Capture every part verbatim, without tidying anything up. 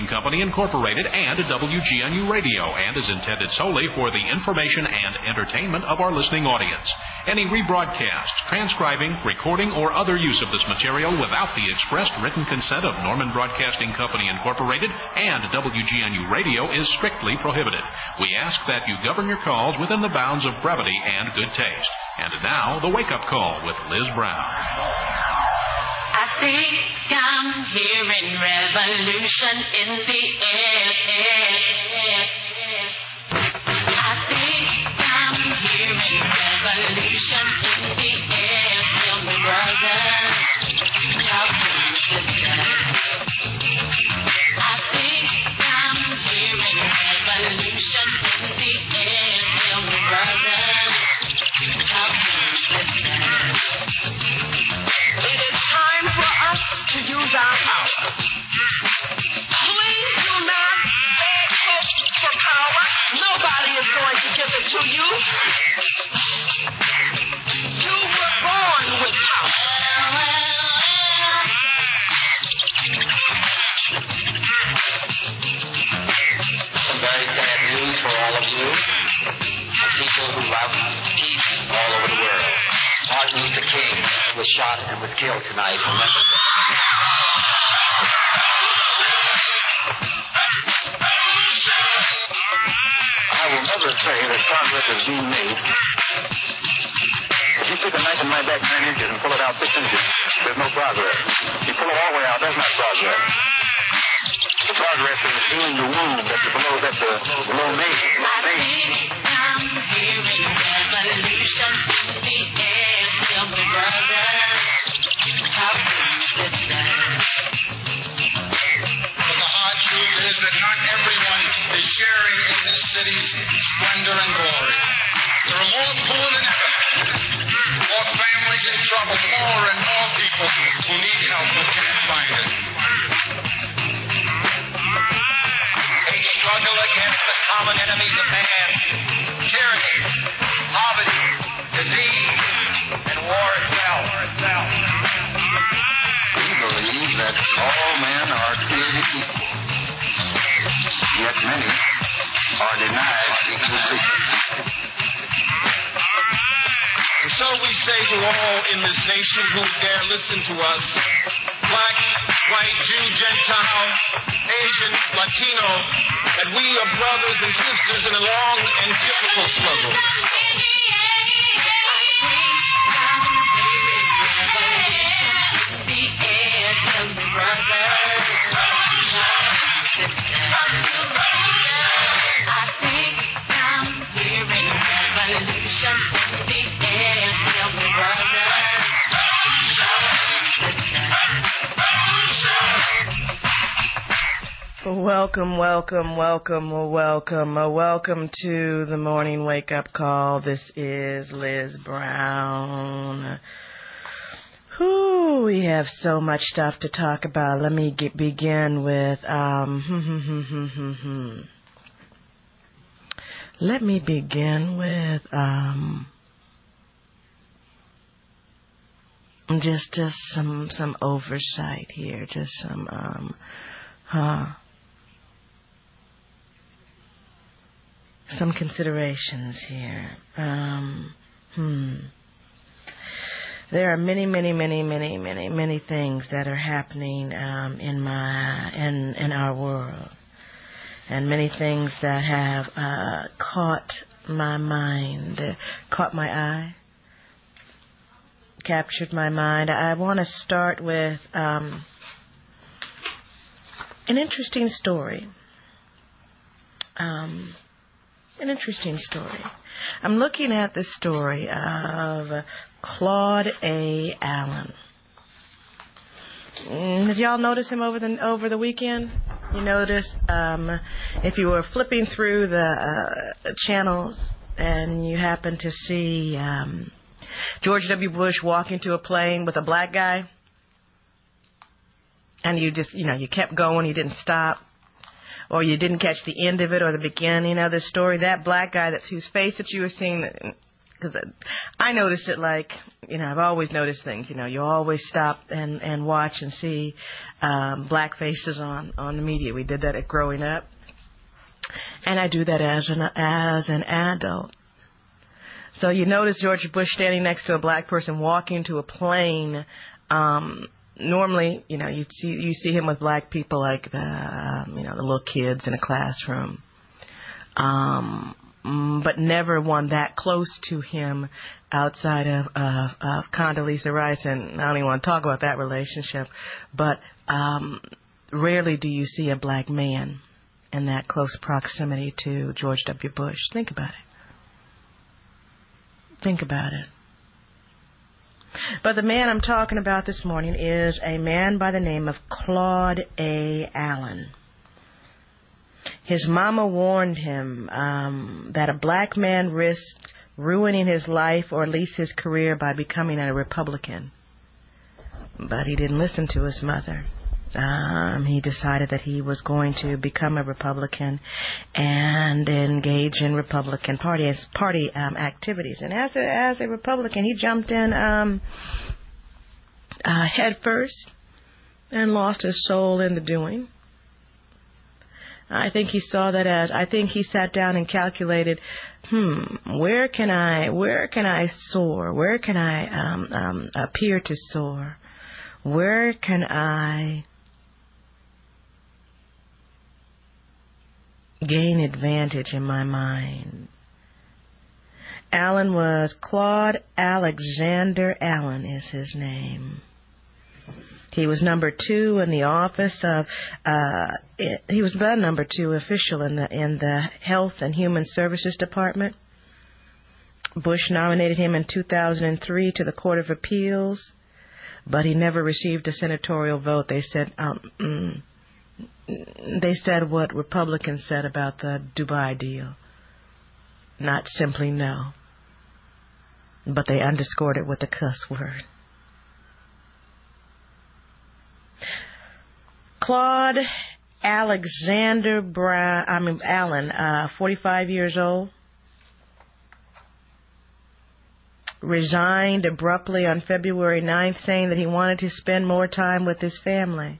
Broadcasting Company, Incorporated, and W G N U Radio, and is intended solely for the information and entertainment of our listening audience. Any rebroadcast, transcribing, recording, or other use of this material without the expressed written consent of Norman Broadcasting Company, Incorporated, and W G N U Radio is strictly prohibited. We ask that you govern your calls within the bounds of brevity and good taste. And now, the wake-up call with Liz Brown. I think I'm hearing revolution in the air. I think I'm hearing revolution in the air. Tell me, brother, talk to me, sister. I think I'm hearing revolution in the air. Tell me, brother, talk to me, sister. It is time for us to use our power. Please do not beg for power. Nobody is going to give it to you. You were born with power. Some very sad news for all of you. For people who love peace all over the world. Martin Luther King was shot and was killed tonight. Remember? I will never say that progress is being made. If you stick a knife in my back nine inches and pull it out six inches, there's no progress. You pull it all the way out, that's not progress. The progress is healing the wound that's below, that's the below me. I think I'm hearing revolution in the air. Tell me, brother, talk to me, sister. But the hard truth is that not everyone is sharing in this city's splendor and glory. There are more poor than ever, more families in trouble, more and more people who need help but can't find it. They struggle against the common enemies of man: tyranny, poverty, disease, and war itself. We believe that all men are created equal. Yet many are denied equal treatment. And so we say to all in this nation who dare listen to us, black, white, Jew, Gentile, Asian, Latino, that we are brothers and sisters in a long and difficult struggle. Welcome, welcome, welcome, welcome, welcome to the morning wake-up call. This is Liz Brown. Whew, we have so much stuff to talk about. Let me get, begin with, um, let me begin with, um, just, just some, some oversight here, just some, um, huh. Some considerations here. Um, hmm. There are many, many, many, many, many, many things that are happening um, in my in in our world, and many things that have uh, caught my mind, uh, caught my eye, captured my mind. I want to start with um, an interesting story. Um, An interesting story. I'm looking at the story of Claude A. Allen. Did y'all notice him over the over the weekend? You notice um, if you were flipping through the uh, channels and you happened to see um, George W. Bush walking to a plane with a black guy, and you just you know you kept going, you didn't stop. Or you didn't catch the end of it or the beginning of the story, that black guy that's whose face that you were seeing because I noticed it like, you know, I've always noticed things. You know, you always stop and, and watch and see um, black faces on, on the media. We did that at growing up. And I do that as an, as an adult. So you notice George Bush standing next to a black person walking to a plane. Um, normally, you know, you see you see him with black people like the, um, you know, the little kids in a classroom. Um, but never one that close to him outside of, of, of Condoleezza Rice. And I don't even want to talk about that relationship. But um, rarely do you see a black man in that close proximity to George W. Bush. Think about it. Think about it. But the man I'm talking about this morning is a man by the name of Claude A. Allen. His mama warned him um, that a black man risked ruining his life or at least his career by becoming a Republican. But he didn't listen to his mother. Um, he decided that he was going to become a Republican and engage in Republican Party party um, activities. And as a, as a Republican, he jumped in um, uh, head first and lost his soul in the doing. I think he saw that as, I think he sat down and calculated, hmm, where can I, where can I soar? Where can I um, um, appear to soar? Where can I gain advantage in my mind? Allen was Claude Alexander Allen is his name. He was number two in the office of, uh, it, he was the number two official in the in the Health and Human Services Department. Bush nominated him in two thousand three to the Court of Appeals, but he never received a senatorial vote. They said, um, mm, they said what Republicans said about the Dubai deal. Not simply no, but they underscored it with a cuss word. Claude Alexander Brown, I mean Allen, uh, forty-five years old, resigned abruptly on February ninth, saying that he wanted to spend more time with his family.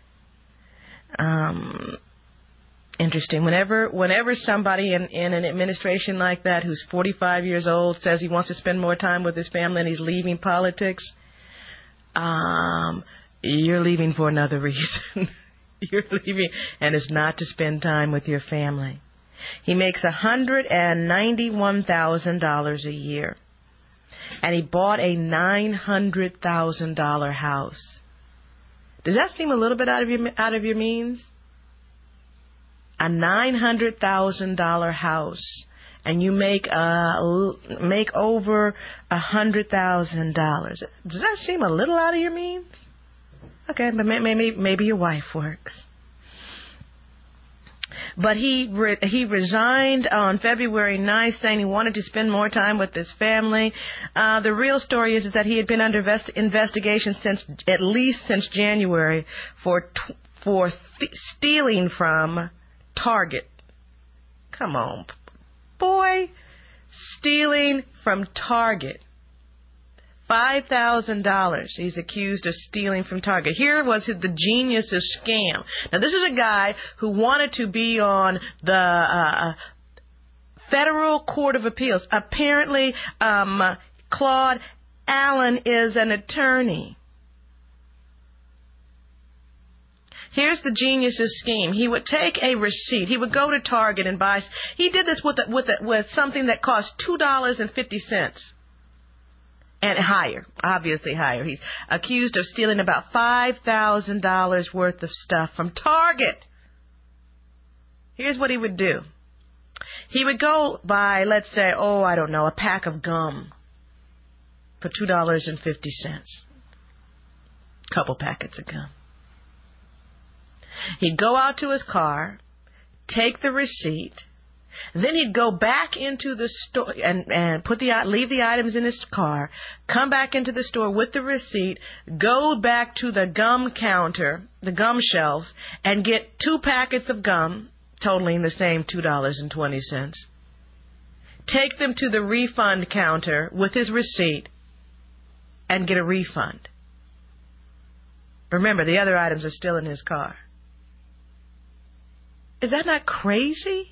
Um, interesting. Whenever, whenever somebody in, in an administration like that, who's forty-five years old, says he wants to spend more time with his family and he's leaving politics, um. You're leaving for another reason. You're leaving, and it's not to spend time with your family. He makes one hundred ninety-one thousand dollars a year, and he bought a nine hundred thousand dollars house. Does that seem a little bit out of your out of your means? A nine hundred thousand dollars house, and you make uh make over a hundred thousand dollars. Does that seem a little out of your means? Okay, but maybe maybe your wife works. But he re- he resigned on February ninth, saying he wanted to spend more time with his family. Uh, the real story is, is that he had been under vest- investigation since at least since January for t- for th- stealing from Target. Come on, boy, stealing from Target. five thousand dollars he's accused of stealing from Target. Here was the genius's scam. Now, this is a guy who wanted to be on the uh, Federal Court of Appeals. Apparently, um, Claude Allen is an attorney. Here's the genius's scheme. He would take a receipt. He would go to Target and buy. He did this with a, with a, with something that cost two dollars and fifty cents. And higher, obviously higher. He's accused of stealing about five thousand dollars worth of stuff from Target. Here's what he would do. He would go buy, let's say, oh, I don't know, a pack of gum for two dollars and fifty cents. Couple packets of gum. He'd go out to his car, take the receipt. Then he'd go back into the store and, and put the leave the items in his car, come back into the store with the receipt, go back to the gum counter, the gum shelves, and get two packets of gum, totaling the same two dollars and twenty cents. take them to the refund counter with his receipt, and get a refund. Remember, the other items are still in his car. Is that not crazy?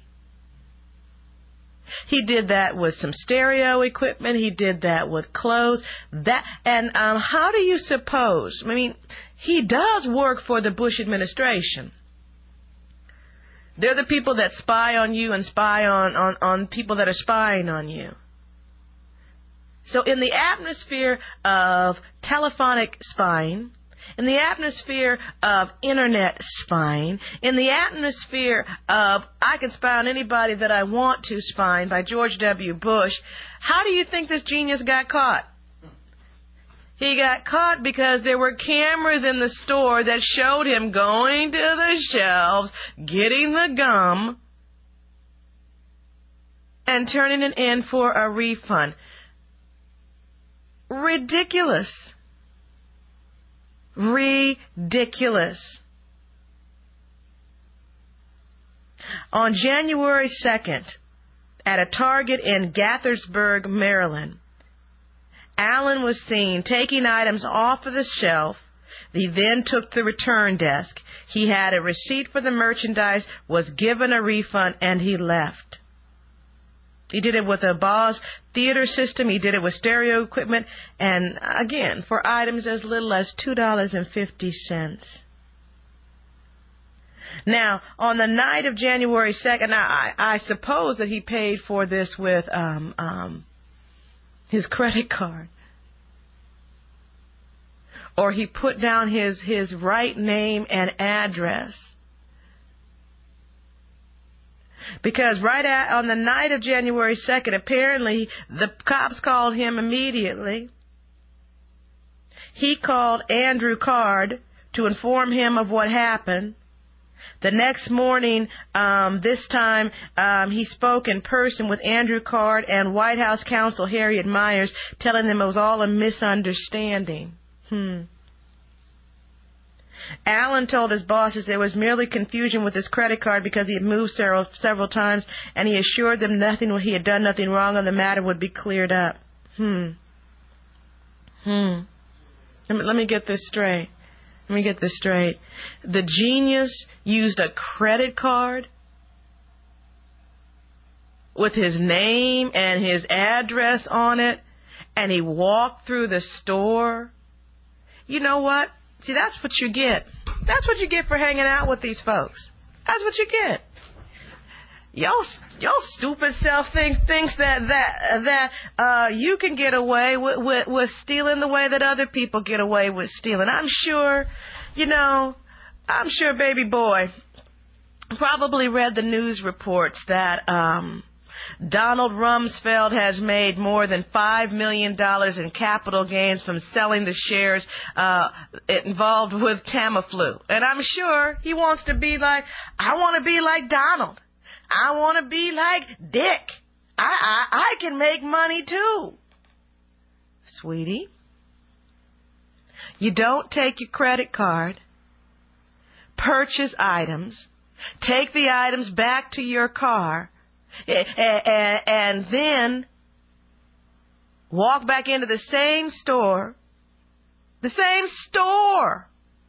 He did that with some stereo equipment. He did that with clothes. That and um, how do you suppose? I mean, he does work for the Bush administration. They're the people that spy on you and spy on, on, on people that are spying on you. So in the atmosphere of telephonic spying, in the atmosphere of internet spying, in the atmosphere of I can spy on anybody that I want to spying by George W. Bush, how do you think this genius got caught? He got caught because there were cameras in the store that showed him going to the shelves, getting the gum, and turning it in for a refund. Ridiculous. Ridiculous. On January second, at a Target in Gaithersburg, Maryland, Allen was seen taking items off of the shelf. He then took the return desk. He had a receipt for the merchandise, was given a refund, and he left. He did it with a Bose theater system. He did it with stereo equipment. And, again, for items as little as two dollars and fifty cents. Now, on the night of January second, I, I suppose that he paid for this with um, um, his credit card. Or he put down his, his right name and address. Because right at, on the night of January second, apparently the cops called him immediately. He called Andrew Card to inform him of what happened. The next morning, um, this time, um, he spoke in person with Andrew Card and White House counsel Harriet Miers, telling them it was all a misunderstanding. Hmm. Allen told his bosses there was merely confusion with his credit card because he had moved several, several times, and he assured them nothing, he had done nothing wrong and the matter would be cleared up. Hmm. Hmm. Let me, let me get this straight. Let me get this straight. The genius used a credit card with his name and his address on it, and he walked through the store. You know what? See, that's what you get. That's what you get for hanging out with these folks. That's what you get. Y'all, y'all stupid self think, thinks that that that uh, you can get away with, with with stealing the way that other people get away with stealing. I'm sure, you know, I'm sure Baby Boy probably read the news reports that um, Donald Rumsfeld has made more than five million dollars in capital gains from selling the shares uh, involved with Tamiflu. And I'm sure he wants to be like, I want to be like Donald. I want to be like Dick. I, I, I can make money too. Sweetie, you don't take your credit card, purchase items, take the items back to your car, and then walk back into the same store, the same store,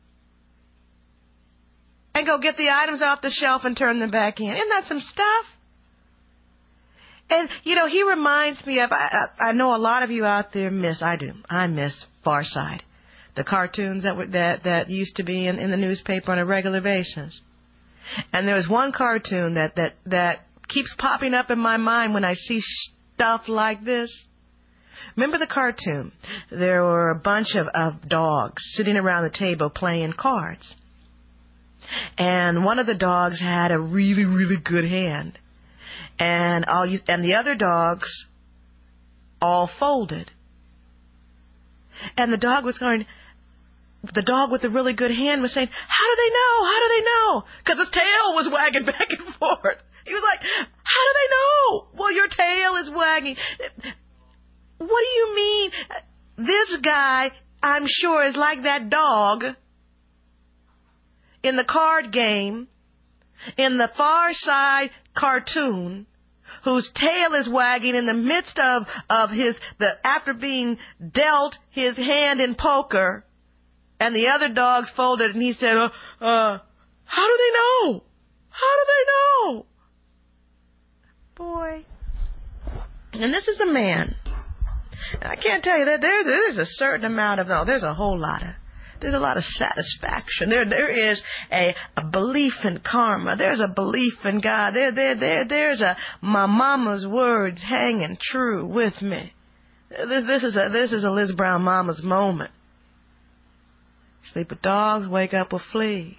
and go get the items off the shelf and turn them back in. Isn't that some stuff? And, you know, he reminds me of, I, I know a lot of you out there miss, I do, I miss Far Side, the cartoons that were, that, that used to be in, in the newspaper on a regular basis. And there was one cartoon that, that, that keeps popping up in my mind when I see stuff like this. Remember the cartoon? There were a bunch of, of dogs sitting around the table playing cards. And one of the dogs had a really, really good hand. And all you, and the other dogs all folded. And the dog was going, the dog with the really good hand was saying, how do they know? How do they know? Because his tail was wagging back and forth. He was like, how do they know? Well, your tail is wagging. What do you mean? This guy, I'm sure, is like that dog in the card game, in the Far Side cartoon, whose tail is wagging in the midst of, of his, the, after being dealt his hand in poker, and the other dogs folded, and he said, uh, uh, how do they know? How do they know? Boy. And this is a man. And I can't tell you that there, there's a certain amount of, no, there's a whole lot of, there's a lot of satisfaction. There, there is a, a belief in karma. There's a belief in God. There, there, there, there's a, my mama's words hanging true with me. This, this is a, this is a Liz Brown mama's moment. Sleep with dogs, wake up with fleas.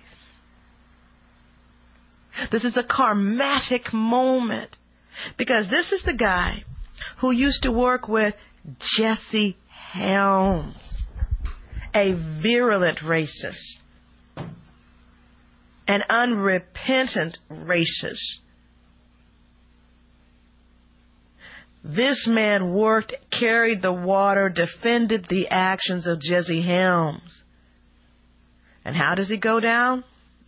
This is a karmatic moment. Because this is the guy who used to work with Jesse Helms, a virulent racist, an unrepentant racist. This man worked, carried the water, defended the actions of Jesse Helms. And how does he go down?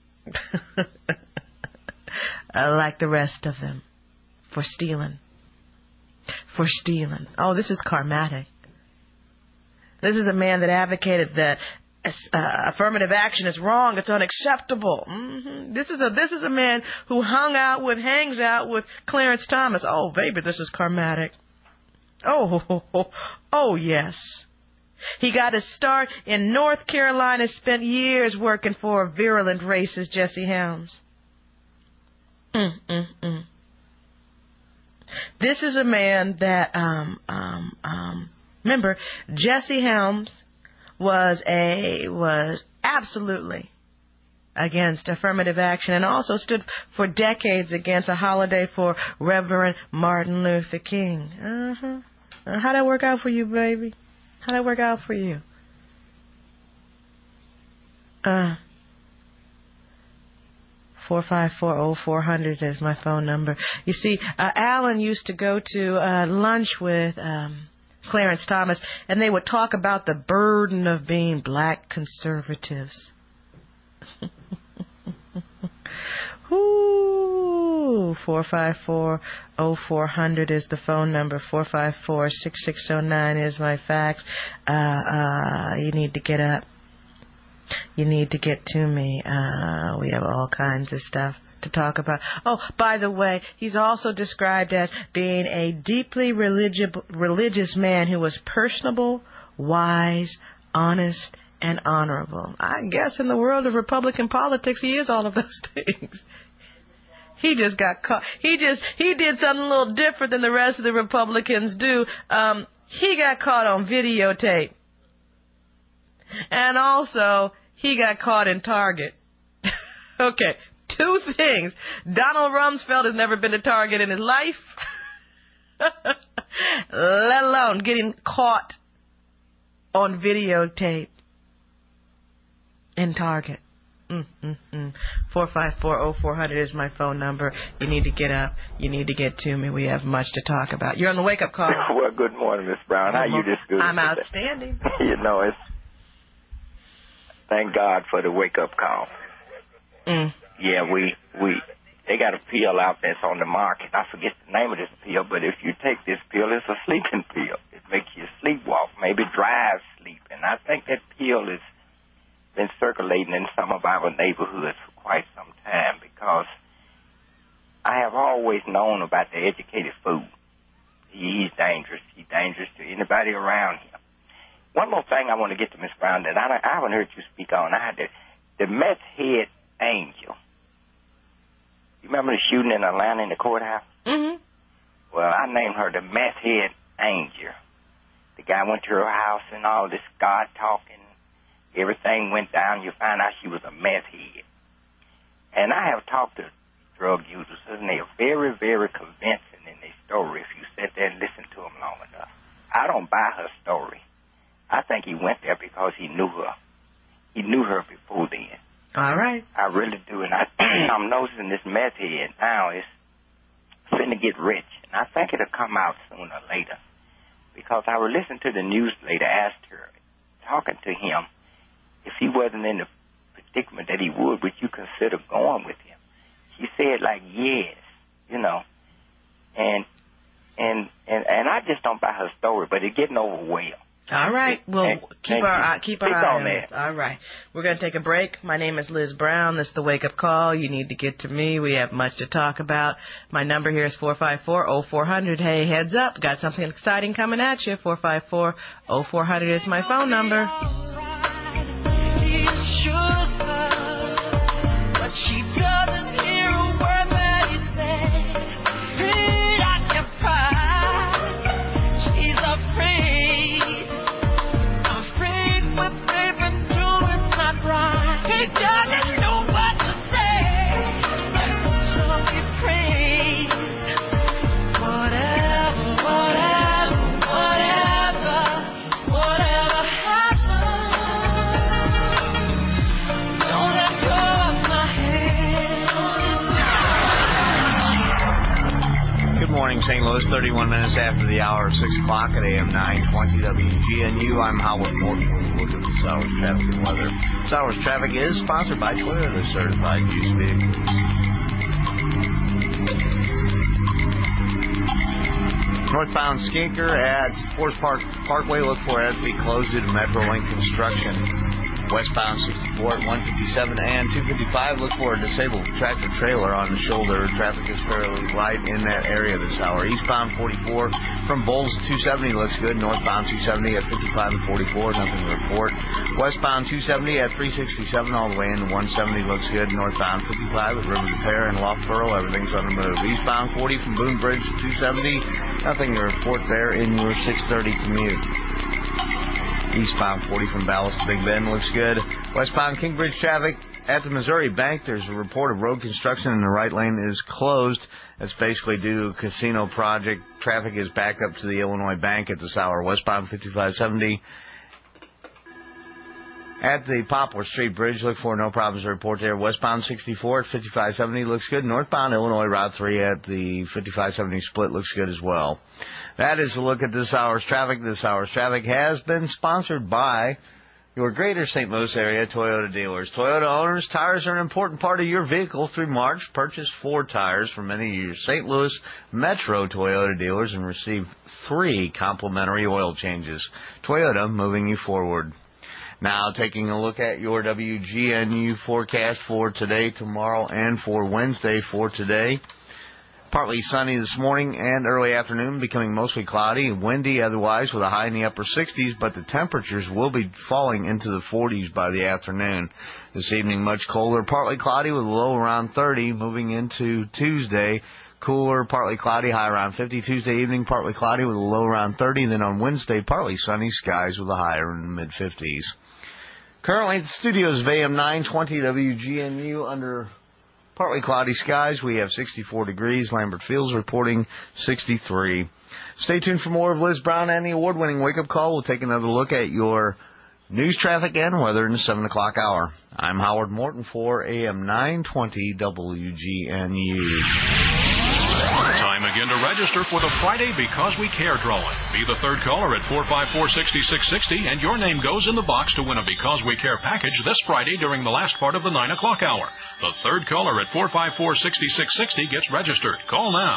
Like the rest of them. For stealing. For stealing. Oh, this is karmatic. This is a man that advocated that uh, affirmative action is wrong. It's unacceptable. Mm-hmm. This is a this is a man who hung out with, hangs out with Clarence Thomas. Oh, baby, this is karmatic. Oh, oh, oh, oh yes. He got his start in North Carolina, spent years working for a virulent racist Jesse Helms. Mm, mm, mm. This is a man that, um, um, um, remember, Jesse Helms was a, was absolutely against affirmative action and also stood for decades against a holiday for Reverend Martin Luther King. Uh-huh. Uh, how'd that work out for you, baby? How'd that work out for you? Uh, four five four oh four hundred is my phone number. You see, uh, Alan used to go to uh, lunch with um, Clarence Thomas, and they would talk about the burden of being black conservatives. Ooh, four five four oh four hundred is the phone number. four five four six six oh nine is my fax. Uh, uh, you need to get up. You need to get to me. Uh, we have all kinds of stuff to talk about. Oh, by the way, he's also described as being a deeply religi- religious man who was personable, wise, honest, and honorable. I guess in the world of Republican politics, he is all of those things. He just got caught. He just, he did something a little different than the rest of the Republicans do. Um, he got caught on videotape. And also, he got caught in Target. Okay, two things. Donald Rumsfeld has never been to Target in his life, let alone getting caught on videotape in Target. Mm, mm, mm. four five four oh four hundred is my phone number. You need to get up. You need to get to me. We have much to talk about. You're on the wake-up call. Well, good morning, Miss Brown. How you this good? I'm outstanding. You know, it's thank God for the wake-up call. Mm. Yeah, we we they got a pill out that's on the market. I forget the name of this pill, but if you take this pill, it's a sleeping pill. It makes you sleepwalk, maybe drive sleep. And I think that pill has been circulating in some of our neighborhoods for quite some time because I have always known about the educated fool. He's dangerous. He's dangerous to anybody around him. One more thing I want to get to, Miss Brown, that I, I haven't heard you speak on. I had the, the meth head angel. You remember the shooting in Atlanta in the courthouse? Mm-hmm. Well, I named her the meth head angel. The guy went to her house and all this God talking. Everything went down. You find out she was a meth head. And I have talked to drug users, and they are very, very convincing in their story if you sit there and listen to them long enough. I don't buy her story. I think he went there because he knew her. He knew her before then. All right. I really do. And I, I'm noticing this meth head now is finna get rich. And I think it'll come out sooner or later. Because I was listening to the news later, asked her, talking to him, if he wasn't in the predicament that he would, would you consider going with him? She said, like, yes, you know. and and and and I just don't buy her story, but it's getting over well. All right. Well, and, keep and our keep our keep eye on on this. All right. We're going to take a break. My name is Liz Brown. This is the Wake Up Call. You need to get to me. We have much to talk about. My number here is four five four, oh four hundred. Hey, heads up. Got something exciting coming at you. four five four, oh four hundred is my phone number. But she doesn't hear a word that he says. Preoccupied, she's afraid. Afraid what they've been doing's not right. He doesn't know what to say, so he prays. Whatever, whatever, whatever, whatever happens, don't let go of my hand. Good morning, Saint Louis. thirty-one minutes after the hour, six o'clock at A M nine twenty W G N U. I'm Howard Morton. We'll look at this hour's traffic and weather. This hour's traffic is sponsored by Toyota Certified Used Vehicles. Northbound Skinker at Forest Park Parkway, look for it to be closed due to Metrolink construction. Westbound sixty-four at one fifty-seven and two fifty-five, look for a disabled tractor trailer on the shoulder. Traffic is fairly light in that area this hour. Eastbound forty-four from Bowles to two seventy looks good. Northbound two seventy at fifty-five and forty-four, nothing to report. Westbound two seventy at three sixty-seven all the way into one seventy looks good. Northbound fifty-five at River Repair and Loughborough, everything's on the move. Eastbound forty from Boone Bridge to two seventy, nothing to report there in your six thirty commute. Eastbound forty from Dallas to Big Bend looks good. Westbound Kingbridge traffic at the Missouri Bank. There's a report of road construction and the right lane is closed. That's basically due to a casino project. Traffic is back up to the Illinois Bank at this hour. Westbound fifty-five seventy at the Poplar Street Bridge. Look for no problems to report there. Westbound sixty-four at fifty-five seventy looks good. Northbound Illinois Route three at the fifty-five seventy split looks good as well. That is a look at this hour's traffic. This hour's traffic has been sponsored by your greater Saint Louis area Toyota dealers. Toyota owners, tires are an important part of your vehicle. Through March, purchase four tires from any of your Saint Louis Metro Toyota dealers and receive three complimentary oil changes. Toyota, moving you forward. Now, taking a look at your W G N U forecast for today, tomorrow, and for Wednesday for today. Partly sunny this morning and early afternoon, becoming mostly cloudy and windy otherwise with a high in the upper sixties, but the temperatures will be falling into the forties by the afternoon. This evening, much colder, partly cloudy with a low around thirty, moving into Tuesday. Cooler, partly cloudy, high around fifty. Tuesday evening, partly cloudy with a low around thirty. And then on Wednesday, partly sunny skies with a high in the mid-fifties. Currently, the studios of A M nine twenty W G N U under partly cloudy skies. We have sixty-four degrees. Lambert Fields reporting sixty-three. Stay tuned for more of Liz Brown and the award-winning wake-up call. We'll take another look at your news, traffic, and weather in the seven o'clock hour. I'm Howard Morton for A M nine twenty W G N U. Time again to register for the Friday Because We Care drawing. Be the third caller at four five four, six six six zero, and your name goes in the box to win a Because We Care package this Friday during the last part of the nine o'clock hour. The third caller at four five four, six six six zero gets registered. Call now.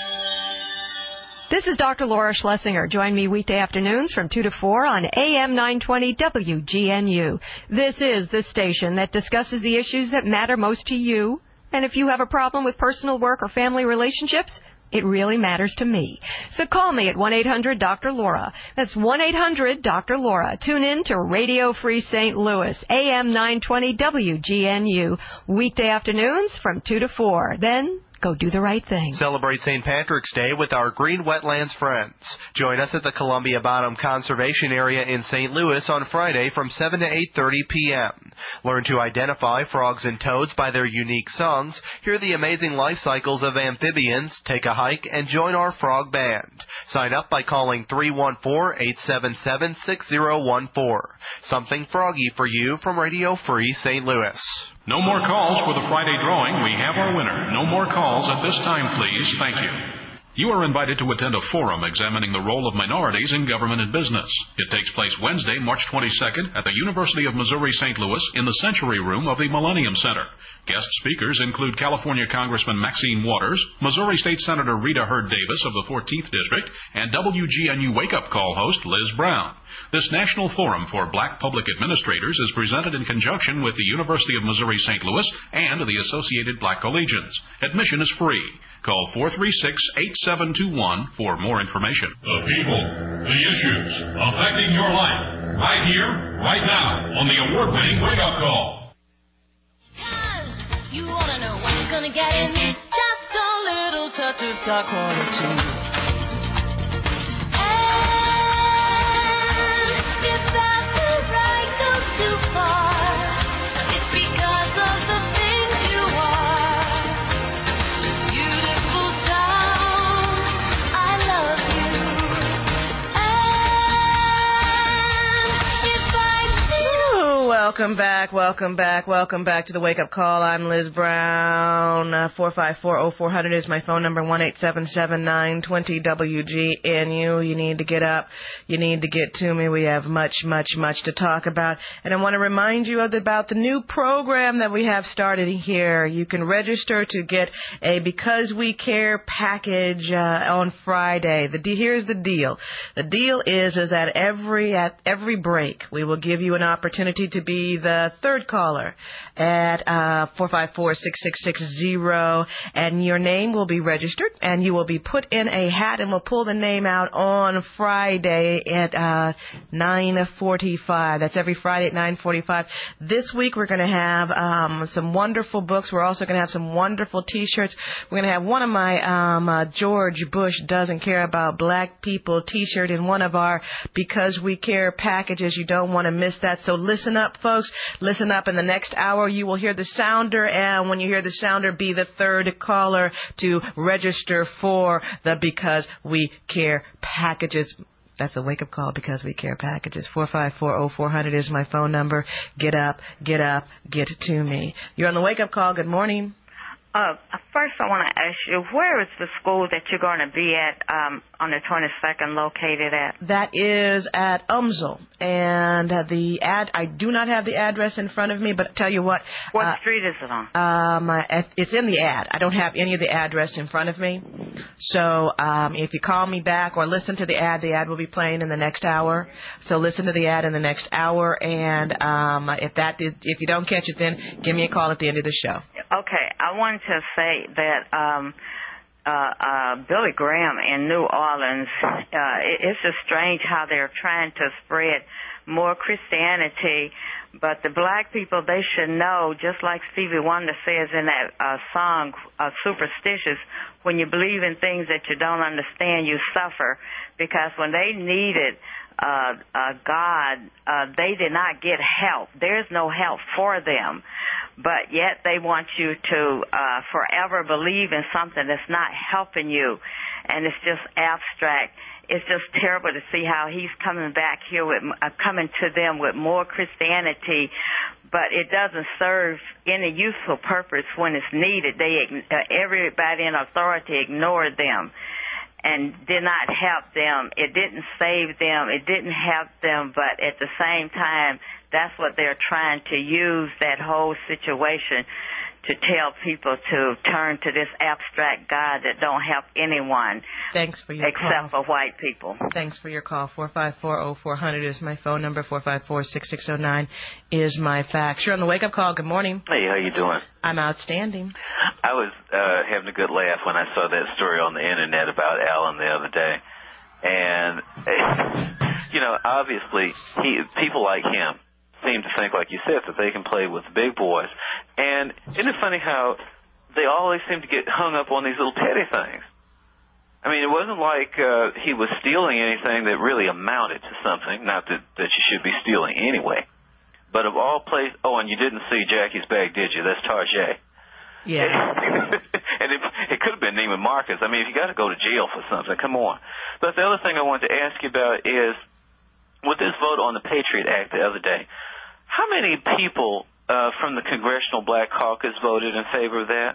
This is Doctor Laura Schlesinger. Join me weekday afternoons from two to four on A M nine twenty W G N U. This is the station that discusses the issues that matter most to you. And if you have a problem with personal work or family relationships, it really matters to me. So call me at one eight hundred Doctor Laura. That's one eight hundred Doctor Laura. Tune in to Radio Free Saint Louis, A M nine twenty W G N U, weekday afternoons from two to four. Then go do the right thing. Celebrate Saint Patrick's Day with our Green Wetlands friends. Join us at the Columbia Bottom Conservation Area in Saint Louis on Friday from seven to eight thirty p.m. Learn to identify frogs and toads by their unique songs, hear the amazing life cycles of amphibians, take a hike, and join our frog band. Sign up by calling three one four, eight seven seven, six zero one four. Something froggy for you from Radio Free Saint Louis. No more calls for the Friday drawing. We have our winner. No more calls at this time, please. Thank you. You are invited to attend a forum examining the role of minorities in government and business. It takes place Wednesday, March twenty-second at the University of Missouri Saint Louis in the Century Room of the Millennium Center. Guest speakers include California Congressman Maxine Waters, Missouri State Senator Rita Hurd Davis of the fourteenth District, and W G N U Wake-Up Call host Liz Brown. This National Forum for Black Public Administrators is presented in conjunction with the University of Missouri Saint Louis and the Associated Black Collegians. Admission is free. Call four three six, eight seven two one for more information. The people, the issues affecting your life, right here, right now, on the award-winning Wake Up Call. Cause you want to know what you're going to get in just a little touch of star quality. And if that too bright goes too far, it's because of the things you are. Beautiful town, I love you. And if I Ooh, welcome back, welcome back, welcome back to the Wake Up Call. I'm Liz Brown. Uh, four five four, oh four hundred is my phone number, one eight seven seven, nine two zero, W G N U. You need to get up. You need to get to me. We have much, much, much to talk about. And I want to remind you of the, about the new program that we have started here. You can register to get a Because We Care package uh, on Friday. The de- Here's the deal. The deal is, is that every, at every break, we will give you an opportunity to be the third caller at uh, four five four, six six six zero, and your name will be registered, and you will be put in a hat, and we'll pull the name out on Friday at uh, nine forty-five. That's every Friday at nine forty-five. This week we're going to have um, some wonderful books. We're also going to have some wonderful T-shirts. We're going to have one of my um, uh, George Bush Doesn't Care About Black People T-shirt in one of our Because We Care packages. You don't want to miss that. So listen up, folks. Listen up. In the next hour, you will hear the sounder, and when you hear the sounder, be the third caller to register for the Because We Care packages. That's a wake-up call, Because We Care packages. four five four, oh four hundred is my phone number. Get up, get up, get to me. You're on the wake-up call. Good morning. Uh, first, I want to ask you, where is the school that you're going to be at um, on the twenty-second located at? That is at U M S L. And uh, the ad, I do not have the address in front of me, but tell you what. What uh, street is it on? Um, uh, it's in the ad. I don't have any of the address in front of me. So um, if you call me back or listen to the ad, the ad will be playing in the next hour. So listen to the ad in the next hour. And um, if that is, if you don't catch it, then give me a call at the end of the show. Okay, I wanted to say that um, uh, uh, Billy Graham in New Orleans, uh, it, it's just strange how they're trying to spread more Christianity, but the black people, they should know, just like Stevie Wonder says in that uh, song, uh, Superstitious, when you believe in things that you don't understand, you suffer, because when they needed Uh, uh, God, uh, they did not get help. There's no help for them, but yet they want you to uh, forever believe in something that's not helping you, and it's just abstract. It's just terrible to see how he's coming back here with, uh, coming to them with more Christianity, but it doesn't serve any useful purpose when it's needed. They, uh, everybody in authority ignored them and did not help them. It didn't save them. It didn't help them, but at the same time, that's what they're trying to use, that whole situation, to tell people to turn to this abstract God that don't help anyone. Thanks for your except call. for white people. Thanks for your call. four five four, oh four hundred is my phone number. four five four, six six oh nine is my fax. You're on the wake-up call. Good morning. Hey, how you doing? I'm outstanding. I was uh, having a good laugh when I saw that story on the Internet about Alan the other day. And, you know, obviously, he, people like him seem to think, like you said, that they can play with the big boys. And isn't it funny how they always seem to get hung up on these little petty things? I mean, it wasn't like uh, he was stealing anything that really amounted to something, not that, that you should be stealing anyway. But of all places, oh, and you didn't see Jackie's bag, did you? That's Tarjay. Yeah. And it, it could have been Neiman Marcus. I mean, if you got to go to jail for something, come on. But the other thing I wanted to ask you about is, with this vote on the Patriot Act the other day, how many people uh, from the Congressional Black Caucus voted in favor of that?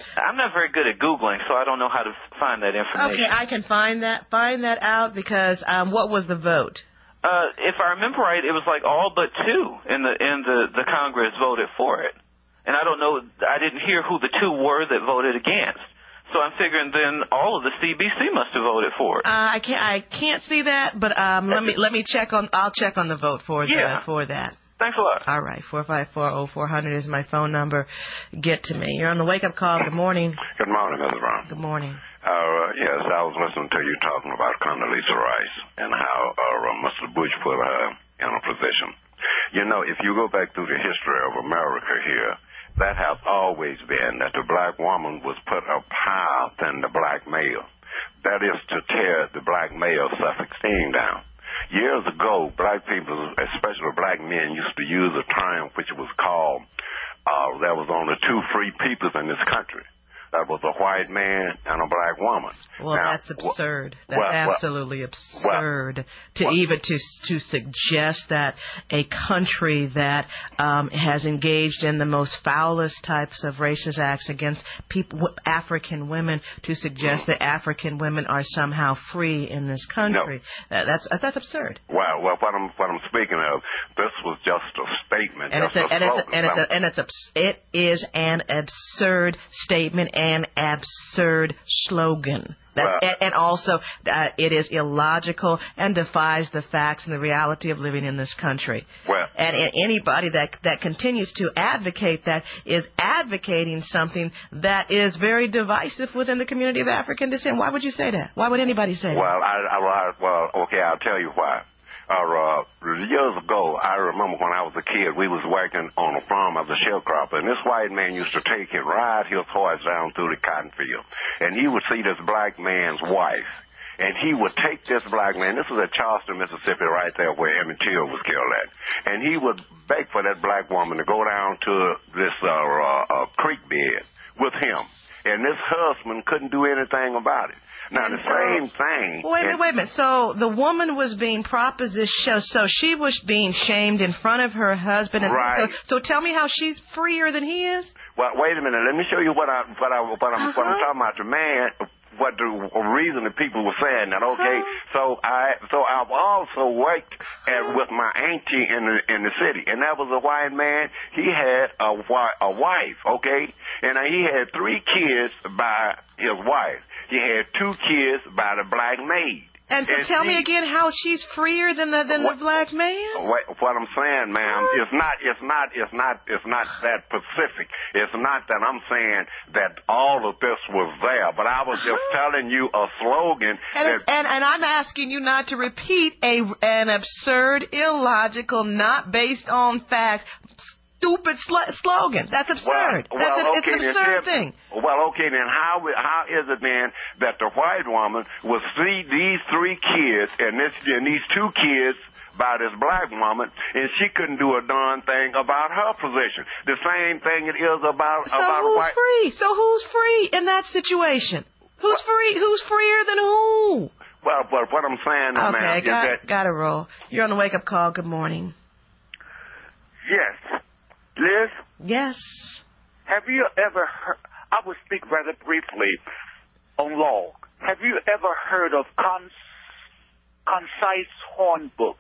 I'm not very good at Googling, so I don't know how to find that information. Okay, I can find that find that out because um, what was the vote? Uh, if I remember right, it was like all but two in the in the the Congress voted for it, and I don't know. I didn't hear who the two were that voted against. So I'm figuring then all of the C B C must have voted for it. Uh, I can't I can't see that, but um, let me let me check on. I'll check on the vote for yeah. the, for that. Thanks a lot. All right, four five four oh four hundred is my phone number. Get to me. You're on the wake up call. Good morning. Good morning, Mister Brown. Good morning. Uh, yes, I was listening to you talking about Condoleezza Rice and how uh, Mister Bush put her in a position. You know, if you go back through the history of America here, that has always been that the black woman was put up higher than the black male. That is to tear the black male self-esteem down. Years ago, black people, especially black men, used to use a term which was called, uh, there was only two free peoples in this country. That was a white man and a black woman. Well, now, that's absurd. That's well, well, absolutely absurd well, to well, even to to suggest that a country that um, has engaged in the most foulest types of racist acts against people, African women, to suggest that African women are somehow free in this country. No. Uh, that's uh, that's absurd. Well, well, what I'm what I'm speaking of, this was just a statement, And just it's a, a and it's a, slogan. and it's a, and it's abs- it is an absurd statement, an absurd slogan. That, Well, and, and also, uh, it is illogical and defies the facts and the reality of living in this country. Well, and, and anybody that that continues to advocate that is advocating something that is very divisive within the community of African descent. Why would you say that? Why would anybody say well, that? I, I, I, well, okay, I'll tell you why. Uh, years ago, I remember when I was a kid, we was working on a farm as a sharecropper, and this white man used to take and ride his horse down through the cotton field, and he would see this black man's wife, and he would take this black man, this was at Charleston, Mississippi, right there where Emmett Till was killed at, and he would beg for that black woman to go down to this uh, uh, uh, creek bed with him, and this husband couldn't do anything about it. Now, the same thing. Wait a minute, wait a minute. So the woman was being propositioned, so she was being shamed in front of her husband. And right. So, so tell me how she's freer than he is? Well, wait a minute. Let me show you what, I, what, I, what, I'm, Uh-huh. what I'm talking about. The man, what the reason the people were saying that, okay, Uh-huh. so I, so I've also worked at, with my auntie in the, in the city, and that was a white man. He had a, a wife, okay, and he had three kids by his wife. He had two kids by the black maid. And so and tell she, me again how she's freer than the than what, the black man? What, what I'm saying, ma'am, it's not, it's not, it's not, it's not that specific. It's not that I'm saying that all of this was there, but I was just telling you a slogan. And, that, it's, and and I'm asking you not to repeat a an absurd, illogical, not based on facts, stupid sl- slogan. That's absurd. Well, That's well, an, okay, it's an absurd then, thing. Well, okay, then how how is it then that the white woman will see these three kids and this and these two kids by this black woman, and she couldn't do a darn thing about her position? The same thing it is about So about who's white. free? So who's free in that situation? Who's Well, free? Who's freer than who? Well, but what I'm saying, Okay, ma'am, is got, that got to roll. You're on the wake up call. Good morning. Yes. Liz? Yes. Have you ever heard, I will speak rather briefly on law. Have you ever heard of cons, concise horn books?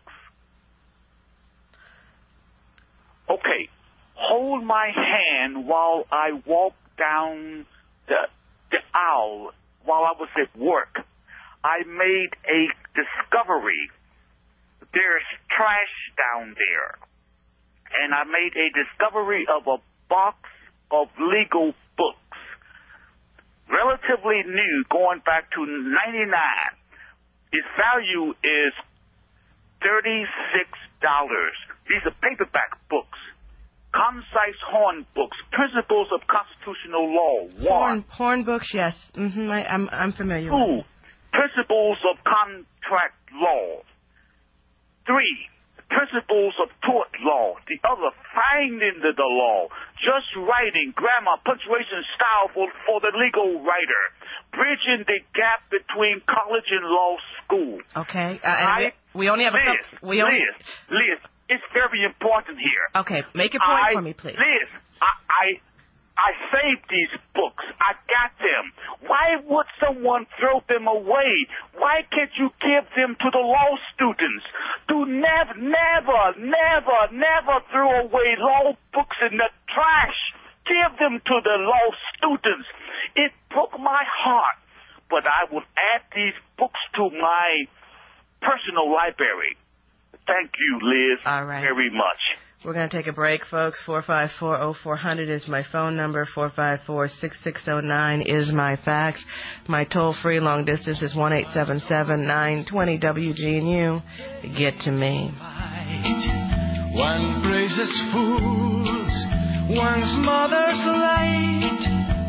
Okay. Hold my hand while I walk down the, the aisle while I was at work. I made a discovery. There's trash down there. And I made a discovery of a box of legal books, relatively new, going back to ninety-nine. Its value is thirty-six dollars. These are paperback books, concise horn books, principles of constitutional law. Horn, One. horn books, yes. Mm-hmm, I, I'm, I'm familiar Two, with it. principles of contract law. Three, principles of tort law. The other, finding the, the law. Just writing, grammar, punctuation, style for, for the legal writer. Bridging the gap between college and law school. Okay. Uh, and I, we, we only have a Liz, couple. We only, Liz, Liz, it's very important here. okay, make your point I, for me, please. Liz, I, I, I saved these books. I got them. Why would someone throw them away? Why can't you give them to the law students? Do never, never, never, never throw away law books in the trash. Give them to the law students. It broke my heart, but I will add these books to my personal library. Thank you, Liz, All right. very much. We're going to take a break, folks. four five four, oh four hundred is my phone number. four five four, six six oh nine is my fax. My toll-free long distance is one eight seven seven, nine two zero, W G N U. Get to me. One praises fools, one's mother's light.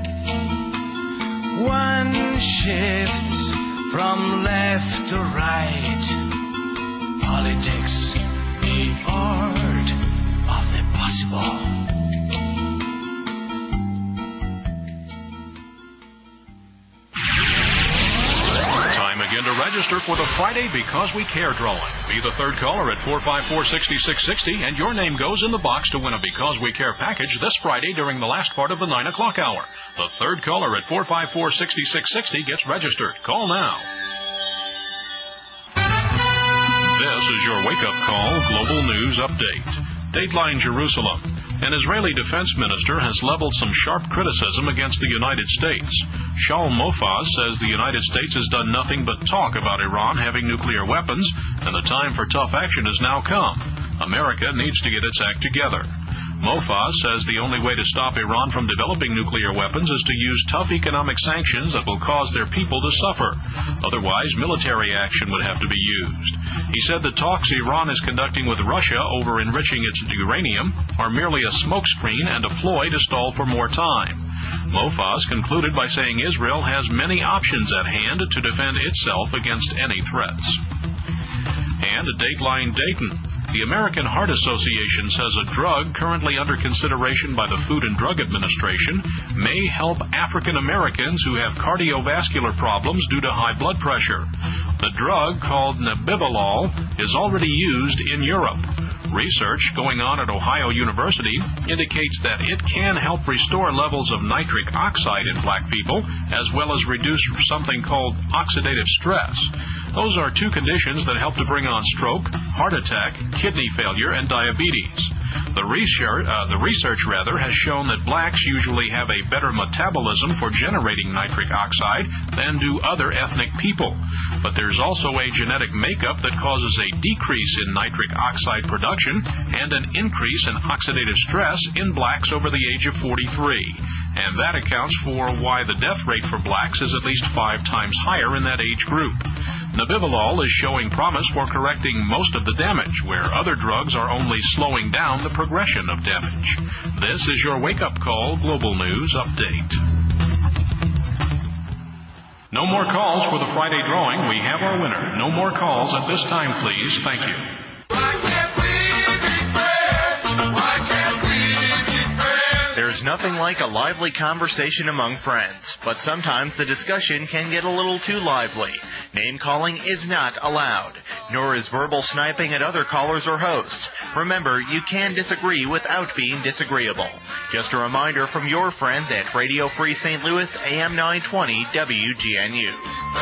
One shifts from left to right. Politics, the art of the possible. Time again to register for the Friday Because We Care drawing. Be the third caller at four five four, six six six zero, and your name goes in the box to win a Because We Care package this Friday during the last part of the nine o'clock hour. The third caller at four five four, six six six zero gets registered. Call now. This is your wake-up call global news update. Dateline Jerusalem. An Israeli defense minister has leveled some sharp criticism against the United States. Shaul Mofaz says the United States has done nothing but talk about Iran having nuclear weapons, and the time for tough action has now come. America needs to get its act together. Mofaz says the only way to stop Iran from developing nuclear weapons is to use tough economic sanctions that will cause their people to suffer. Otherwise, military action would have to be used. He said the talks Iran is conducting with Russia over enriching its uranium are merely a smokescreen and a ploy to stall for more time. Mofaz concluded by saying Israel has many options at hand to defend itself against any threats. And a Dateline Dayton. The American Heart Association says a drug currently under consideration by the Food and Drug Administration may help African Americans who have cardiovascular problems due to high blood pressure. The drug, called Nebivolol, is already used in Europe. Research going on at Ohio University indicates that it can help restore levels of nitric oxide in black people, as well as reduce something called oxidative stress. Those are two conditions that help to bring on stroke, heart attack, kidney failure, and diabetes. The research, uh, the research rather, has shown that blacks usually have a better metabolism for generating nitric oxide than do other ethnic people. But there's also a genetic makeup that causes a decrease in nitric oxide production and an increase in oxidative stress in blacks over the age of forty-three. And that accounts for why the death rate for blacks is at least five times higher in that age group. Nebivolol is showing promise for correcting most of the damage, where other drugs are only slowing down the progression of damage. This is your wake-up call global news update. No more calls for the Friday drawing. We have our winner. No more calls at this time, please. Thank you. There's nothing like a lively conversation among friends, but sometimes the discussion can get a little too lively. Name-calling is not allowed, nor is verbal sniping at other callers or hosts. Remember, you can disagree without being disagreeable. Just a reminder from your friends at Radio Free Saint Louis, A M nine twenty W G N U.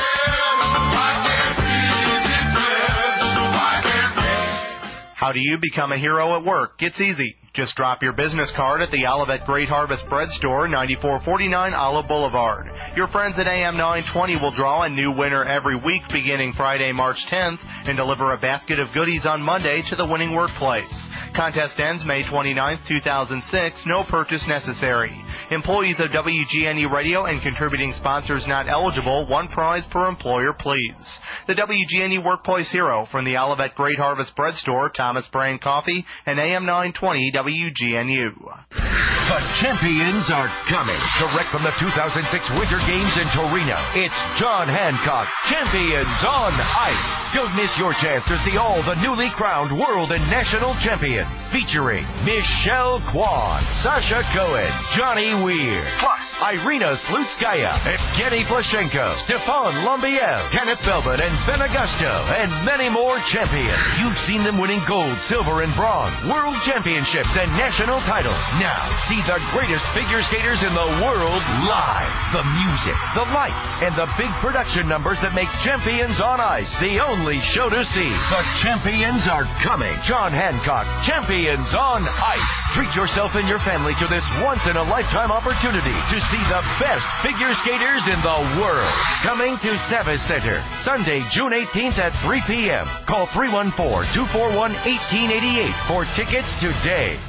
How do you become a hero at work? It's easy. Just drop your business card at the Olivet Great Harvest Bread Store, ninety-four forty-nine Olive Boulevard. Your friends at A M nine twenty will draw a new winner every week beginning Friday, March tenth, and deliver a basket of goodies on Monday to the winning workplace. Contest ends May twenty-ninth, two thousand six. No purchase necessary. Employees of W G N U Radio and contributing sponsors not eligible. One prize per employer, please. The W G N U Workplace Hero from the Olivet Great Harvest Bread Store, Thomas Brand Coffee, and A M nine twenty W G N U. The champions are coming. Direct from the two thousand six Winter Games in Torino, it's John Hancock, Champions on Ice. Don't miss your chance to see all the newly crowned world and national champions, featuring Michelle Kwan, Sasha Cohen, Johnny Johnny Weir. Plus, Irina Slutskaya, Evgeny Plashenko, Stefan Lombiev, Kenneth Belbin, and Ben Augusto, and many more champions. You've seen them winning gold, silver, and bronze, world championships, and national titles. Now, see the greatest figure skaters in the world live. The music, the lights, and the big production numbers that make Champions on Ice the only show to see. The champions are coming. John Hancock, Champions on Ice. Treat yourself and your family to this once-in-a-lifetime opportunity to see the best figure skaters in the world. Coming to Savvis Center, Sunday, June eighteenth at three p.m. Call three one four, two four one, one eight eight eight for tickets today.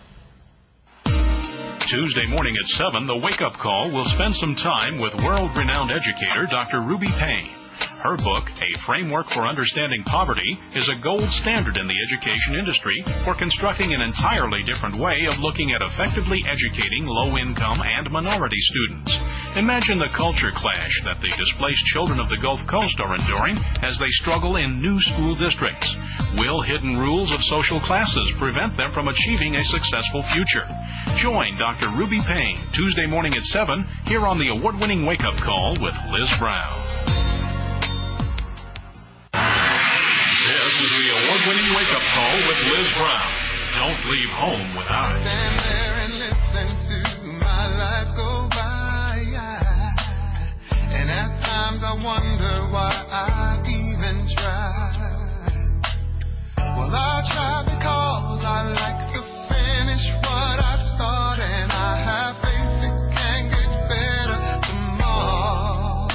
Tuesday morning at seven, the Wake Up Call will spend some time with world-renowned educator Doctor Ruby Payne. Her book, A Framework for Understanding Poverty, is a gold standard in the education industry for constructing an entirely different way of looking at effectively educating low-income and minority students. Imagine the culture clash that the displaced children of the Gulf Coast are enduring as they struggle in new school districts. Will hidden rules of social classes prevent them from achieving a successful future? Join Doctor Ruby Payne Tuesday morning at seven here on the award-winning Wake Up Call with Liz Brown. This is the award-winning Wake Up Call with Liz Brown. Don't leave home without it. Stand there and listen to my life go by, and at times I wonder why I even try. Well, I try because I like to finish what I start, and I have faith it can get better tomorrow.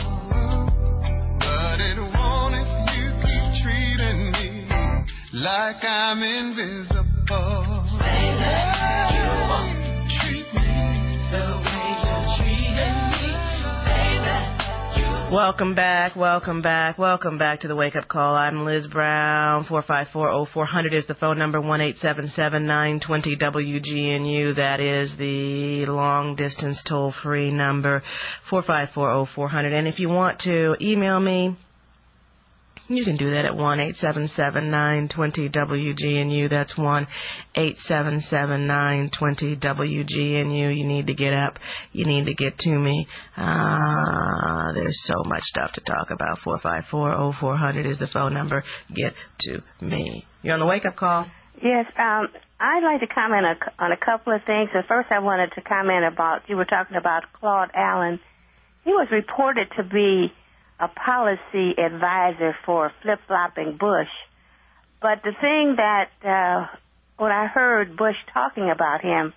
But it won't if you keep treating me like I'm invisible. Baby, you won't treat me the way you're treating me. Baby, you. Welcome back, welcome back, welcome back to the Wake Up Call. I'm Liz Brown. four five four, oh four hundred is the phone number. one eight seven seven, nine two zero, W G N U. That is the long-distance toll-free number, four five four, oh four hundred. And if you want to email me, you can do that at one eight seven seven, nine two zero, W G N U. That's one eight seven seven, nine two zero, W G N U. You need to get up. You need to get to me. Uh, there's so much stuff to talk about. four five four, oh four hundred is the phone number. Get to me. You're on the Wake Up Call. Yes, um, I'd like to comment on a couple of things. And first I wanted to comment about, you were talking about Claude Allen. He was reported to be a policy advisor for flip-flopping Bush. But the thing that, uh, when I heard Bush talking about him,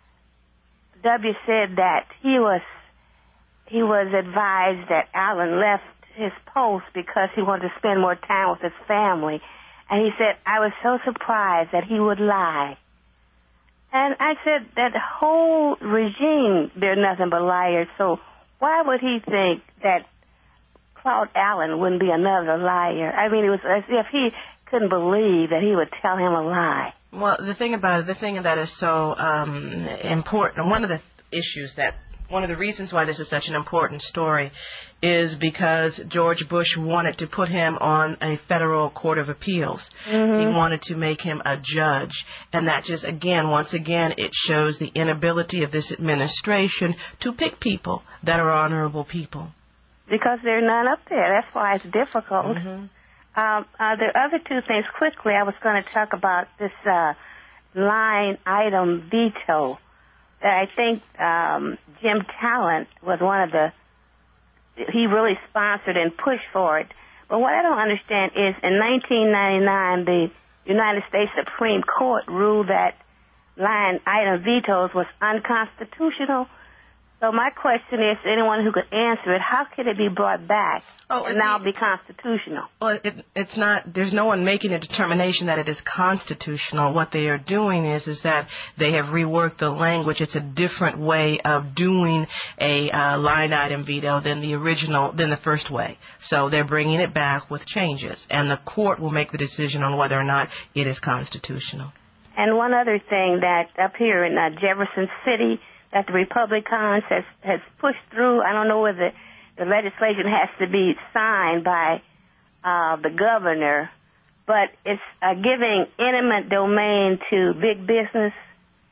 W said that he was, he was advised that Allen left his post because he wanted to spend more time with his family. And he said, I was so surprised that he would lie. And I said, that whole regime, they're nothing but liars. So why would he think that Claude Allen wouldn't be another liar? I mean, it was as if he couldn't believe that he would tell him a lie. Well, the thing about it, the thing that is so um, important, one of the issues that, one of the reasons why this is such an important story is because George Bush wanted to put him on a federal court of appeals. Mm-hmm. He wanted to make him a judge. And that just, again, once again, it shows the inability of this administration to pick people that are honorable people. Because there are none up there. That's why it's difficult. Mm-hmm. Um, uh, the other two things, quickly, I was going to talk about this uh, line item veto. I think um, Jim Talent was one of the, he really sponsored and pushed for it. But what I don't understand is in nineteen ninety-nine, the United States Supreme Court ruled that line item vetoes was unconstitutional. So my question is, anyone who could answer it, how could it be brought back oh, and now be constitutional? Well, it, it's not, there's no one making a determination that it is constitutional. What they are doing is, is that they have reworked the language. It's a different way of doing a uh, line item veto than the original, than the first way. So they're bringing it back with changes, and the court will make the decision on whether or not it is constitutional. And one other thing that up here in uh, Jefferson City, that the Republicans has, has pushed through. I don't know whether the legislation has to be signed by uh, the governor, but it's uh, giving eminent domain to big business.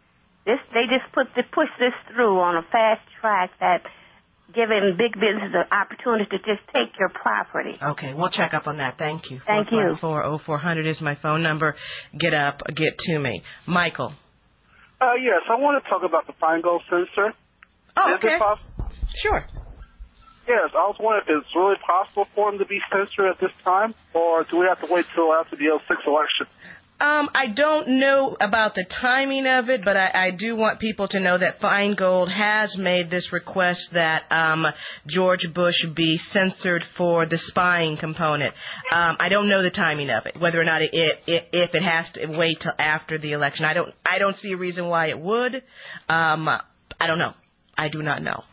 this they just put they push this through on a fast track that giving big business an opportunity to just take your property. Okay, we'll check up on that. Thank you. Thank you. four oh four hundred is my phone number. Get up, get to me. Michael. Uh, yes, I want to talk about the Feingold censor. Oh, Is okay. it possible? Sure. Yes, I was wondering if it's really possible for him to be censored at this time, or do we have to wait till after the oh six election? Um, I don't know about the timing of it, but I, I do want people to know that Feingold has made this request that um, George Bush be censored for the spying component. Um, I don't know the timing of it, whether or not it, it, it if it has to wait till after the election. I don't I don't see a reason why it would. Um, I don't know. I do not know.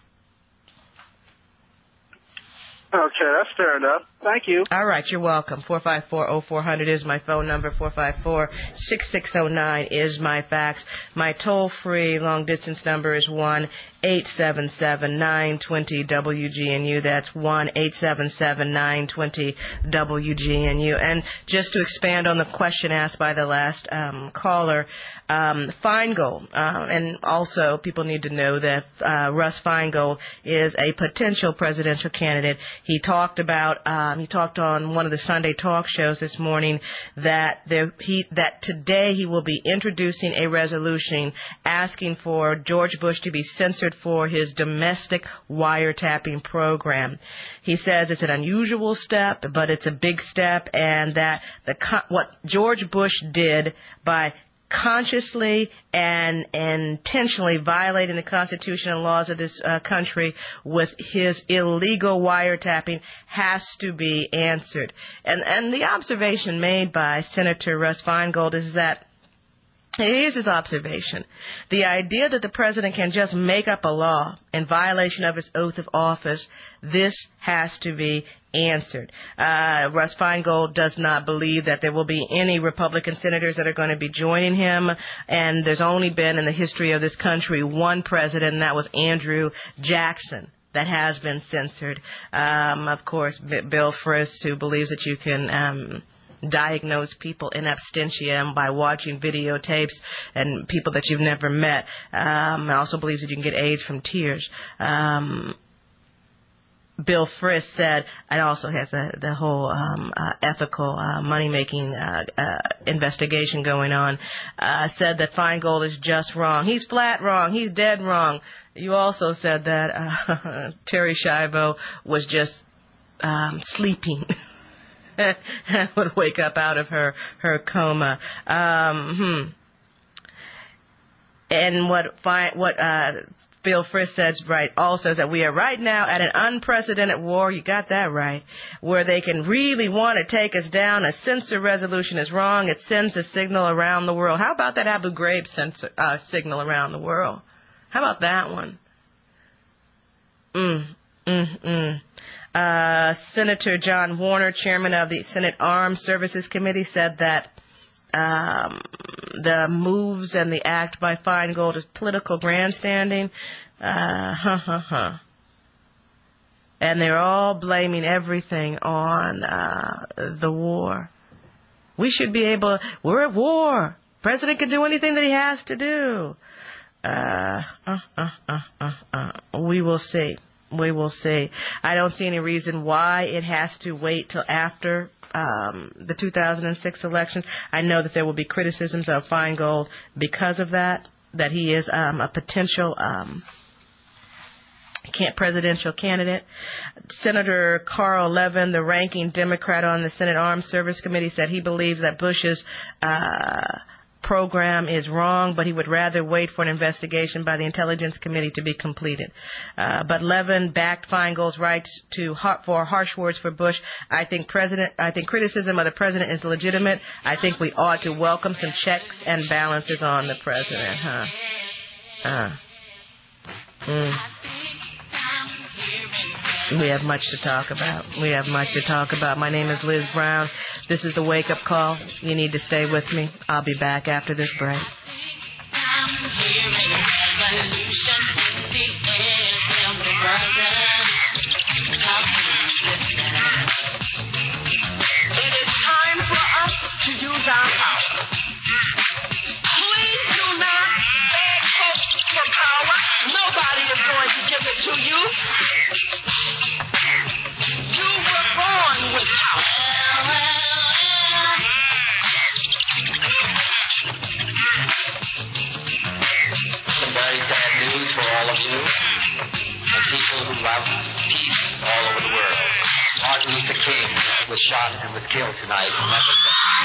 Okay, that's fair enough. Thank you. All right, you're welcome. four five four oh four hundred is my phone number. four five four, six six oh nine is my fax. My toll-free long-distance number is one eight seven seven, nine two zero, W G N U. That's one eight seven seven, nine two zero, W G N U. And just to expand on the question asked by the last um, caller, um, Feingold, uh, and also people need to know that uh, Russ Feingold is a potential presidential candidate. He talked about, um, he talked on one of the Sunday talk shows this morning that there, he, that today he will be introducing a resolution asking for George Bush to be censored for his domestic wiretapping program. He says it's an unusual step, but it's a big step, and that the what George Bush did by consciously and intentionally violating the Constitution and laws of this uh, country with his illegal wiretapping has to be answered. And and the observation made by Senator Russ Feingold is that here's his observation. The idea that the president can just make up a law in violation of his oath of office, this has to be answered. Uh, Russ Feingold does not believe that there will be any Republican senators that are going to be joining him, and there's only been in the history of this country one president, and that was Andrew Jackson, that has been censored. Um, of course, B- Bill Frist, who believes that you can um, diagnose people in absentia by watching videotapes and people that you've never met. Um, also believes that you can get AIDS from tears. Um, Bill Frist said, and also has the, the whole um, uh, ethical uh, money-making uh, uh, investigation going on, uh, said that Feingold is just wrong. He's flat wrong. He's dead wrong. You also said that uh, Terry Schiavo was just um, sleeping. and would wake up out of her, her coma. Um, hmm. And what fi- what uh, Bill Frist says right also is that we are right now at an unprecedented war, you got that right, where they can really want to take us down. A censor resolution is wrong. It sends a signal around the world. How about that Abu Ghraib censor, uh, signal around the world? How about that one? Mm, mm, mm. Uh, Senator John Warner, chairman of the Senate Armed Services Committee, said that um, the moves and the act by Feingold is political grandstanding. Uh, huh, huh, huh. And they're all blaming everything on uh, the war. We should be able, we're at war. President can do anything that he has to do. Uh, uh, uh, uh, uh, uh. We will see. We will see. I don't see any reason why it has to wait till after um, the two thousand six election. I know that there will be criticisms of Feingold because of that, that he is um, a potential um, can't presidential candidate. Senator Carl Levin, the ranking Democrat on the Senate Armed Service Committee, said he believes that Bush's uh, program is wrong, but he would rather wait for an investigation by the Intelligence Committee to be completed. Uh, but Levin backed Feingold's rights to for harsh words for Bush. I think president. I think criticism of the president is legitimate. I think we ought to welcome some checks and balances on the president. Huh? Uh. Mm. We have much to talk about. We have much to talk about. My name is Liz Brown. This is the Wake Up Call. You need to stay with me. I'll be back after this break. It is time for us to use our power. Please do not beg for Luther King was shot and was killed tonight in Memphis.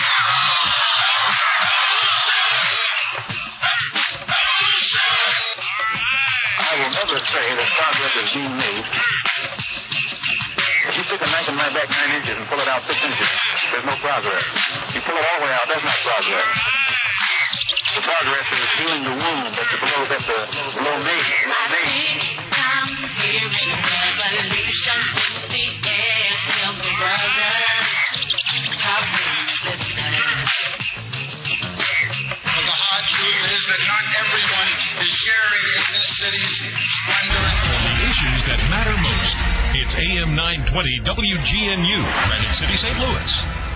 I will never say that progress is being made. If you stick a knife in my back nine inches and pull it out six inches, there's no progress. You pull it all the way out, that's not progress. The progress is healing the wound that's below, that's the below me. I'm hearing a revolution in the air, simple brothers. How we Well, the hard truth is that not everyone is sharing in this city's splendor and On the issues that matter most, it's A M nine twenty W G N U, Granite City, Saint Louis.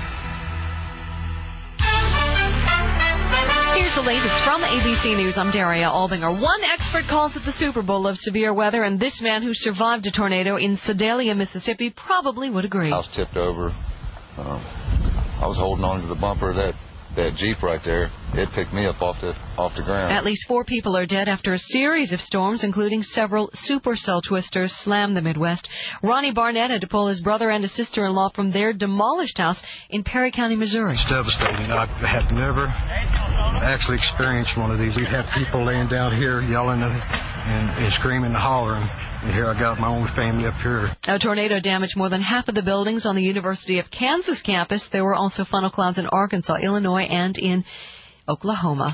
Here's the latest from A B C News. I'm Daria Albinger. One expert calls it the Super Bowl of severe weather, and this man who survived a tornado in Sedalia, Mississippi, probably would agree. I was tipped over. Um, I was holding on to the bumper of that, that Jeep right there. It picked me up off the off the ground. At least four people are dead after a series of storms, including several supercell twisters, slammed the Midwest. Ronnie Barnett had to pull his brother and his sister-in-law from their demolished house in Perry County, Missouri. It's devastating. I had never actually experienced one of these. We'd have people laying down here yelling and, and, and screaming and hollering. And here I got my own family up here. A tornado damaged more than half of the buildings on the University of Kansas campus. There were also funnel clouds in Arkansas, Illinois, and in Oklahoma.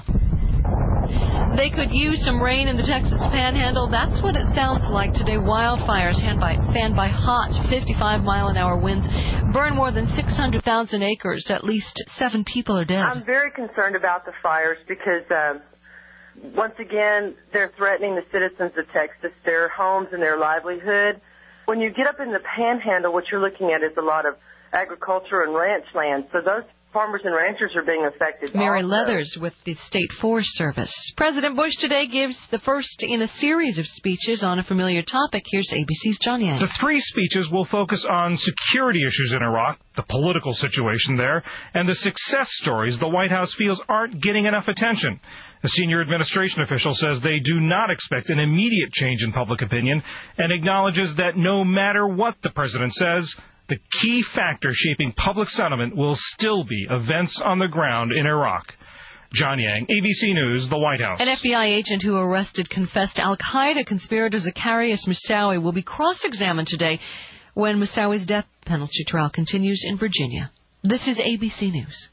They could use some rain in the Texas Panhandle. That's what it sounds like today. Wildfires fanned by, fanned by hot fifty-five mile an hour winds burn more than six hundred thousand acres. At least seven people are dead. I'm very concerned about the fires because, uh, once again, they're threatening the citizens of Texas, their homes and their livelihood. When you get up in the Panhandle, what you're looking at is a lot of agriculture and ranch land. So those farmers and ranchers are being affected. Mary also. Leathers with the State Forest Service. President Bush today gives the first in a series of speeches on a familiar topic. Here's A B C's John Yang. The three speeches will focus on security issues in Iraq, the political situation there, and the success stories the White House feels aren't getting enough attention. A senior administration official says they do not expect an immediate change in public opinion and acknowledges that no matter what the president says, the key factor shaping public sentiment will still be events on the ground in Iraq. John Yang, A B C News, the White House. An F B I agent who arrested confessed Al-Qaeda conspirator Zacarias Moussaoui will be cross-examined today when Moussaoui's death penalty trial continues in Virginia. This is A B C News.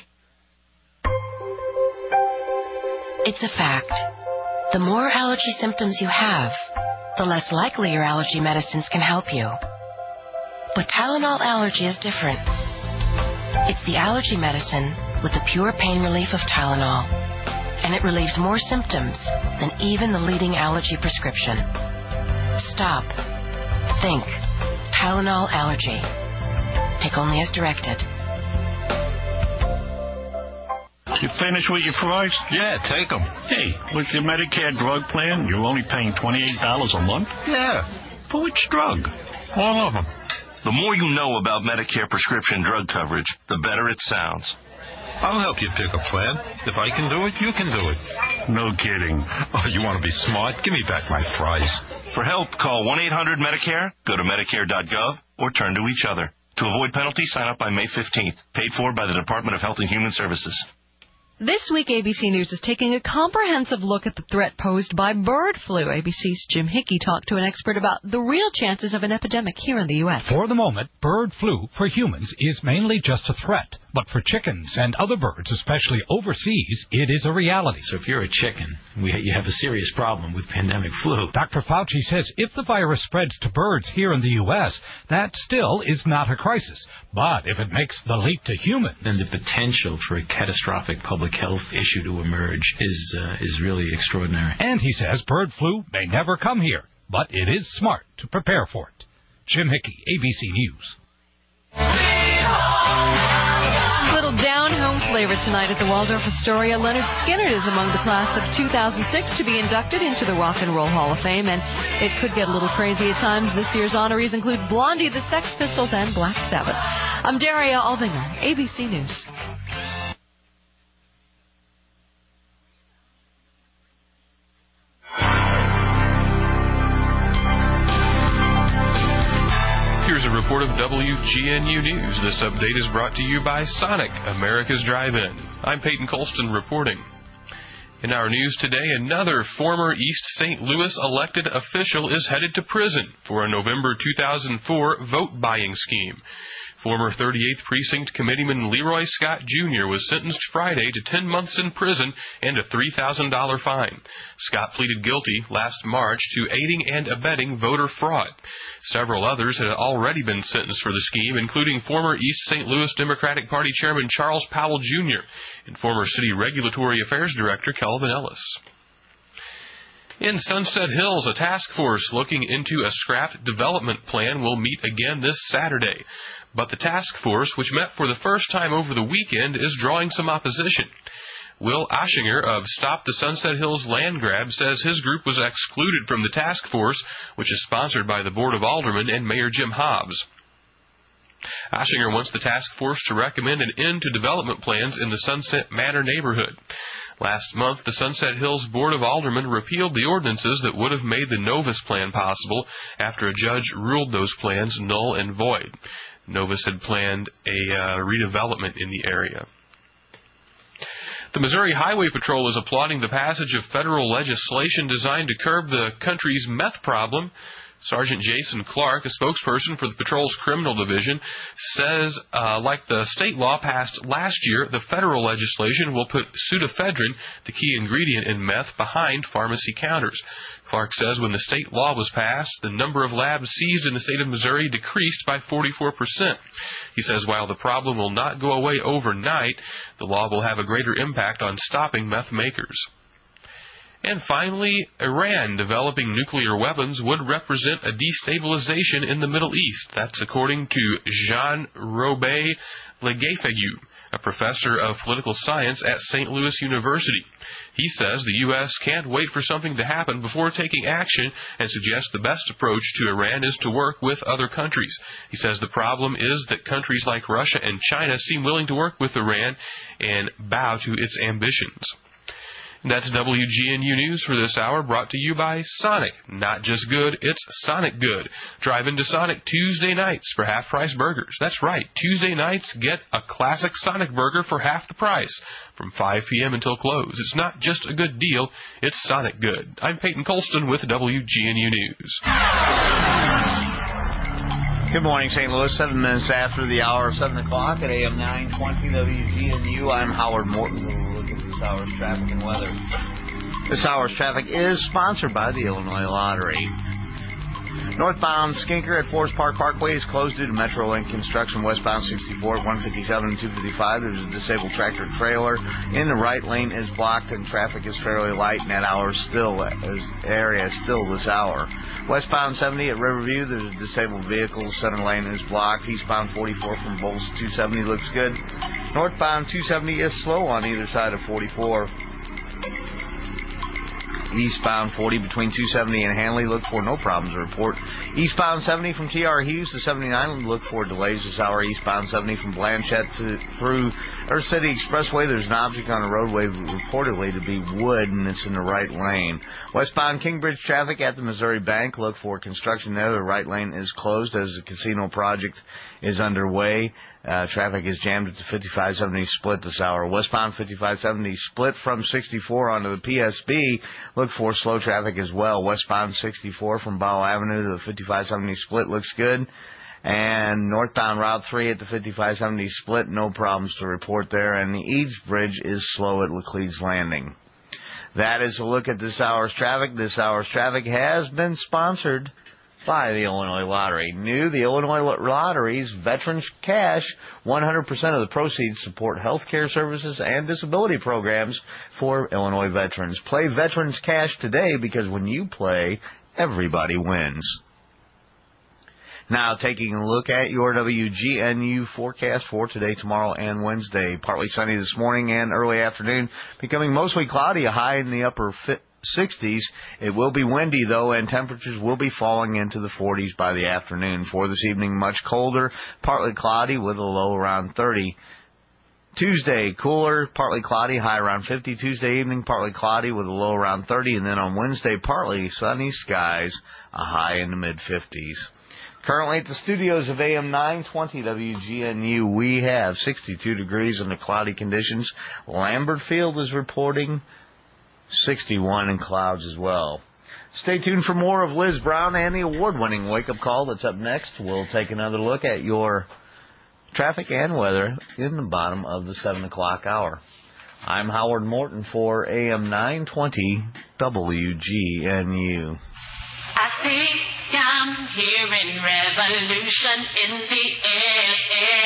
It's a fact. The more allergy symptoms you have, the less likely your allergy medicines can help you. But Tylenol Allergy is different. It's the allergy medicine with the pure pain relief of Tylenol. And it relieves more symptoms than even the leading allergy prescription. Stop. Think. Tylenol Allergy. Take only as directed. You finished with your fries? Yeah, take them. Hey, with your Medicare drug plan, you're only paying twenty-eight dollars a month? Yeah. For which drug? All of them. The more you know about Medicare prescription drug coverage, the better it sounds. I'll help you pick a plan. If I can do it, you can do it. No kidding. Oh, you want to be smart? Give me back my fries. For help, call one eight hundred Medicare, go to Medicare dot gov, or turn to each other. To avoid penalties, sign up by May fifteenth. Paid for by the Department of Health and Human Services. This week, A B C News is taking a comprehensive look at the threat posed by bird flu. A B C's Jim Hickey talked to an expert about the real chances of an epidemic here in the U S. For the moment, bird flu for humans is mainly just a threat. But for chickens and other birds, especially overseas, it is a reality. So if you're a chicken, we, you have a serious problem with pandemic flu. Doctor Fauci says if the virus spreads to birds here in the U S, that still is not a crisis. But if it makes the leap to humans, then the potential for a catastrophic public health issue to emerge is uh, is really extraordinary. And he says bird flu may never come here, but it is smart to prepare for it. Jim Hickey, A B C News. Little down-home flavor tonight at the Waldorf Astoria. Leonard Skinner is among the class of two thousand six to be inducted into the Rock and Roll Hall of Fame, and it could get a little crazy at times. This year's honorees include Blondie, the Sex Pistols, and Black Sabbath. I'm Daria Aldinger, A B C News. Here's here's a report of W G N U News. This update is brought to you by Sonic, America's Drive-In. I'm Peyton Colston reporting. In our news today, another former East Saint Louis elected official is headed to prison for a November two thousand four vote-buying scheme. Former thirty-eighth Precinct Committeeman Leroy Scott Junior was sentenced Friday to ten months in prison and a three thousand dollars fine. Scott pleaded guilty last March to aiding and abetting voter fraud. Several others had already been sentenced for the scheme, including former East Saint Louis Democratic Party Chairman Charles Powell Junior and former City Regulatory Affairs Director Kelvin Ellis. In Sunset Hills, a task force looking into a scrapped development plan will meet again this Saturday. But the task force, which met for the first time over the weekend, is drawing some opposition. Will Oshinger of Stop the Sunset Hills Land Grab says his group was excluded from the task force, which is sponsored by the Board of Aldermen and Mayor Jim Hobbs. Oshinger wants the task force to recommend an end to development plans in the Sunset Manor neighborhood. Last month, the Sunset Hills Board of Aldermen repealed the ordinances that would have made the Novus plan possible after a judge ruled those plans null and void. Novus had planned a uh, redevelopment in the area. The Missouri Highway Patrol is applauding the passage of federal legislation designed to curb the country's meth problem. Sergeant Jason Clark, a spokesperson for the patrol's criminal division, says, uh, like the state law passed last year, the federal legislation will put pseudoephedrine, the key ingredient in meth, behind pharmacy counters. Clark says when the state law was passed, the number of labs seized in the state of Missouri decreased by forty-four percent. He says while the problem will not go away overnight, the law will have a greater impact on stopping meth makers. And finally, Iran developing nuclear weapons would represent a destabilization in the Middle East. That's according to Jean Robert Legefegu, a professor of political science at Saint Louis University. He says the U S can't wait for something to happen before taking action and suggests the best approach to Iran is to work with other countries. He says the problem is that countries like Russia and China seem willing to work with Iran and bow to its ambitions. That's W G N U News for this hour, brought to you by Sonic. Not just good, it's Sonic good. Drive into Sonic Tuesday nights for half-price burgers. That's right, Tuesday nights get a classic Sonic burger for half the price from five p.m. until close. It's not just a good deal, it's Sonic good. I'm Peyton Colston with W G N U News. Good morning, Saint Louis. Seven minutes after the hour of seven o'clock at A M nine twenty W G N U. I'm Howard Morton. We'll look at this hour's traffic and weather. This hour's traffic is sponsored by the Illinois Lottery. Northbound Skinker at Forest Park Parkway is closed due to Metrolink construction. Westbound sixty-four at one fifty-seven and two fifty-five. There's a disabled tractor trailer. In the right lane is blocked and traffic is fairly light in that hour still, area still this hour. Westbound seventy at Riverview, there's a disabled vehicle. Center lane is blocked. Eastbound forty-four from Bowles two seventy looks good. Northbound two seventy is slow on either side of forty-four. Eastbound forty between two seventy and Hanley, look for no problems to report. Eastbound seventy from T R Hughes to seventy-nine, look for delays this hour. Eastbound seventy from Blanchette to through Earth City Expressway, there's an object on the roadway reportedly to be wood, and it's in the right lane. Westbound Kingbridge traffic at the Missouri Bank, look for construction there. The right lane is closed as the casino project is underway. Uh, traffic is jammed at the fifty-five seventy split this hour. Westbound fifty-five seventy split from sixty-four onto the P S B. Look for slow traffic as well. Westbound sixty-four from Bow Avenue to the fifty-five seventy split looks good. And northbound Route three at the fifty-five seventy split, no problems to report there. And the Eads Bridge is slow at Laclede's Landing. That is a look at this hour's traffic. This hour's traffic has been sponsored by the Illinois Lottery. New, the Illinois Lottery's Veterans Cash, one hundred percent of the proceeds support health care services and disability programs for Illinois veterans. Play Veterans Cash today because when you play, everybody wins. Now, taking a look at your W G N U forecast for today, tomorrow, and Wednesday. Partly sunny this morning and early afternoon, becoming mostly cloudy, a high in the upper sixties. It will be windy, though, and temperatures will be falling into the forties by the afternoon. For this evening, much colder, partly cloudy with a low around thirty. Tuesday, cooler, partly cloudy, high around fifty. Tuesday evening, partly cloudy with a low around thirty. And then on Wednesday, partly sunny skies, a high in the mid-fifties. Currently at the studios of A M nine twenty W G N U, we have sixty-two degrees under cloudy conditions. Lambert Field is reporting sixty-one in clouds as well. Stay tuned for more of Liz Brown and the award-winning wake-up call that's up next. We'll take another look at your traffic and weather in the bottom of the seven o'clock hour. I'm Howard Morton for A M nine twenty W G N U. I think I'm hearing revolution in the air.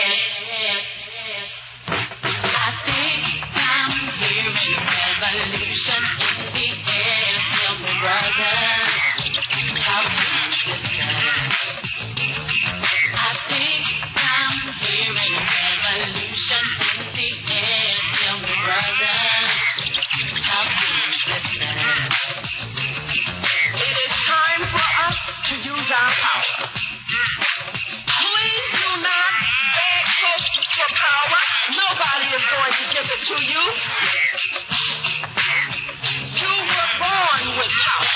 I think I'm hearing revolution in the air. Tell me, brother, how do you listen? I think I'm hearing revolution in the air. Tell me, brother, how do you listen? It is time for us to use our power. Please do not beg folks for power. Nobody is going to give it to you. You were born with power.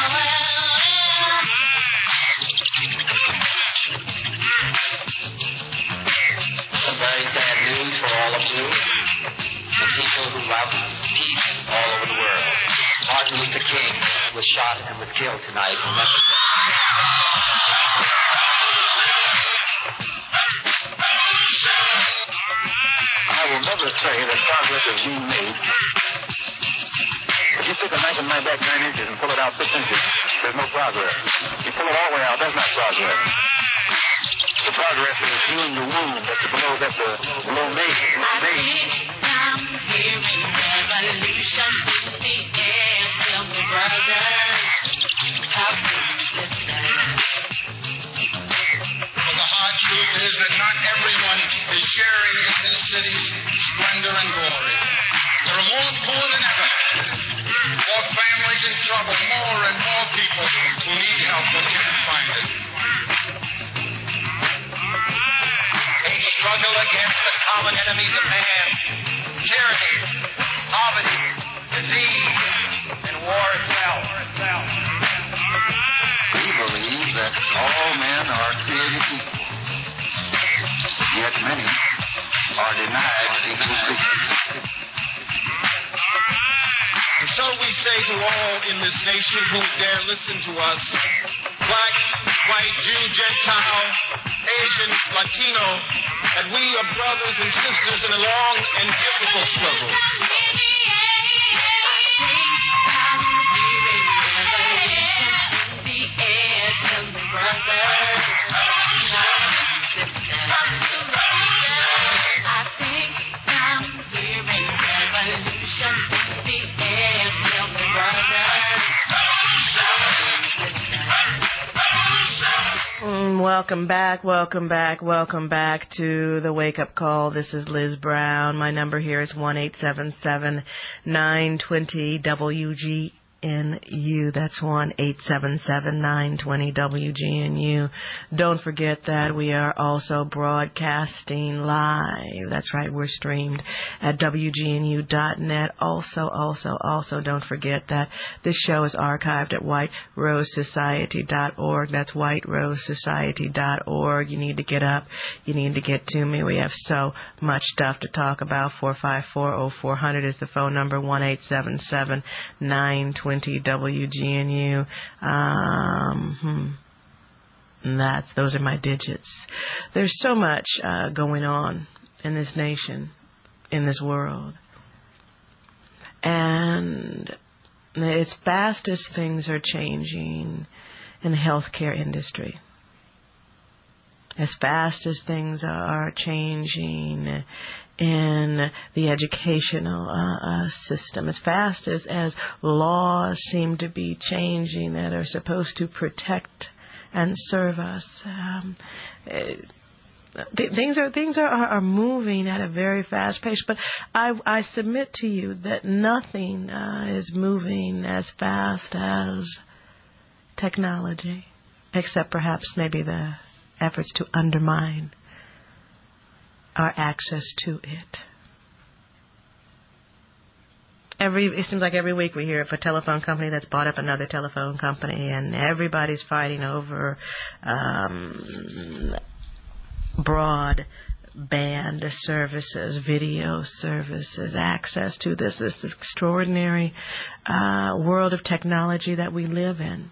Some very sad news for all of you, the people who love peace all over the world. Martin Luther King was shot and was killed tonight in Memphis. I will never say that progress is being made. If you take a knife and knife back nine inches and pull it out six inches, there's no progress. You pull it all the way out, that's not progress. The progress is healing the wound that's below, that's the below made. I'm hearing revolution in the air. Tell me, brother, how do you listen? Well, the hard truth is that not everyone is sharing in this city's splendor and glory. There are more poor than ever, more families in trouble, more and more people who need help but can't find it. A struggle against the common enemies of man, tyranny, poverty, disease, and war itself. We believe that all men are created equal, yet many are denied equal treatment. And so we say to all in this nation who dare listen to us, black, white, Jew, Gentile, Asian, Latino, that we are brothers and sisters in a long and difficult struggle. Welcome back, welcome back, welcome back to the Wake Up Call. This is Liz Brown. My number here is one eight seven seven, nine two zero, W G N U. That's one eight seven seven, nine two zero, W G N U. Don't forget that we are also broadcasting live. That's right, we're streamed at W G N U dot net. Also, also, also don't forget that this show is archived at White Rose Society dot org. That's White Rose Society dot org. You need to get up. You need to get to me. We have so much stuff to talk about. four five four, oh four hundred is the phone number. one eight seven seven, nine two zero, W G N U. Um, hmm. And that's, those are my digits. There's so much uh, going on in this nation, in this world. And as fast as things are changing in the healthcare industry, as fast as things are changing in the educational uh, uh, system, as fast as, as laws seem to be changing that are supposed to protect and serve us, um, th- things are things are, are moving at a very fast pace. But I, I submit to you that nothing uh, is moving as fast as technology, except perhaps maybe the efforts to undermine our access to it. Every it seems like every week we hear of a telephone company that's bought up another telephone company, and everybody's fighting over um, broadband services, video services, access to this this extraordinary uh, world of technology that we live in.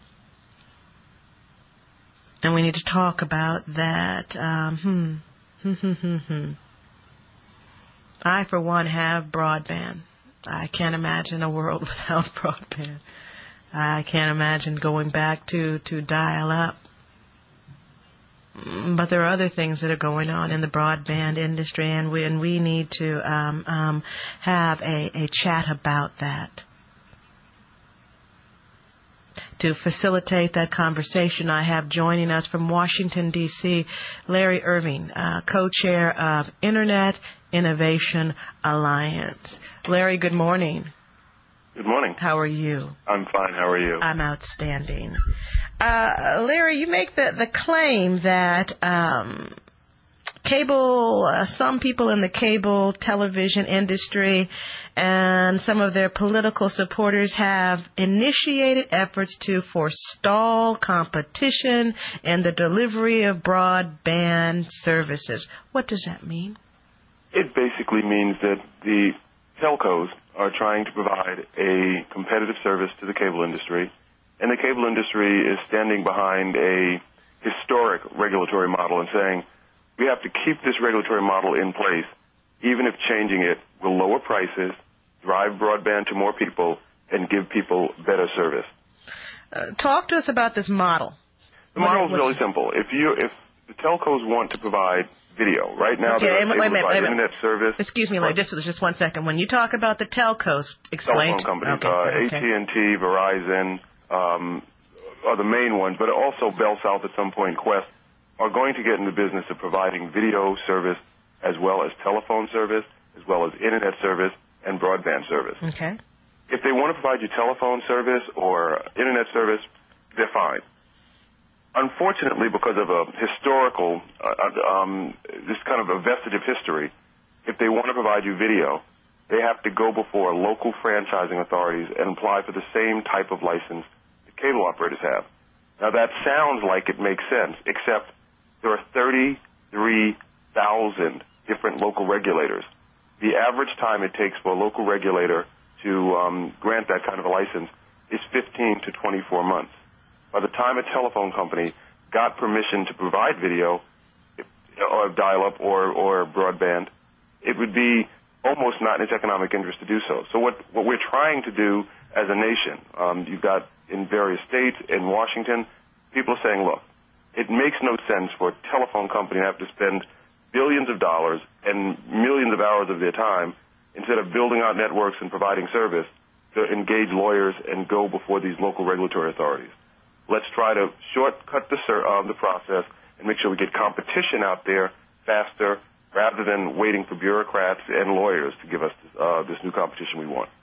And we need to talk about that. Um, hmm. hmm, hmm, hmm. I, for one, have broadband. I can't imagine a world without broadband. I can't imagine going back to, to dial-up. But there are other things that are going on in the broadband industry, and we, and we need to um, um, have a, a chat about that. To facilitate that conversation, I have joining us from Washington, D C, Larry Irving, uh, co-chair of Internet Innovation Alliance. Larry, good morning. Good morning. How are you? I'm fine. How are you? I'm outstanding. Uh, Larry, you make the, the claim that um, cable, uh, some people in the cable television industry and some of their political supporters have initiated efforts to forestall competition in the delivery of broadband services. What does that mean? It basically means that the telcos are trying to provide a competitive service to the cable industry, and the cable industry is standing behind a historic regulatory model and saying, we have to keep this regulatory model in place, even if changing it will lower prices, drive broadband to more people, and give people better service. Uh, talk to us about this model. The model is really simple. If you, if the telcos want to provide video, right now okay, they're able able to to provide internet service. Excuse me, Larry, just, just one second. When you talk about the telcos, explain. Telephone companies, okay, uh, okay. A T and T, Verizon um, are the main ones, but also Bell South at some point, Qwest, are going to get in the business of providing video service as well as telephone service, as well as internet service and broadband service. Okay. If they want to provide you telephone service or internet service, they're fine. Unfortunately, because of a historical, uh, um, this kind of a vestige of history, if they want to provide you video, they have to go before local franchising authorities and apply for the same type of license the cable operators have. Now, that sounds like it makes sense, except there are thirty-three thousand different local regulators. The average time it takes for a local regulator to um, grant that kind of a license is fifteen to twenty-four months. By the time a telephone company got permission to provide video, or dial-up or, or broadband, it would be almost not in its economic interest to do so. So what, what we're trying to do as a nation, um, you've got in various states, in Washington, people are saying, look, it makes no sense for a telephone company to have to spend billions of dollars and millions of hours of their time instead of building out networks and providing service to engage lawyers and go before these local regulatory authorities. Let's try to shortcut the, uh, the process and make sure we get competition out there faster rather than waiting for bureaucrats and lawyers to give us uh, this new competition we want.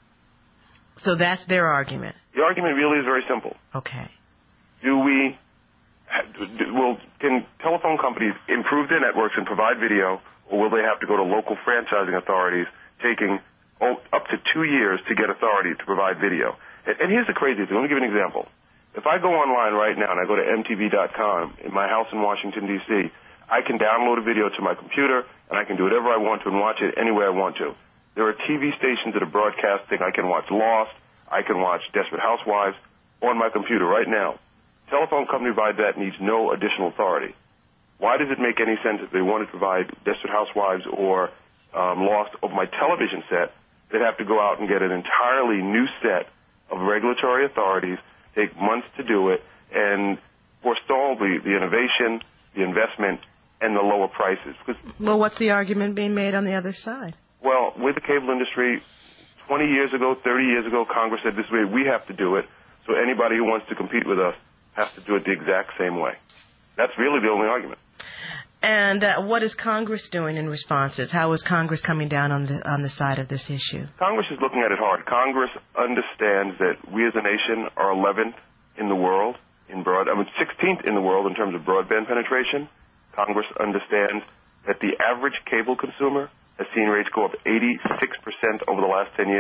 So that's their argument. The argument really is very simple. Okay. Do we, will, can telephone companies improve their networks and provide video, or will they have to go to local franchising authorities taking oh, up to two years to get authority to provide video? And, and here's the crazy thing. Let me give you an example. If I go online right now and I go to M T V dot com in my house in Washington, D C, I can download a video to my computer, and I can do whatever I want to and watch it any way I want to. There are T V stations that are broadcasting. I can watch Lost. I can watch Desperate Housewives on my computer right now. Telephone company provide that needs no additional authority. Why does it make any sense if they want to provide Desperate Housewives or um, Lost over my television set? They'd have to go out and get an entirely new set of regulatory authorities, take months to do it, and forestall the, the innovation, the investment, and the lower prices. Because, well, what's the argument being made on the other side? Well, with the cable industry, twenty years ago, thirty years ago, Congress said this way, we have to do it, so anybody who wants to compete with us has to do it the exact same way. That's really the only argument. And uh, what is Congress doing in responses? How is Congress coming down on the on the side of this issue? Congress is looking at it hard. Congress understands that we as a nation are eleventh in the world in broad, I mean sixteenth in the world in terms of broadband penetration. Congress understands that the average cable consumer has seen rates go up eighty-six percent over the last ten years.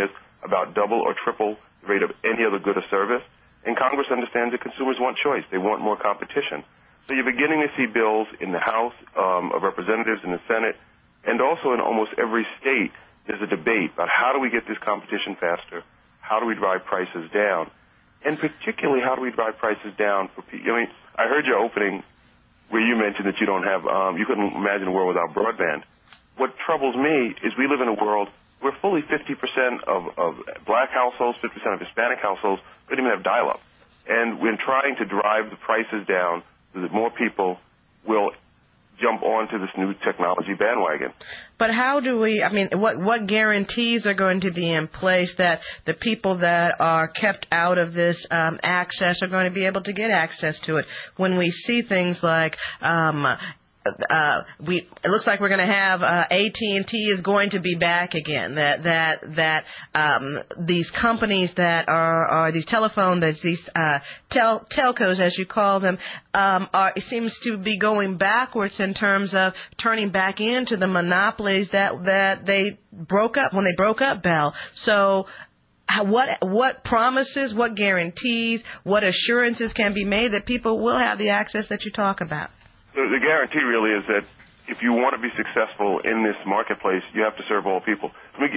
about double or triple the rate of any other good or service. And Congress understands that consumers want choice. They want more competition. So you're beginning to see bills in the House um, of Representatives, in the Senate, and also in almost every state there's a debate about how do we get this competition faster, how do we drive prices down, and particularly how do we drive prices down for people. I mean, I heard your opening where you mentioned that you don't have, um, you couldn't imagine a world without broadband. What troubles me is we live in a world where fully fifty percent of, of black households, fifty percent of Hispanic households don't even have dial-up. And we're trying to drive the prices down so that more people will jump onto this new technology bandwagon. But how do we, I mean, what, what guarantees are going to be in place that the people that are kept out of this um, access are going to be able to get access to it? When we see things like, um, uh, we, it looks like we're going to have uh, A T and T is going to be back again. That that that um, these companies that are, are these telephone, there's these uh, tel- telcos, as you call them, um, are it seems to be going backwards in terms of turning back into the monopolies that that they broke up when they broke up Bell. So. What what promises, what guarantees, what assurances can be made that people will have the access that you talk about? The, the guarantee really is that if you want to be successful in this marketplace, you have to serve all people.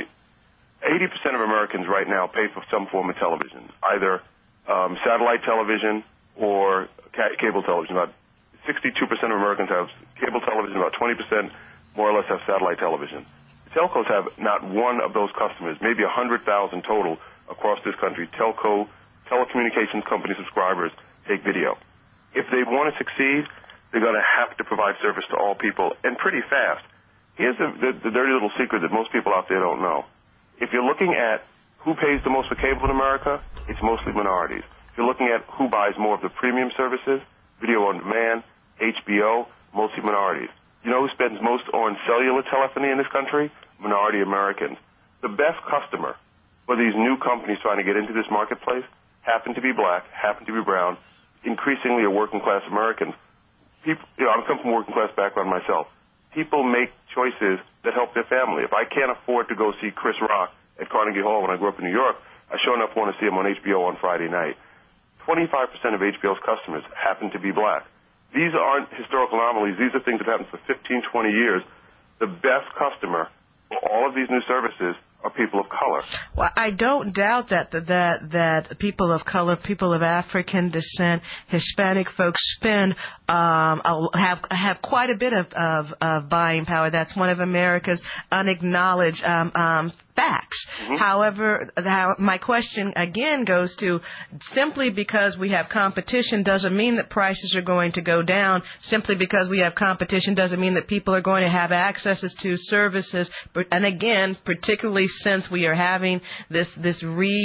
eighty percent of Americans right now pay for some form of television, either um, satellite television or ca- cable television. About sixty-two percent of Americans have cable television, about twenty percent more or less have satellite television. The telcos have not one of those customers, maybe one hundred thousand total across this country. Telco, telecommunications company subscribers take video. If they want to succeed, they're going to have to provide service to all people, and pretty fast. Here's the, the, the dirty little secret that most people out there don't know. If you're looking at who pays the most for cable in America, it's mostly minorities. If you're looking at who buys more of the premium services, video on demand, H B O, mostly minorities. You know who spends most on cellular telephony in this country? Minority Americans. The best customer for these new companies trying to get into this marketplace happen to be black, happen to be brown, increasingly are working class Americans. People, you know, I come from a working class background myself. People make choices that help their family. If I can't afford to go see Chris Rock at Carnegie Hall when I grew up in New York, I sure enough want to see him on H B O on Friday night. twenty-five percent of H B O's customers happen to be black. These aren't historical anomalies. These are things that have happened for fifteen, twenty years. The best customer for all of these new services are people of color. Well, I don't doubt that that that people of color, people of African descent, Hispanic folks spend um, have have quite a bit of, of, of buying power. That's one of America's unacknowledged um, um, facts. Mm-hmm. However, the, my question again goes to simply because we have competition doesn't mean that prices are going to go down. Simply because we have competition doesn't mean that people are going to have accesses to services. And again, particularly since we are having this this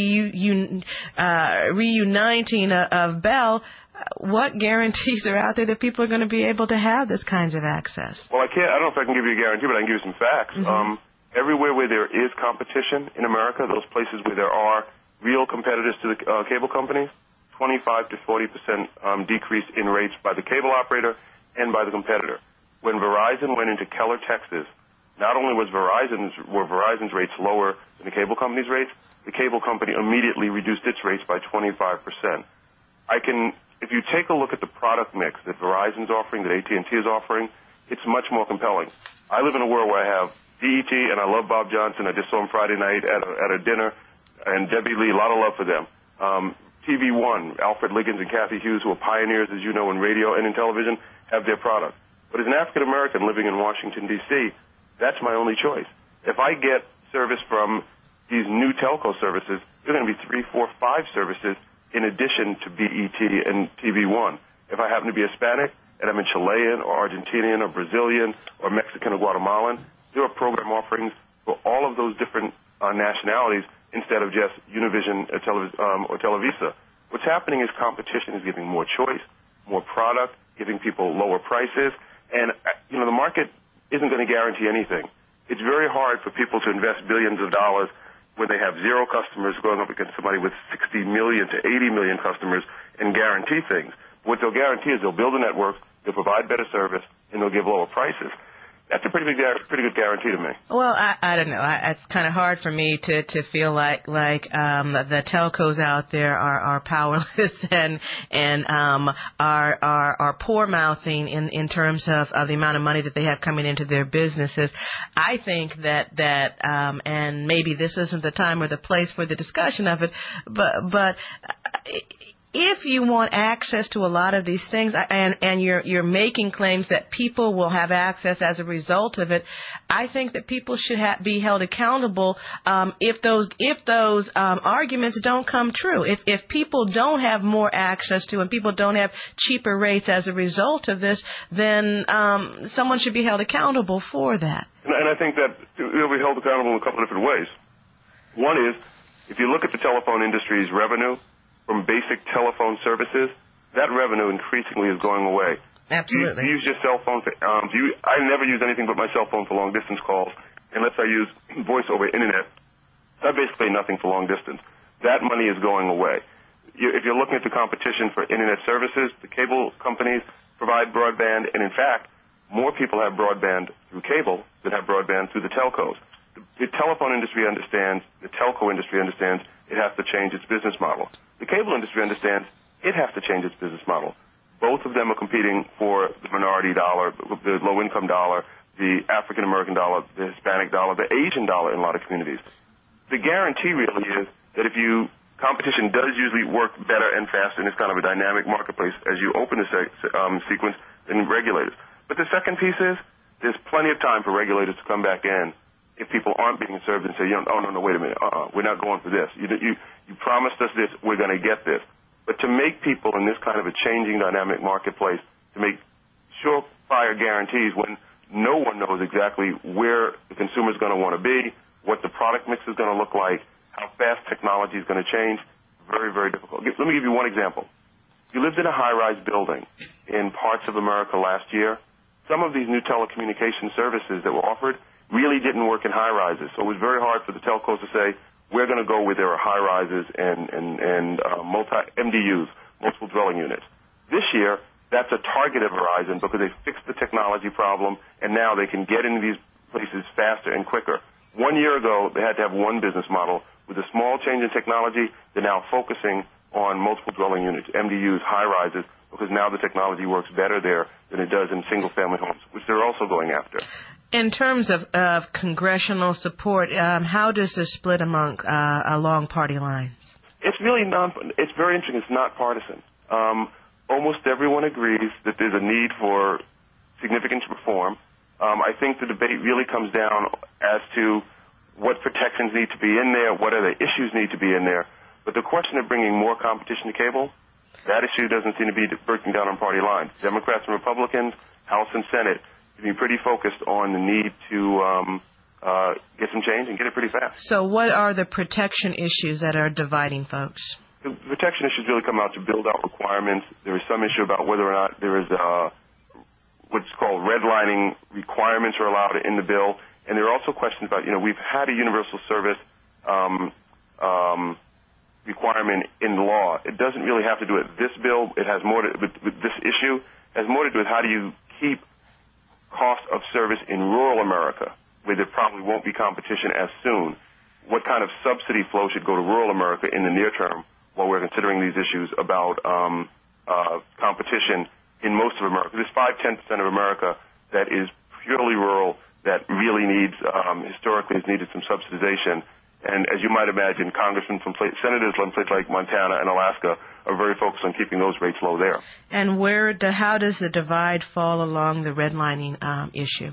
reun, uh, reuniting of, of Bell, what guarantees are out there that people are going to be able to have this kinds of access? Well, I can't. I don't know if I can give you a guarantee, but I can give you some facts. Mm-hmm. Um, everywhere where there is competition in America, those places where there are real competitors to the uh, cable companies, twenty-five to forty percent um, decrease in rates by the cable operator and by the competitor. When Verizon went into Keller, Texas, not only was Verizon's, were Verizon's rates lower than the cable company's rates, the cable company immediately reduced its rates by twenty-five percent. I can, if you take a look at the product mix that Verizon's offering, that A T and T is offering, it's much more compelling. I live in a world where I have D E T, and I love Bob Johnson. I just saw him Friday night at a, at a dinner, and Debbie Lee, a lot of love for them. Um, T V One, Alfred Liggins and Kathy Hughes, who are pioneers, as you know, in radio and in television, have their product. But as an African-American living in Washington, D C, that's my only choice. If I get service from these new telco services, there are going to be three, four, five services in addition to B E T and T V One. If I happen to be Hispanic and I'm in Chilean or Argentinian or Brazilian or Mexican or Guatemalan, there are program offerings for all of those different uh, nationalities instead of just Univision or, Televis- um, or Televisa. What's happening is competition is giving more choice, more product, giving people lower prices, and you know the market isn't going to guarantee anything. It's very hard for people to invest billions of dollars when they have zero customers going up against somebody with sixty million to eighty million customers and guarantee things. What they'll guarantee is they'll build a network, they'll provide better service, and they'll give lower prices. That's a pretty big, pretty good guarantee to me. Well, I, I don't know. I, it's kind of hard for me to, to feel like like um, the telcos out there are, are powerless and and um, are are are poor mouthing in, in terms of, of the amount of money that they have coming into their businesses. I think that that um, and maybe this isn't the time or the place for the discussion of it, but but. If you want access to a lot of these things, and, and you're, you're making claims that people will have access as a result of it, I think that people should ha- be held accountable um, if those if those um, arguments don't come true. If if people don't have more access to and people don't have cheaper rates as a result of this, then um, someone should be held accountable for that. And, and I think that they'll be held accountable in a couple of different ways. One is, if you look at the telephone industry's revenue from basic telephone services, that revenue increasingly is going away. Absolutely. You, you use your cell phone. For, um, you, I never use anything but my cell phone for long-distance calls, unless I use voice over internet. I basically pay nothing for long distance. That money is going away. You, if you're looking at the competition for internet services, the cable companies provide broadband, and in fact, more people have broadband through cable than have broadband through the telcos. The, the telephone industry understands, the telco industry understands, it has to change its business model. The cable industry understands it has to change its business model. Both of them are competing for the minority dollar, the low-income dollar, the African-American dollar, the Hispanic dollar, the Asian dollar in a lot of communities. The guarantee really is that if you, competition does usually work better and faster in this kind of a dynamic marketplace as you open the se- um, sequence than regulators. But the second piece is there's plenty of time for regulators to come back in if people aren't being served and say, you know, oh, no, no, wait a minute, uh-uh, we're not going for this. You, you, you promised us this, we're going to get this. But to make people in this kind of a changing dynamic marketplace, to make surefire guarantees when no one knows exactly where the consumer is going to want to be, what the product mix is going to look like, how fast technology is going to change, very, very difficult. Let me give you one example. If you lived in a high-rise building in parts of America last year, some of these new telecommunication services that were offered really didn't work in high-rises. So it was very hard for the telcos to say, we're going to go where there are high-rises and, and, and uh, multi M D Us, multiple dwelling units. This year, that's a target of Verizon because they fixed the technology problem, and now they can get into these places faster and quicker. One year ago, they had to have one business model. With a small change in technology, they're now focusing on multiple dwelling units, M D Us, high-rises, because now the technology works better there than it does in single-family homes, which they're also going after. In terms of, of congressional support, um, how does this split among uh, along party lines? It's really non. It's very interesting. It's not partisan. Um, almost everyone agrees that there's a need for significant reform. Um, I think the debate really comes down as to what protections need to be in there, what other issues need to be in there. But the question of bringing more competition to cable, that issue doesn't seem to be breaking down on party lines. Democrats and Republicans, House and Senate, be pretty focused on the need to um, uh, get some change and get it pretty fast. So what are the protection issues that are dividing folks? The protection issues really come out to build out requirements. There is some issue about whether or not there is uh, what's called redlining requirements are allowed in the bill. And there are also questions about, you know, we've had a universal service um, um, requirement in law. It doesn't really have to do with this bill. It has more to, with, with this issue, it has more to do with how do you keep cost of service in rural America, where there probably won't be competition as soon. What kind of subsidy flow should go to rural America in the near term while we're considering these issues about um, uh, competition in most of America? There's five, ten percent of America that is purely rural, that really needs, um, historically has needed some subsidization. And as you might imagine, congressmen from places, senators from places like Montana and Alaska are very focused on keeping those rates low there. And where, do, how does the divide fall along the redlining um, issue?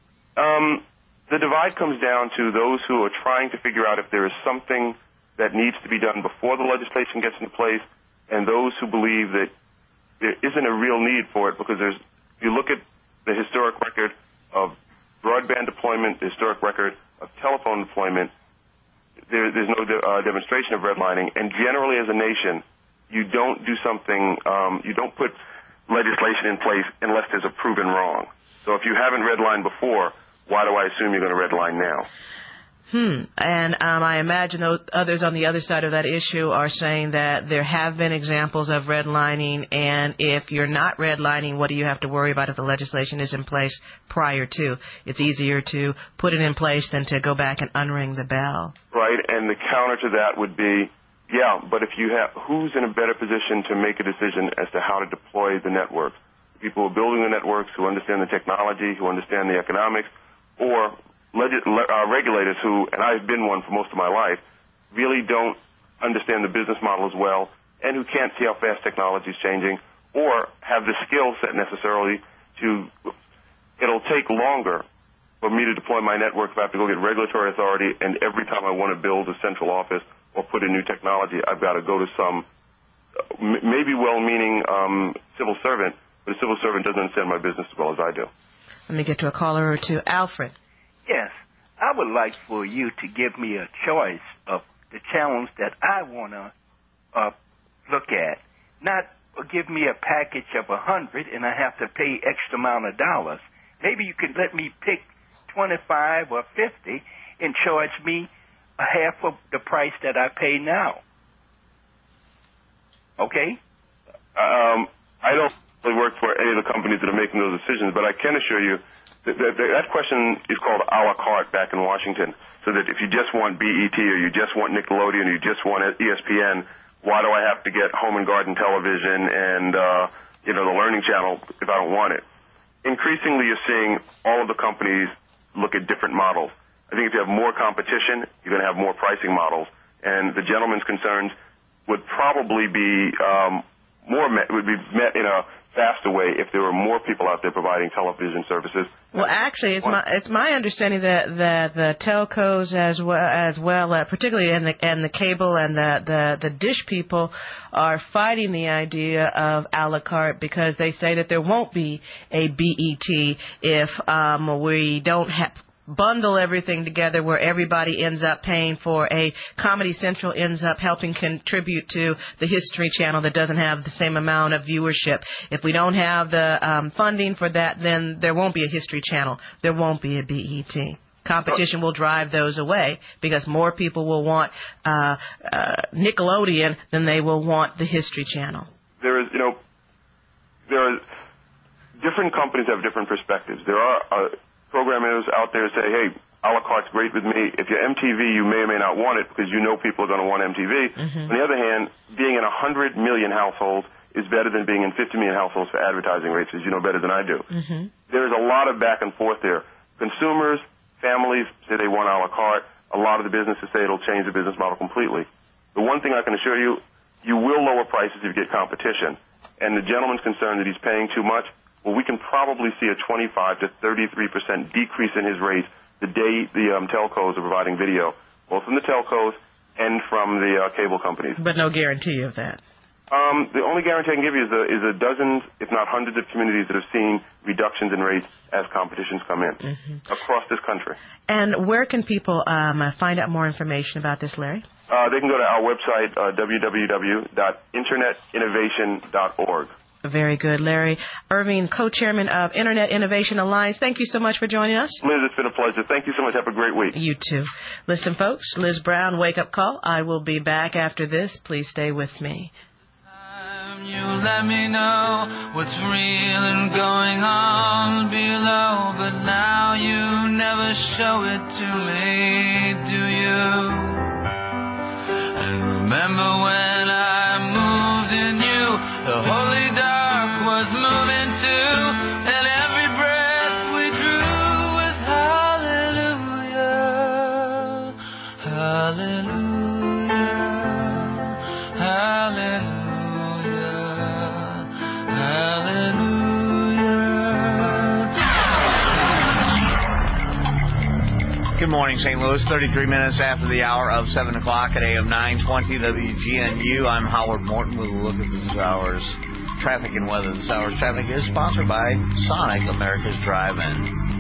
Um, the divide comes down to those who are trying to figure out if there is something that needs to be done before the legislation gets into place, and those who believe that there isn't a real need for it because there's, if you look at the historic record of broadband deployment, the historic record of telephone deployment, There, there's no de- uh, demonstration of redlining, and generally as a nation, you don't do something, um, you don't put legislation in place unless there's a proven wrong. So if you haven't redlined before, why do I assume you're going to redline now? Hmm. And um, I imagine those others on the other side of that issue are saying that there have been examples of redlining, and if you're not redlining, what do you have to worry about if the legislation is in place prior to? It's easier to put it in place than to go back and unring the bell. Right, and the counter to that would be, yeah, but if you have, who's in a better position to make a decision as to how to deploy the network? People who are building the networks, who understand the technology, who understand the economics, or Leg- uh, regulators who, and I've been one for most of my life, really don't understand the business model as well, and who can't see how fast technology is changing, or have the skill set necessarily to, it'll take longer for me to deploy my network if I have to go get regulatory authority, and every time I want to build a central office or put in new technology, I've got to go to some m- maybe well-meaning um, civil servant, but a civil servant doesn't understand my business as well as I do. Let me get to a caller or two. Alfred. Yes, I would like for you to give me a choice of the channels that I want to uh, look at. Not give me a package of a hundred and I have to pay X amount of dollars. Maybe you could let me pick twenty-five or fifty and charge me a half of the price that I pay now. Okay? Um, I don't really work for any of the companies that are making those decisions, but I can assure you That, that, that question is called a la carte back in Washington, so that if you just want B E T or you just want Nickelodeon or you just want E S P N, why do I have to get Home and Garden Television and, uh, you know, the Learning Channel if I don't want it? Increasingly, you're seeing all of the companies look at different models. I think if you have more competition, you're going to have more pricing models, and the gentleman's concerns would probably be um, more met, would be met in a faster way if there were more people out there providing television services. Well, actually, it's my it's my understanding that that the telcos as well as well, uh, particularly in the and the cable and the, the the dish people are fighting the idea of a la carte because they say that there won't be a B E T if um, we don't have. Bundle everything together where everybody ends up paying for a Comedy Central ends up helping contribute to the History Channel that doesn't have the same amount of viewership. If we don't have the um, funding for that, then there won't be a History Channel. There won't be a B E T. Competition will drive those away because more people will want uh, uh, Nickelodeon than they will want the History Channel. There is, you know, there are different companies have different perspectives. There are uh, programmers out there say, hey, a la carte's great with me. If you're M T V, you may or may not want it because you know people are going to want M T V. Mm-hmm. On the other hand, being in one hundred million households is better than being in fifty million households for advertising rates, as you know better than I do. Mm-hmm. There is a lot of back and forth there. Consumers, families say they want a la carte. A lot of the businesses say it'll change the business model completely. The one thing I can assure you, you will lower prices if you get competition. And the gentleman's concerned that he's paying too much. Well, we can probably see a twenty-five to thirty-three percent decrease in his rates the day the um, telcos are providing video, both from the telcos and from the uh, cable companies. But no guarantee of that. Um, the only guarantee I can give you is a, is a dozens, if not hundreds of communities that have seen reductions in rates as competitions come in mm-hmm. across this country. And where can people um, find out more information about this, Larry? Uh, they can go to our website, uh, w w w dot internet innovation dot org. Very good, Larry Irving, co-chairman of Internet Innovation Alliance. Thank you so much for joining us. Liz, it's been a pleasure. Thank you so much. Have a great week. You too. Listen, folks, Liz Brown, Wake Up Call. I will be back after this. Please stay with me. You let me know what's real and going on below, but now you never show it to me, do you? And remember when I moved in you, the holy dark was moving too, and every breath we drew was hallelujah, hallelujah, hallelujah. Good morning, Saint Louis. thirty-three minutes after the hour of seven o'clock at A M nine twenty W G N U. I'm Howard Morton with a look at this hour's traffic and weather. This hour's traffic is sponsored by Sonic, America's Drive-In.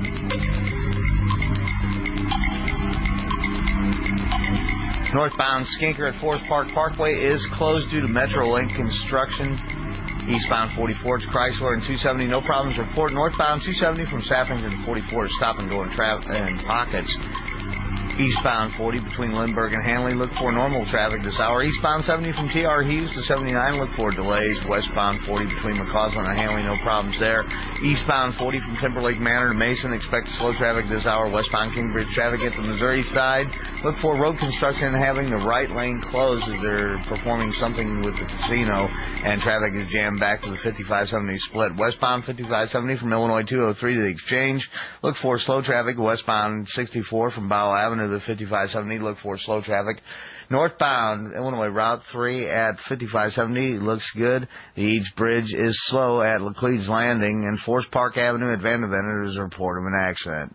Northbound Skinker at Forest Park Parkway is closed due to Metrolink construction. Eastbound forty-four to Chrysler and two seventy, no problems report. Northbound two seventy from Sappington to forty-four, stop and go in, tra- in pockets. Eastbound forty between Lindbergh and Hanley, look for normal traffic this hour. Eastbound seventy from T R Hughes to seventy-nine, look for delays. Westbound forty between McCausland and Hanley, no problems there. Eastbound forty from Timberlake Manor to Mason, expect slow traffic this hour. Westbound Kingbridge traffic at the Missouri side, look for road construction having the right lane closed as they're performing something with the casino, and traffic is jammed back to the fifty-five seventy split. Westbound fifty-five seventy from Illinois two oh three to the Exchange, look for slow traffic. Westbound sixty-four from Bowell Avenue to the fifty-five seventy, look for slow traffic. Northbound Illinois Route three at fifty-five seventy looks good. The Eads Bridge is slow at Laclede's Landing, and Forest Park Avenue at Vanderbilt is a report of an accident.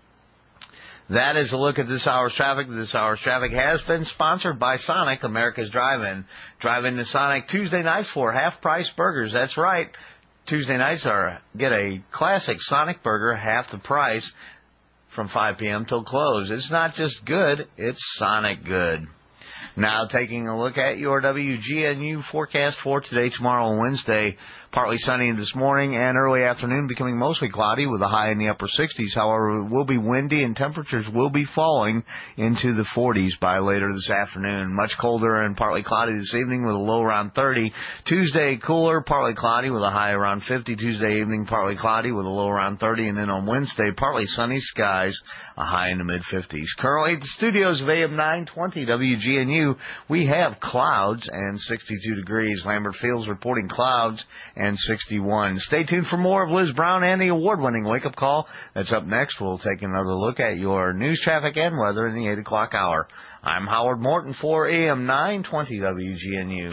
That is a look at this hour's traffic. This hour's traffic has been sponsored by Sonic, America's Drive-In. Drive in to Sonic Tuesday nights for half-price burgers. That's right. Tuesday nights are get a classic Sonic burger, half the price, from five p.m. till close. It's not just good, it's Sonic good. Now taking a look at your W G N U forecast for today, tomorrow, and Wednesday. Partly sunny this morning and early afternoon, becoming mostly cloudy with a high in the upper sixties. However, it will be windy and temperatures will be falling into the forties by later this afternoon. Much colder and partly cloudy this evening with a low around thirty. Tuesday, cooler, partly cloudy with a high around fifty. Tuesday evening, partly cloudy with a low around thirty. And then on Wednesday, partly sunny skies, a high in the mid-fifties. Currently at the studios of A M nine twenty W G N U, we have clouds and sixty-two degrees. Lambert Fields reporting clouds and sixty-one. Stay tuned for more of Liz Brown and the award-winning wake-up call. That's up next. We'll take another look at your news, traffic, and weather in the eight o'clock hour. I'm Howard Morton for A M nine twenty W G N U.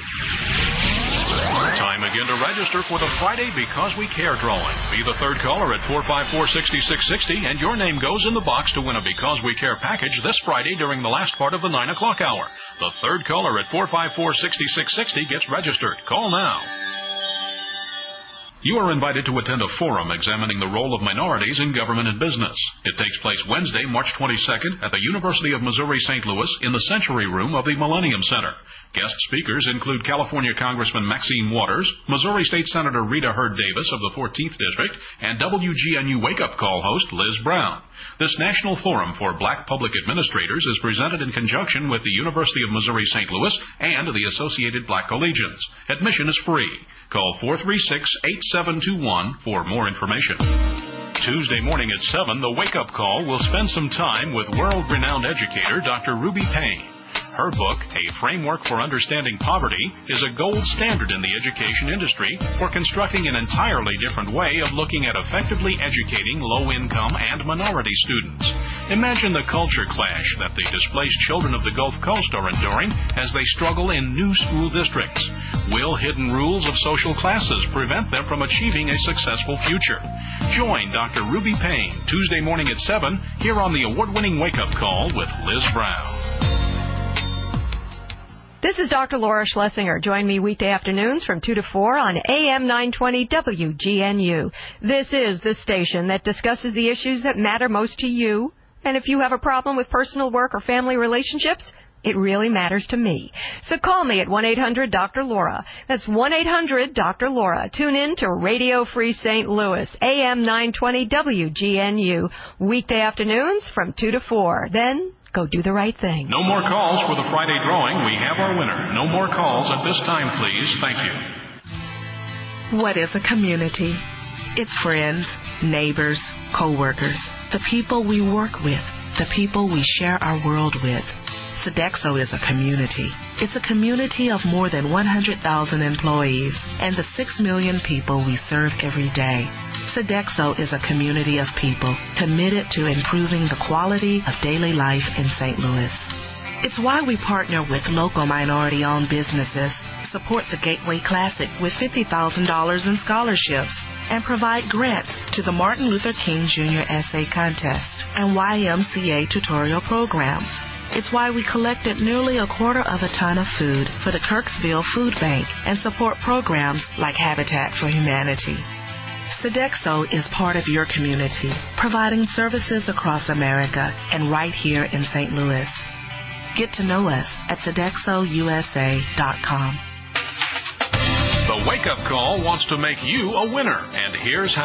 Time again to register for the Friday Because We Care drawing. Be the third caller at four five four, six six six zero, and your name goes in the box to win a Because We Care package this Friday during the last part of the nine o'clock hour. The third caller at four five four, six six six zero gets registered. Call now. You are invited to attend a forum examining the role of minorities in government and business. It takes place Wednesday, March twenty-second at the University of Missouri Saint Louis in the Century Room of the Millennium Center. Guest speakers include California Congressman Maxine Waters, Missouri State Senator Rita Hurd Davis of the fourteenth District, and W G N U wake-up call host Liz Brown. This National Forum for Black Public Administrators is presented in conjunction with the University of Missouri Saint Louis and the Associated Black Collegians. Admission is free. Call four three six, eight seven two one for more information. Tuesday morning at seven, the wake-up call will spend some time with world-renowned educator Doctor Ruby Payne. Her book, A Framework for Understanding Poverty, is a gold standard in the education industry for constructing an entirely different way of looking at effectively educating low-income and minority students. Imagine the culture clash that the displaced children of the Gulf Coast are enduring as they struggle in new school districts. Will hidden rules of social classes prevent them from achieving a successful future? Join Doctor Ruby Payne Tuesday morning at seven here on the award-winning wake-up call with Liz Brown. This is Doctor Laura Schlesinger. Join me weekday afternoons from two to four on A M nine twenty W G N U. This is the station that discusses the issues that matter most to you. And if you have a problem with personal work or family relationships, it really matters to me. So call me at one eight hundred Doctor Laura. That's one eight hundred Doctor Laura. Tune in to Radio Free Saint Louis, A M nine twenty W G N U, weekday afternoons from two to four. Then go do the right thing. No more calls for the Friday drawing. We have our winner. No more calls at this time, please. Thank you. What is a community? It's friends, neighbors, co-workers, the people we work with, the people we share our world with. Sodexo is a community. It's a community of more than one hundred thousand employees and the six million people we serve every day. Sodexo is a community of people committed to improving the quality of daily life in Saint Louis. It's why we partner with local minority-owned businesses, support the Gateway Classic with fifty thousand dollars in scholarships, and provide grants to the Martin Luther King Junior Essay Contest and Y M C A tutorial programs. It's why we collected nearly a quarter of a ton of food for the Kirksville Food Bank and support programs like Habitat for Humanity. Sodexo is part of your community, providing services across America and right here in Saint Louis. Get to know us at Sodexo U S A dot com. The Wake Up Call wants to make you a winner, and here's how.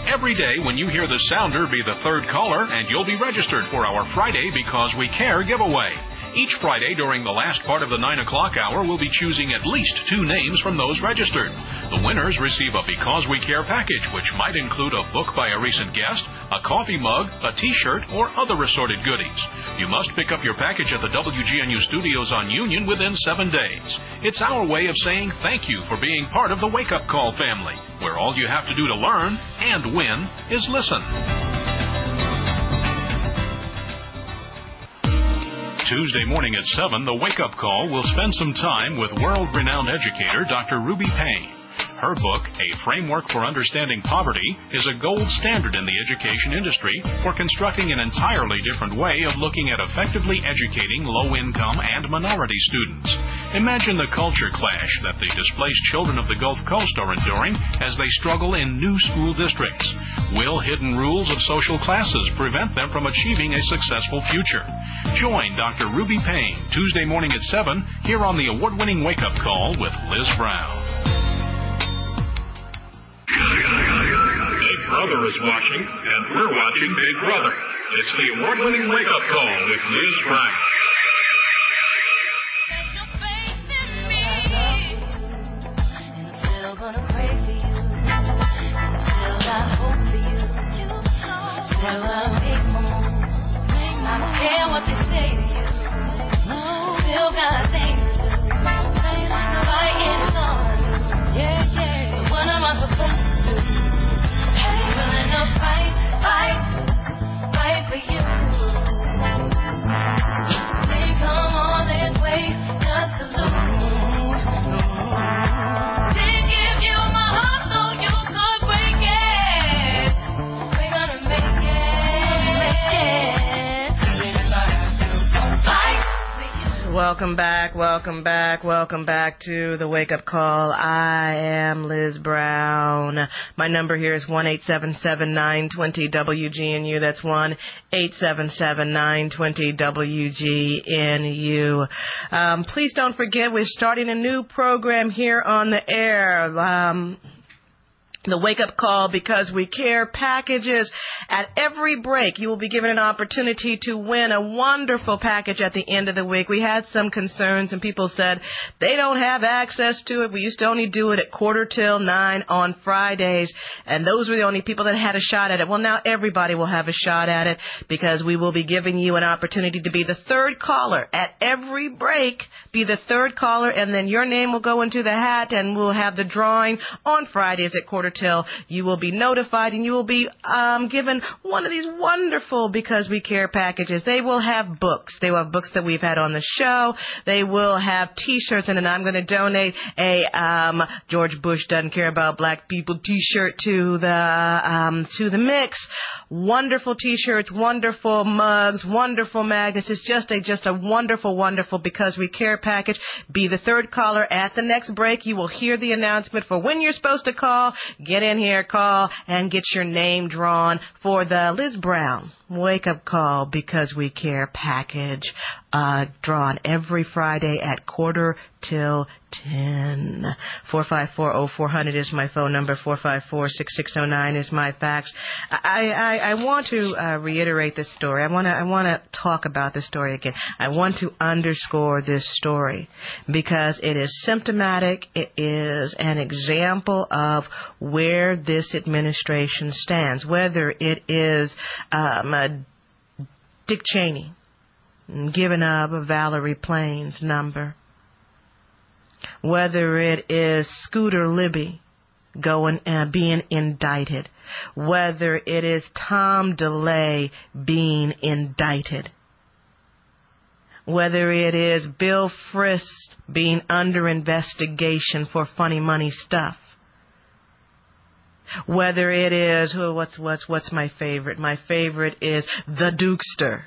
Every day when you hear the sounder, be the third caller, and you'll be registered for our Friday Because We Care giveaway. Each Friday during the last part of the nine o'clock hour, we'll be choosing at least two names from those registered. The winners receive a Because We Care package, which might include a book by a recent guest, a coffee mug, a T-shirt, or other assorted goodies. You must pick up your package at the W G N U studios on Union within seven days. It's our way of saying thank you for being part of the Wake Up Call family, where all you have to do to learn and win is listen. Tuesday morning at seven, the Wake Up Call will spend some time with world-renowned educator Doctor Ruby Payne. Her book, A Framework for Understanding Poverty, is a gold standard in the education industry for constructing an entirely different way of looking at effectively educating low-income and minority students. Imagine the culture clash that the displaced children of the Gulf Coast are enduring as they struggle in new school districts. Will hidden rules of social classes prevent them from achieving a successful future? Join Doctor Ruby Payne Tuesday morning at seven here on the award-winning Wake Up Call with Liz Brown. Big Brother is watching, and we're watching Big Brother. It's the award-winning Wake Up Call with Liz Brown. Welcome back, welcome back, welcome back to the Wake Up Call. I am Liz Brown. My number here is one eight seven seven, nine two zero, W G N U. That's one eight seven seven, nine two zero, W G N U. Um, please don't forget, we're starting a new program here on the air. Um... The Wake Up Call Because We Care packages. At every break, you will be given an opportunity to win a wonderful package at the end of the week. We had some concerns, and people said they don't have access to it. We used to only do it at quarter till nine on Fridays, and those were the only people that had a shot at it. Well, now everybody will have a shot at it because we will be giving you an opportunity to be the third caller at every break. Be the third caller, and then your name will go into the hat, and we'll have the drawing on Fridays at quarter till. You will be notified, and you will be um, given one of these wonderful Because We Care packages. They will have books. They will have books that we've had on the show. They will have T-shirts, and then I'm going to donate a um, George Bush Doesn't Care About Black People T-shirt to the um, to the mix. Wonderful T-shirts, wonderful mugs, wonderful magnets. It's just a just a wonderful, wonderful Because We Care package. Be the third caller at the next break. You will hear the announcement for when you're supposed to call. Get in here, call, and get your name drawn for the Liz Brown Wake Up Call Because We Care package, uh, drawn every Friday at quarter till ten. four five four, oh four hundred is my phone number. four five four, six six oh nine is my fax. I, I, I want to uh, reiterate this story. I want to I want to talk about this story again. I want to underscore this story because it is symptomatic. It is an example of where this administration stands, whether it is um, uh, Dick Cheney giving up Valerie Plane's number, whether it is Scooter Libby going uh, being indicted, whether it is Tom DeLay being indicted, whether it is Bill Frist being under investigation for funny money stuff, whether it is who what's what's what's my favorite? My favorite is the Dukester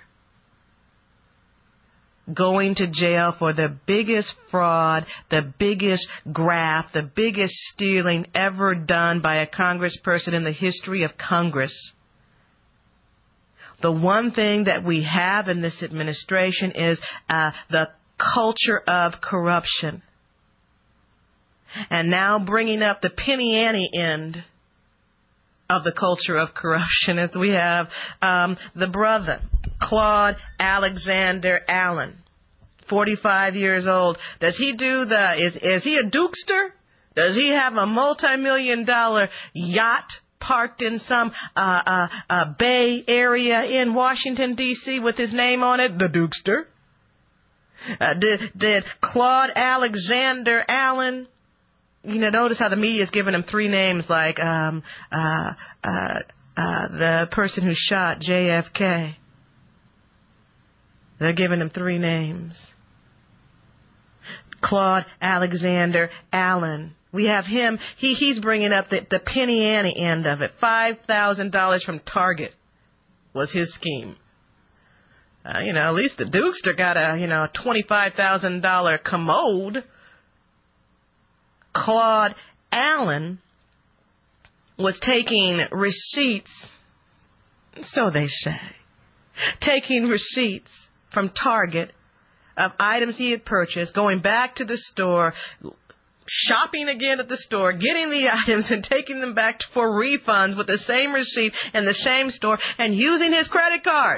going to jail for the biggest fraud, the biggest graft, the biggest stealing ever done by a congressperson in the history of Congress. The one thing that we have in this administration is uh, the culture of corruption. And now bringing up the penny ante end of the culture of corruption is we have um, the brother, Claude Alexander Allen, forty-five years old. Does he do the, is, is he a dukester? Does he have a multi-million dollar yacht parked in some uh, uh, uh, bay area in Washington, D C with his name on it? The dukester. Uh, did, did Claude Alexander Allen, you know, notice how the media is giving him three names like um, uh, uh, uh, the person who shot J F K. They're giving him three names. Claude Alexander Allen. We have him. He he's bringing up the, the penny ante end of it. five thousand dollars from Target was his scheme. Uh, you know, at least the dukester got a, you know, twenty-five thousand dollars commode. Claude Allen was taking receipts, so they say, taking receipts from Target of items he had purchased, going back to the store, shopping again at the store, getting the items and taking them back for refunds with the same receipt in the same store and using his credit card.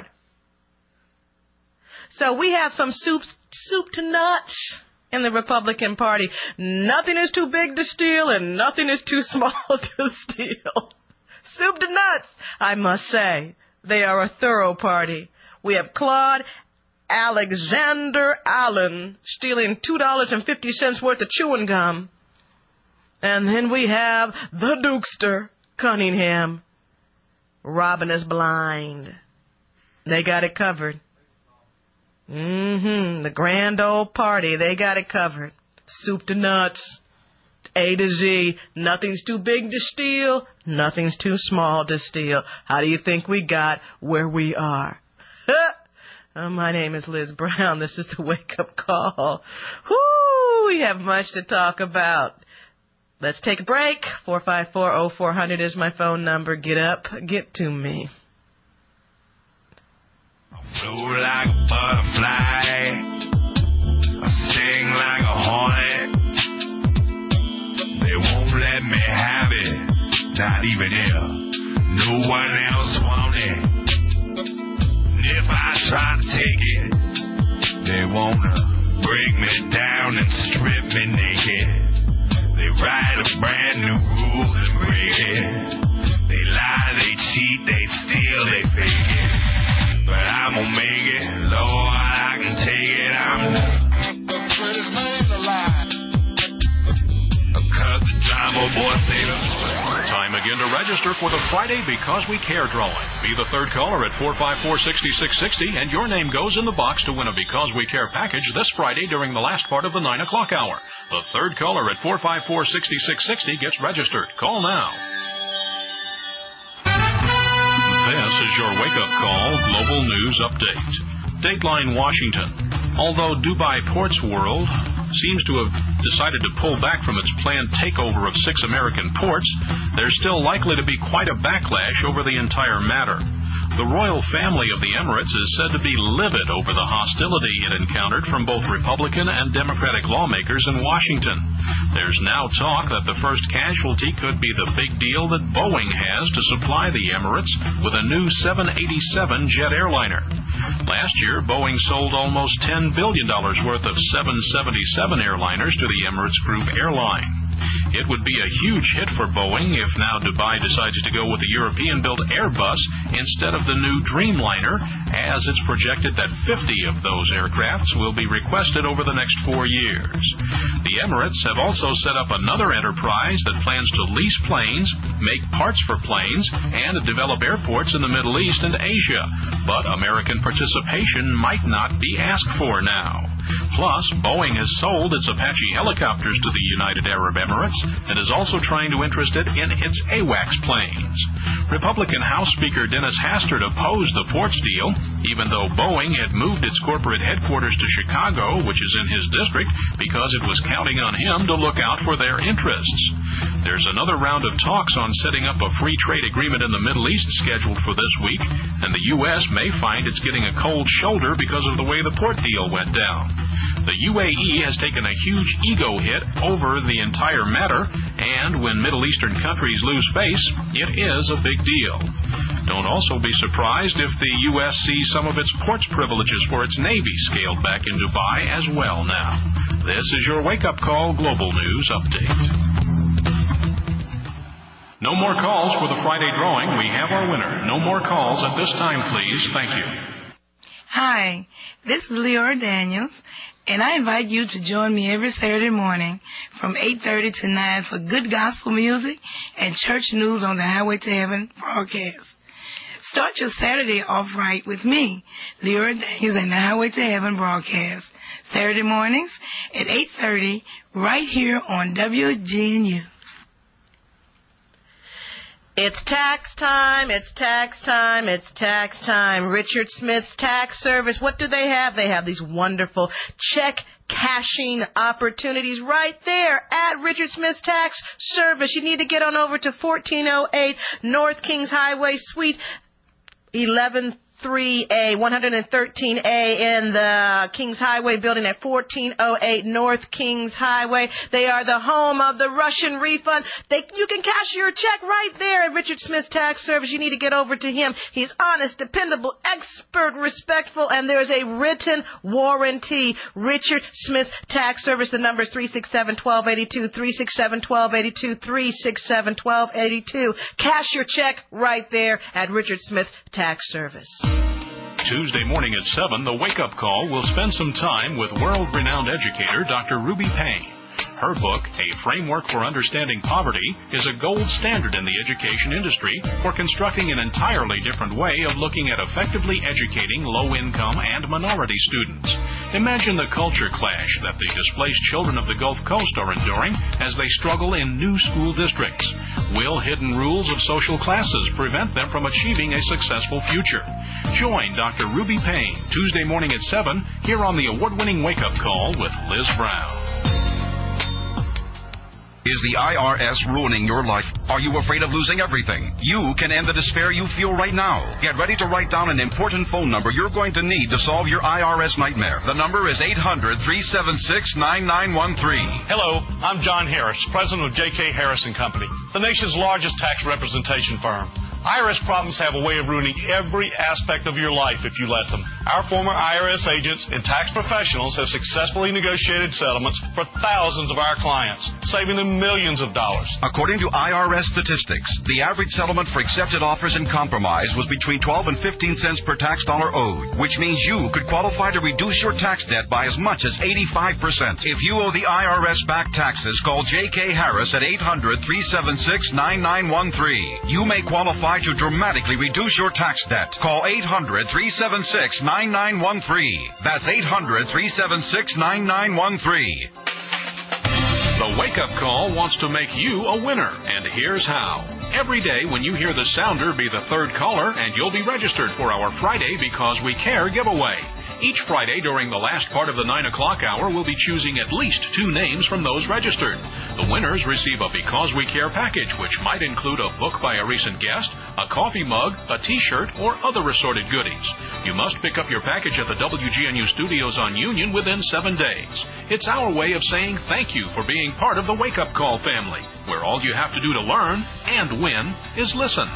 So we have from soup, soup to nuts in the Republican Party. Nothing is too big to steal and nothing is too small to steal. Soup to nuts, I must say. They are a thorough party. We have Claude Alexander Allen stealing two dollars and fifty cents worth of chewing gum. And then we have the dukester, Cunningham, robbing us blind. They got it covered. Mm-hmm. The grand old party, they got it covered. Soup to nuts, A to Z. Nothing's too big to steal. Nothing's too small to steal. How do you think we got where we are? Oh, my name is Liz Brown. This is the Wake Up Call. Whoo, we have much to talk about. Let's take a break. four five four, oh four hundred is my phone number. Get up, get to me. Flow like a butterfly, I sing like a hornet. They won't let me have it, not even if no one else wants it. If I try to take it, they wanna break me down and strip me naked. They write a brand new rule and break it. They lie, they cheat, they steal, they fake it. But I'm gonna make it, Lord, I can take it. I'm the prettiest man alive. I cut the drama, boy, say the Time again to register for the Friday Because We Care drawing. Be the third caller at four five four, six six six zero, and your name goes in the box to win a Because We Care package this Friday during the last part of the nine o'clock hour. The third caller at four five four, six six six zero gets registered. Call now. This is your wake-up call global news update. Dateline Washington. Although Dubai Ports World seems to have decided to pull back from its planned takeover of six American ports, there's still likely to be quite a backlash over the entire matter. The royal family of the Emirates is said to be livid over the hostility it encountered from both Republican and Democratic lawmakers in Washington. There's now talk that the first casualty could be the big deal that Boeing has to supply the Emirates with a new seven eighty-seven jet airliner. Last year, Boeing sold almost ten billion dollars worth of seven seventy-seven airliners to the Emirates Group airline. It would be a huge hit for Boeing if now Dubai decides to go with the European-built Airbus instead of the new Dreamliner, as it's projected that fifty of those aircrafts will be requested over the next four years. The Emirates have also set up another enterprise that plans to lease planes, make parts for planes, and develop airports in the Middle East and Asia. But American participation might not be asked for now. Plus, Boeing has sold its Apache helicopters to the United Arab Emirates and is also trying to interest it in its AWACS planes. Republican House Speaker Dennis Hastert opposed the ports deal. even though Boeing had moved its corporate headquarters to Chicago, which is in his district, because it was counting on him to look out for their interests. There's another round of talks on setting up a free trade agreement in the Middle East scheduled for this week, and the U S may find it's getting a cold shoulder because of the way the port deal went down. The U A E has taken a huge ego hit over the entire matter, and when Middle Eastern countries lose face, it is a big deal. Don't also be surprised if the U S sees some of its ports privileges for its Navy scaled back in Dubai as well now. This is your wake-up call Global News Update. No more calls for the Friday drawing. We have our winner. No more calls at this time, please. Thank you. Hi, this is Leora Daniels, and I invite you to join me every Saturday morning from eight thirty to nine for good gospel music and church news on the Highway to Heaven broadcast. Start your Saturday off right with me, Leora Daniels, and the Highway to Heaven broadcast. Saturday mornings at eight thirty right here on W G N U. It's tax time, it's tax time, it's tax time. Richard Smith's Tax Service, what do they have? They have these wonderful check cashing opportunities right there at Richard Smith's Tax Service. You need to get on over to fourteen oh eight North Kings Highway, Suite eleven three A, one thirteen A in the Kings Highway building at fourteen oh eight North Kings Highway. They are the home of the Russian refund. They, you can cash your check right there at Richard Smith's Tax Service. You need to get over to him. He's honest, dependable, expert, respectful, and there's a written warranty. Richard Smith Tax Service. The number is three six seven, one two eight two, three six seven, one two eight two, three six seven, one two eight two. Cash your check right there at Richard Smith Tax Service. Tuesday morning at seven, the Wake Up Call will spend some time with world-renowned educator Doctor Ruby Payne. Her book, A Framework for Understanding Poverty, is a gold standard in the education industry for constructing an entirely different way of looking at effectively educating low-income and minority students. Imagine the culture clash that the displaced children of the Gulf Coast are enduring as they struggle in new school districts. Will hidden rules of social classes prevent them from achieving a successful future? Join Doctor Ruby Payne Tuesday morning at seven here on the award-winning Wake Up Call with Liz Brown. Is the I R S ruining your life? Are you afraid of losing everything? You can end the despair you feel right now. Get ready to write down an important phone number you're going to need to solve your I R S nightmare. The number is eight hundred, three seven six, nine nine one three. Hello, I'm John Harris, president of J K Harris and Company, the nation's largest tax representation firm. I R S problems have a way of ruining every aspect of your life if you let them. Our former I R S agents and tax professionals have successfully negotiated settlements for thousands of our clients, saving them millions of dollars. According to I R S statistics, the average settlement for accepted offers and compromise was between twelve and fifteen cents per tax dollar owed, which means you could qualify to reduce your tax debt by as much as eighty-five percent. If you owe the I R S back taxes, call J K Harris at eight hundred, three seven six, nine nine one three. You may qualify to dramatically reduce your tax debt. Call eight hundred, three seven six, nine nine one three. That's eight hundred, three seven six, nine nine one three. The Wake Up Call wants to make you a winner, and here's how. Every day when you hear the sounder, be the third caller, and you'll be registered for our Friday Because We Care giveaway. Each Friday during the last part of the nine o'clock hour, we'll be choosing at least two names from those registered. The winners receive a Because We Care package, which might include a book by a recent guest, a coffee mug, a T-shirt, or other assorted goodies. You must pick up your package at the W G N U studios on Union within seven days. It's our way of saying thank you for being part of the Wake Up Call family, where all you have to do to learn and win is listen.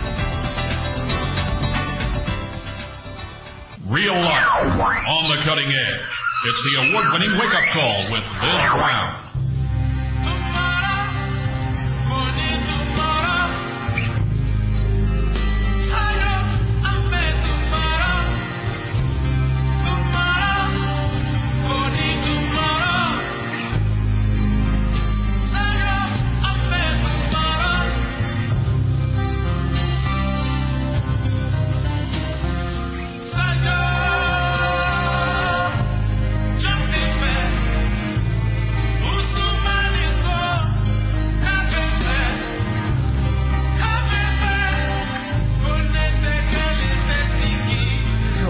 Real life, on the cutting edge. It's the award-winning Wake Up Call with Liz Brown. Who's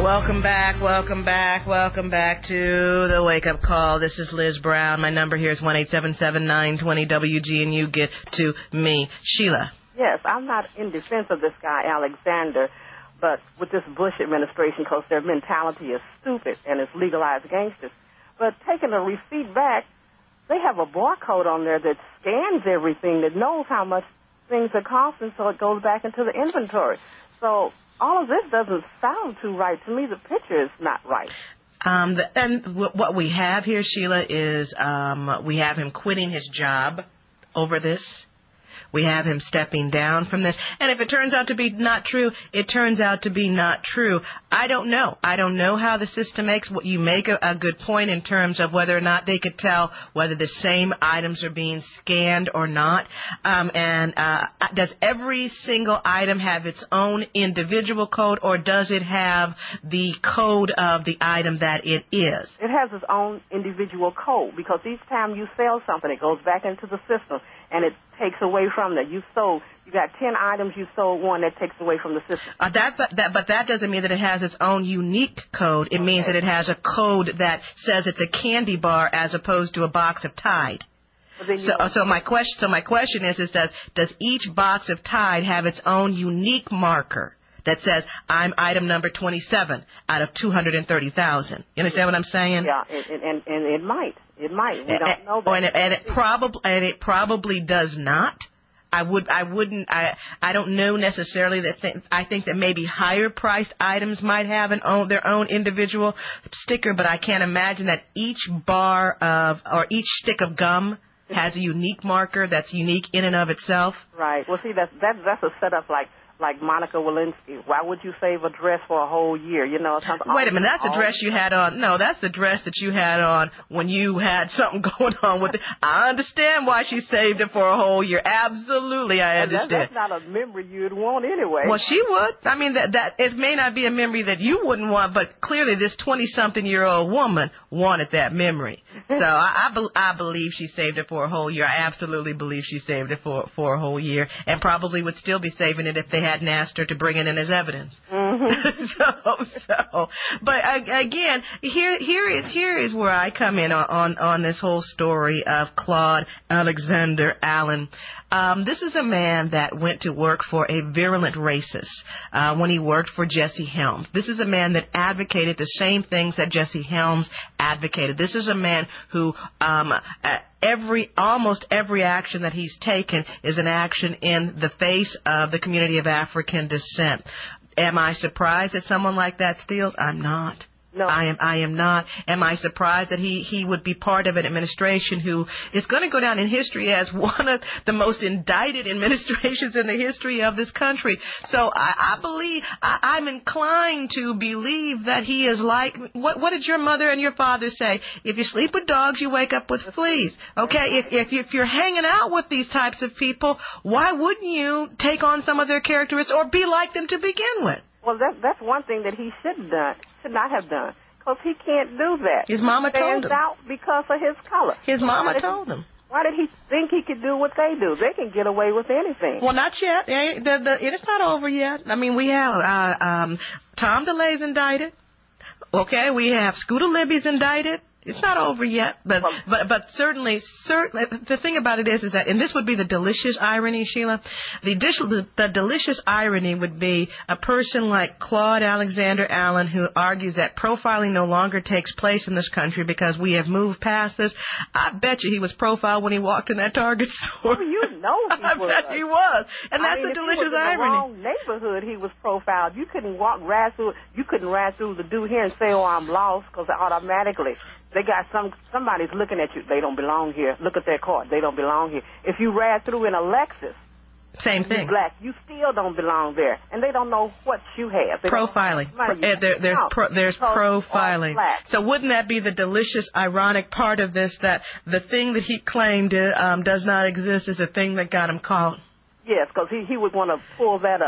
Welcome back, welcome back, welcome back to the Wake Up Call. This is Liz Brown. My number here is one eight seven seven, nine two zero, W G N U. Get to me. Sheila. Yes, I'm not in defense of this guy, Alexander, but with this Bush administration, because their mentality is stupid and it's legalized gangsters. But taking a receipt back, they have a barcode on there that scans everything, that knows how much things are costing, so it goes back into the inventory. So all of this doesn't sound too right to me. The picture is not right. Um, the, and w- what we have here, Sheila, is um, we have him quitting his job over this. We have him stepping down from this. And if it turns out to be not true, it turns out to be not true. I don't know. I don't know how the system makes. You make a, a good point in terms of whether or not they could tell whether the same items are being scanned or not. Um, and uh, does every single item have its own individual code, or does it have the code of the item that it is? It has its own individual code, because each time you sell something, it goes back into the system, and it takes away from that. You sold, you got ten items, you sold one, that takes away from the system. Uh, that, but, that, but that doesn't mean that it has its own unique code. It okay. means that it has a code that says it's a candy bar as opposed to a box of Tide. Well, so, so my question, so my question is, is does does each box of Tide have its own unique marker that says I'm item number twenty-seven out of two hundred thirty thousand? You understand what I'm saying? Yeah, and and, and it might. It might. We don't and, know that. And it, and it probably and it probably does not. I would I wouldn't I I don't know necessarily that th- I think that maybe higher priced items might have an own their own individual sticker, but I can't imagine that each bar of or each stick of gum has a unique marker that's unique in and of itself. Right. Well, see, that's that, that's a setup like. Like Monica Lewinsky. Why would you save a dress for a whole year? You know, something. Wait a minute, that's the dress you had on. No, that's the dress that you had on when you had something going on with it. I understand why she saved it for a whole year. Absolutely, I understand. That, that's not a memory you'd want anyway. Well, she would. I mean, that that it may not be a memory that you wouldn't want, but clearly this twenty-something-year-old woman wanted that memory. So I I, be, I believe she saved it for a whole year. I absolutely believe she saved it for for a whole year, and probably would still be saving it if they had hadn't asked her to bring it in as evidence. Mm-hmm. so, so, but uh, again, here, here is here is where I come in on, on, on this whole story of Claude Alexander Allen. Um, this is a man that went to work for a virulent racist uh, when he worked for Jesse Helms. This is a man that advocated the same things that Jesse Helms advocated. This is a man who um, uh, every almost every action that he's taken is an action in the face of the community of African descent. Am I surprised that someone like that steals? I'm not. No. I am I am not. Am I surprised that he, he would be part of an administration who is going to go down in history as one of the most indicted administrations in the history of this country? So I, I believe, I, I'm inclined to believe that he is like, what, what did your mother and your father say? If you sleep with dogs, you wake up with fleas. Okay, if, if, if you're hanging out with these types of people, why wouldn't you take on some of their characteristics or be like them to begin with? Well, that, that's one thing that he should have done, should not have done, because he can't do that. His mama he told him. out because of his color. His so mama told he, him. Why did he think he could do what they do? They can get away with anything. Well, not yet. The, the, it's not over yet. I mean, we have uh, um, Tom DeLay's indicted. Okay, we have Scooter Libby's indicted. It's not over yet, but but but certainly, certainly, the thing about it is, is that, and this would be the delicious irony, Sheila. The, dish, the the delicious irony would be a person like Claude Alexander Allen, who argues that profiling no longer takes place in this country because we have moved past this. I bet you he was profiled when he walked in that Target store. Oh, you know he I was. I bet he was, and that's I mean, the if delicious he was in irony. the wrong neighborhood, he was profiled. You couldn't walk right through. You couldn't ride through the dude here and say, "Oh, I'm lost," because automatically. They got some, somebody's looking at you. They don't belong here. Look at their car. They don't belong here. If you ride through in a Lexus, same thing. Black, you still don't belong there. And they don't know what you have. They profiling. Pro, uh, there, there's pro, there's profiling. So wouldn't that be the delicious, ironic part of this, that the thing that he claimed um, does not exist is the thing that got him caught? Yes, because he, he would want to pull that up.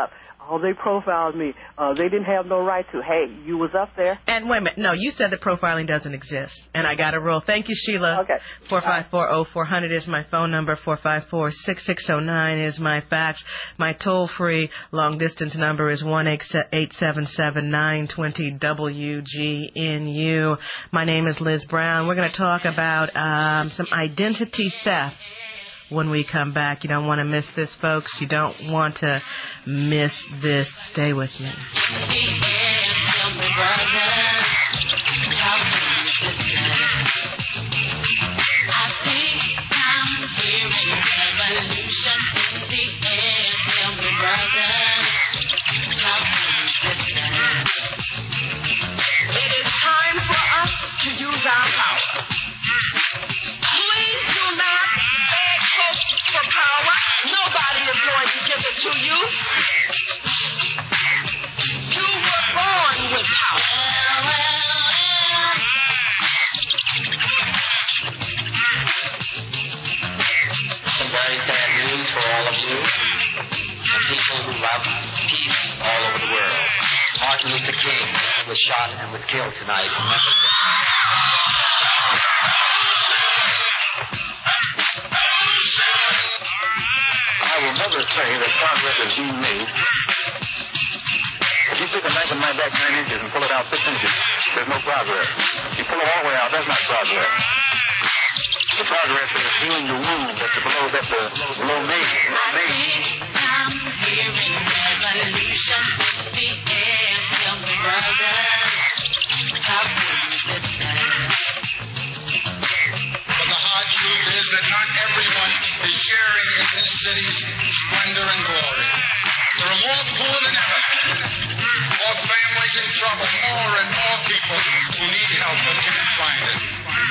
Oh, they profiled me. Uh, they didn't have no right to. Hey, you was up there. And wait a minute. No, you said that profiling doesn't exist. And I got a rule. Thank you, Sheila. Okay. four five four, oh four hundred is my phone number. four five four, six six oh nine is my fax. My toll-free long-distance number is one eight seven seven, nine two zero, W G N U. My name is Liz Brown. We're going to talk about um, some identity theft when we come back. You don't want to miss this, folks. You don't want to miss this. Stay with me. It is time for us to use our power. Please do not beg folks for power. Nobody is going to give it to you. You were born with power. Some very sad news for all of you, the people who love peace all over the world. Martin Luther King was shot and was killed tonight in Memphis. I will never say that progress is being made. If you take a knife and knife back nine inches and pull it out six inches, there's no progress. You pull it all the way out, that's not progress. The progress is healing the wound that's below, that's the below maybe. Maybe. I'm hearing revolution. The anthem, brothers. Talk to sisters. But the hard truth is that not everyone is sharing in this city's splendor and glory. There are more poor than ever, more families in trouble, more and more people who need help but can't find it.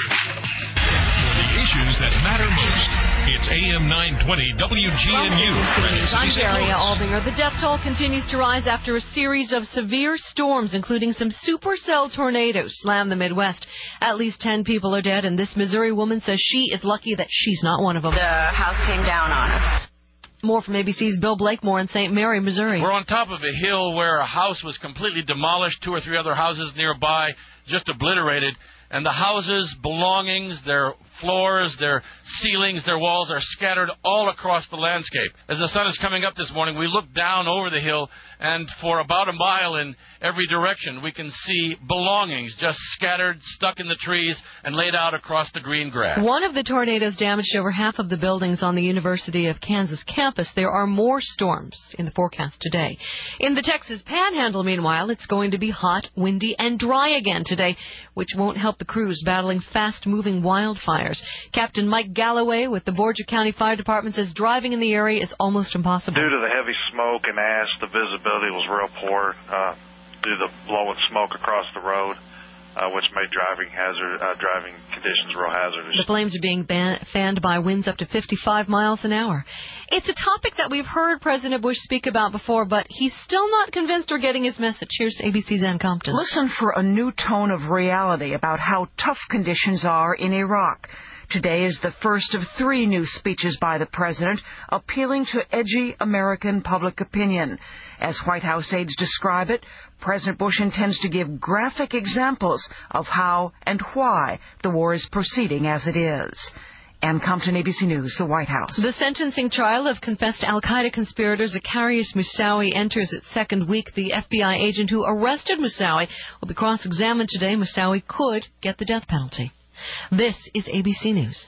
For the issues that matter most, it's A M nine twenty W G N U. I'm Daria Albinger. The death toll continues to rise after a series of severe storms, including some supercell tornadoes, slammed the Midwest. At least ten people are dead, and this Missouri woman says she is lucky that she's not one of them. The house came down on us. More from A B C's Bill Blakemore in Saint Mary, Missouri. We're on top of a hill where a house was completely demolished, two or three other houses nearby just obliterated. And the houses, belongings, their floors, their ceilings, their walls are scattered all across the landscape. As the sun is coming up this morning, we look down over the hill, and for about a mile in every direction, we can see belongings just scattered, stuck in the trees, and laid out across the green grass. One of the tornadoes damaged over half of the buildings on the University of Kansas campus. There are more storms in the forecast today. In the Texas Panhandle, meanwhile, it's going to be hot, windy, and dry again today, which won't help the crews battling fast-moving wildfires. Captain Mike Galloway with the Borgia County Fire Department says driving in the area is almost impossible. Due to the heavy smoke and ash, the visibility was real poor uh, due to the blowing smoke across the road, uh, which made driving hazard uh, driving conditions real hazardous. The flames are being ban- fanned by winds up to fifty-five miles an hour. It's a topic that we've heard President Bush speak about before, but he's still not convinced or getting his message. Here's A B C's Ann Compton. Listen for a new tone of reality about how tough conditions are in Iraq. Today is the first of three new speeches by the president appealing to edgy American public opinion. As White House aides describe it, President Bush intends to give graphic examples of how and why the war is proceeding as it is. Ann Compton, A B C News, the White House. The sentencing trial of confessed al-Qaeda conspirator Zacarias Moussaoui enters its second week. The F B I agent who arrested Moussaoui will be cross-examined today. Moussaoui could get the death penalty. This is A B C News.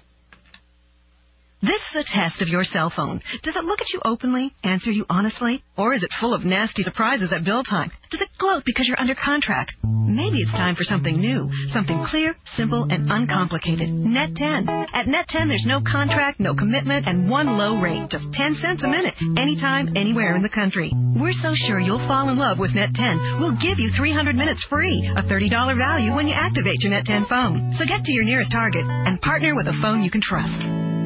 This is a test of your cell phone. Does it look at you openly, answer you honestly, or is it full of nasty surprises at bill time? Does it gloat because you're under contract? Maybe it's time for something new, something clear, simple, and uncomplicated. Net ten. At Net ten, there's no contract, no commitment, and one low rate, just ten cents a minute, anytime, anywhere in the country. We're so sure you'll fall in love with Net ten. We'll give you three hundred minutes free, a thirty dollars value when you activate your Net ten phone. So get to your nearest Target and partner with a phone you can trust.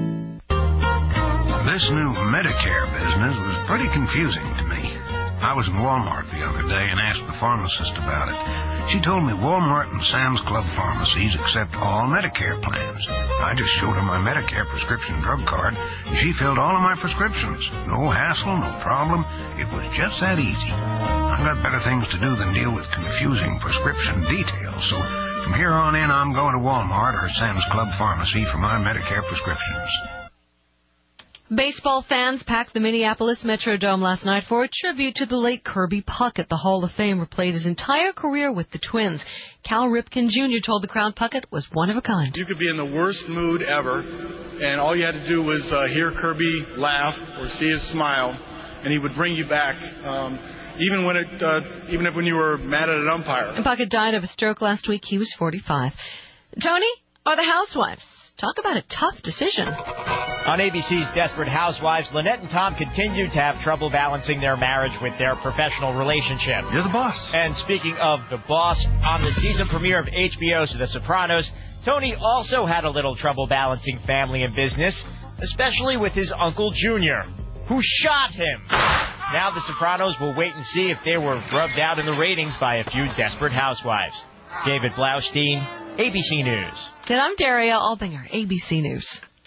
This new Medicare business was pretty confusing to me. I was in Walmart the other day and asked the pharmacist about it. She told me Walmart and Sam's Club pharmacies accept all Medicare plans. I just showed her my Medicare prescription drug card, and she filled all of my prescriptions. No hassle, no problem. It was just that easy. I've got better things to do than deal with confusing prescription details, so from here on in, I'm going to Walmart or Sam's Club pharmacy for my Medicare prescriptions. Baseball fans packed the Minneapolis Metrodome last night for a tribute to the late Kirby Puckett. The Hall of Famer played his entire career with the Twins. Cal Ripken Junior told the crowd Puckett was one of a kind. You could be in the worst mood ever, and all you had to do was uh, hear Kirby laugh or see his smile, and he would bring you back, um, even when it, uh, even if when you were mad at an umpire. And Puckett died of a stroke last week. He was forty-five. Tony, are the Housewives? Talk about a tough decision. On A B C's Desperate Housewives, Lynette and Tom continued to have trouble balancing their marriage with their professional relationship. You're the boss. And speaking of the boss, on the season premiere of H B O's The Sopranos, Tony also had a little trouble balancing family and business, especially with his Uncle Junior, who shot him. Now The Sopranos will wait and see if they were rubbed out in the ratings by a few Desperate Housewives. David Blaustein, A B C News. And I'm Daria Albinger, A B C News.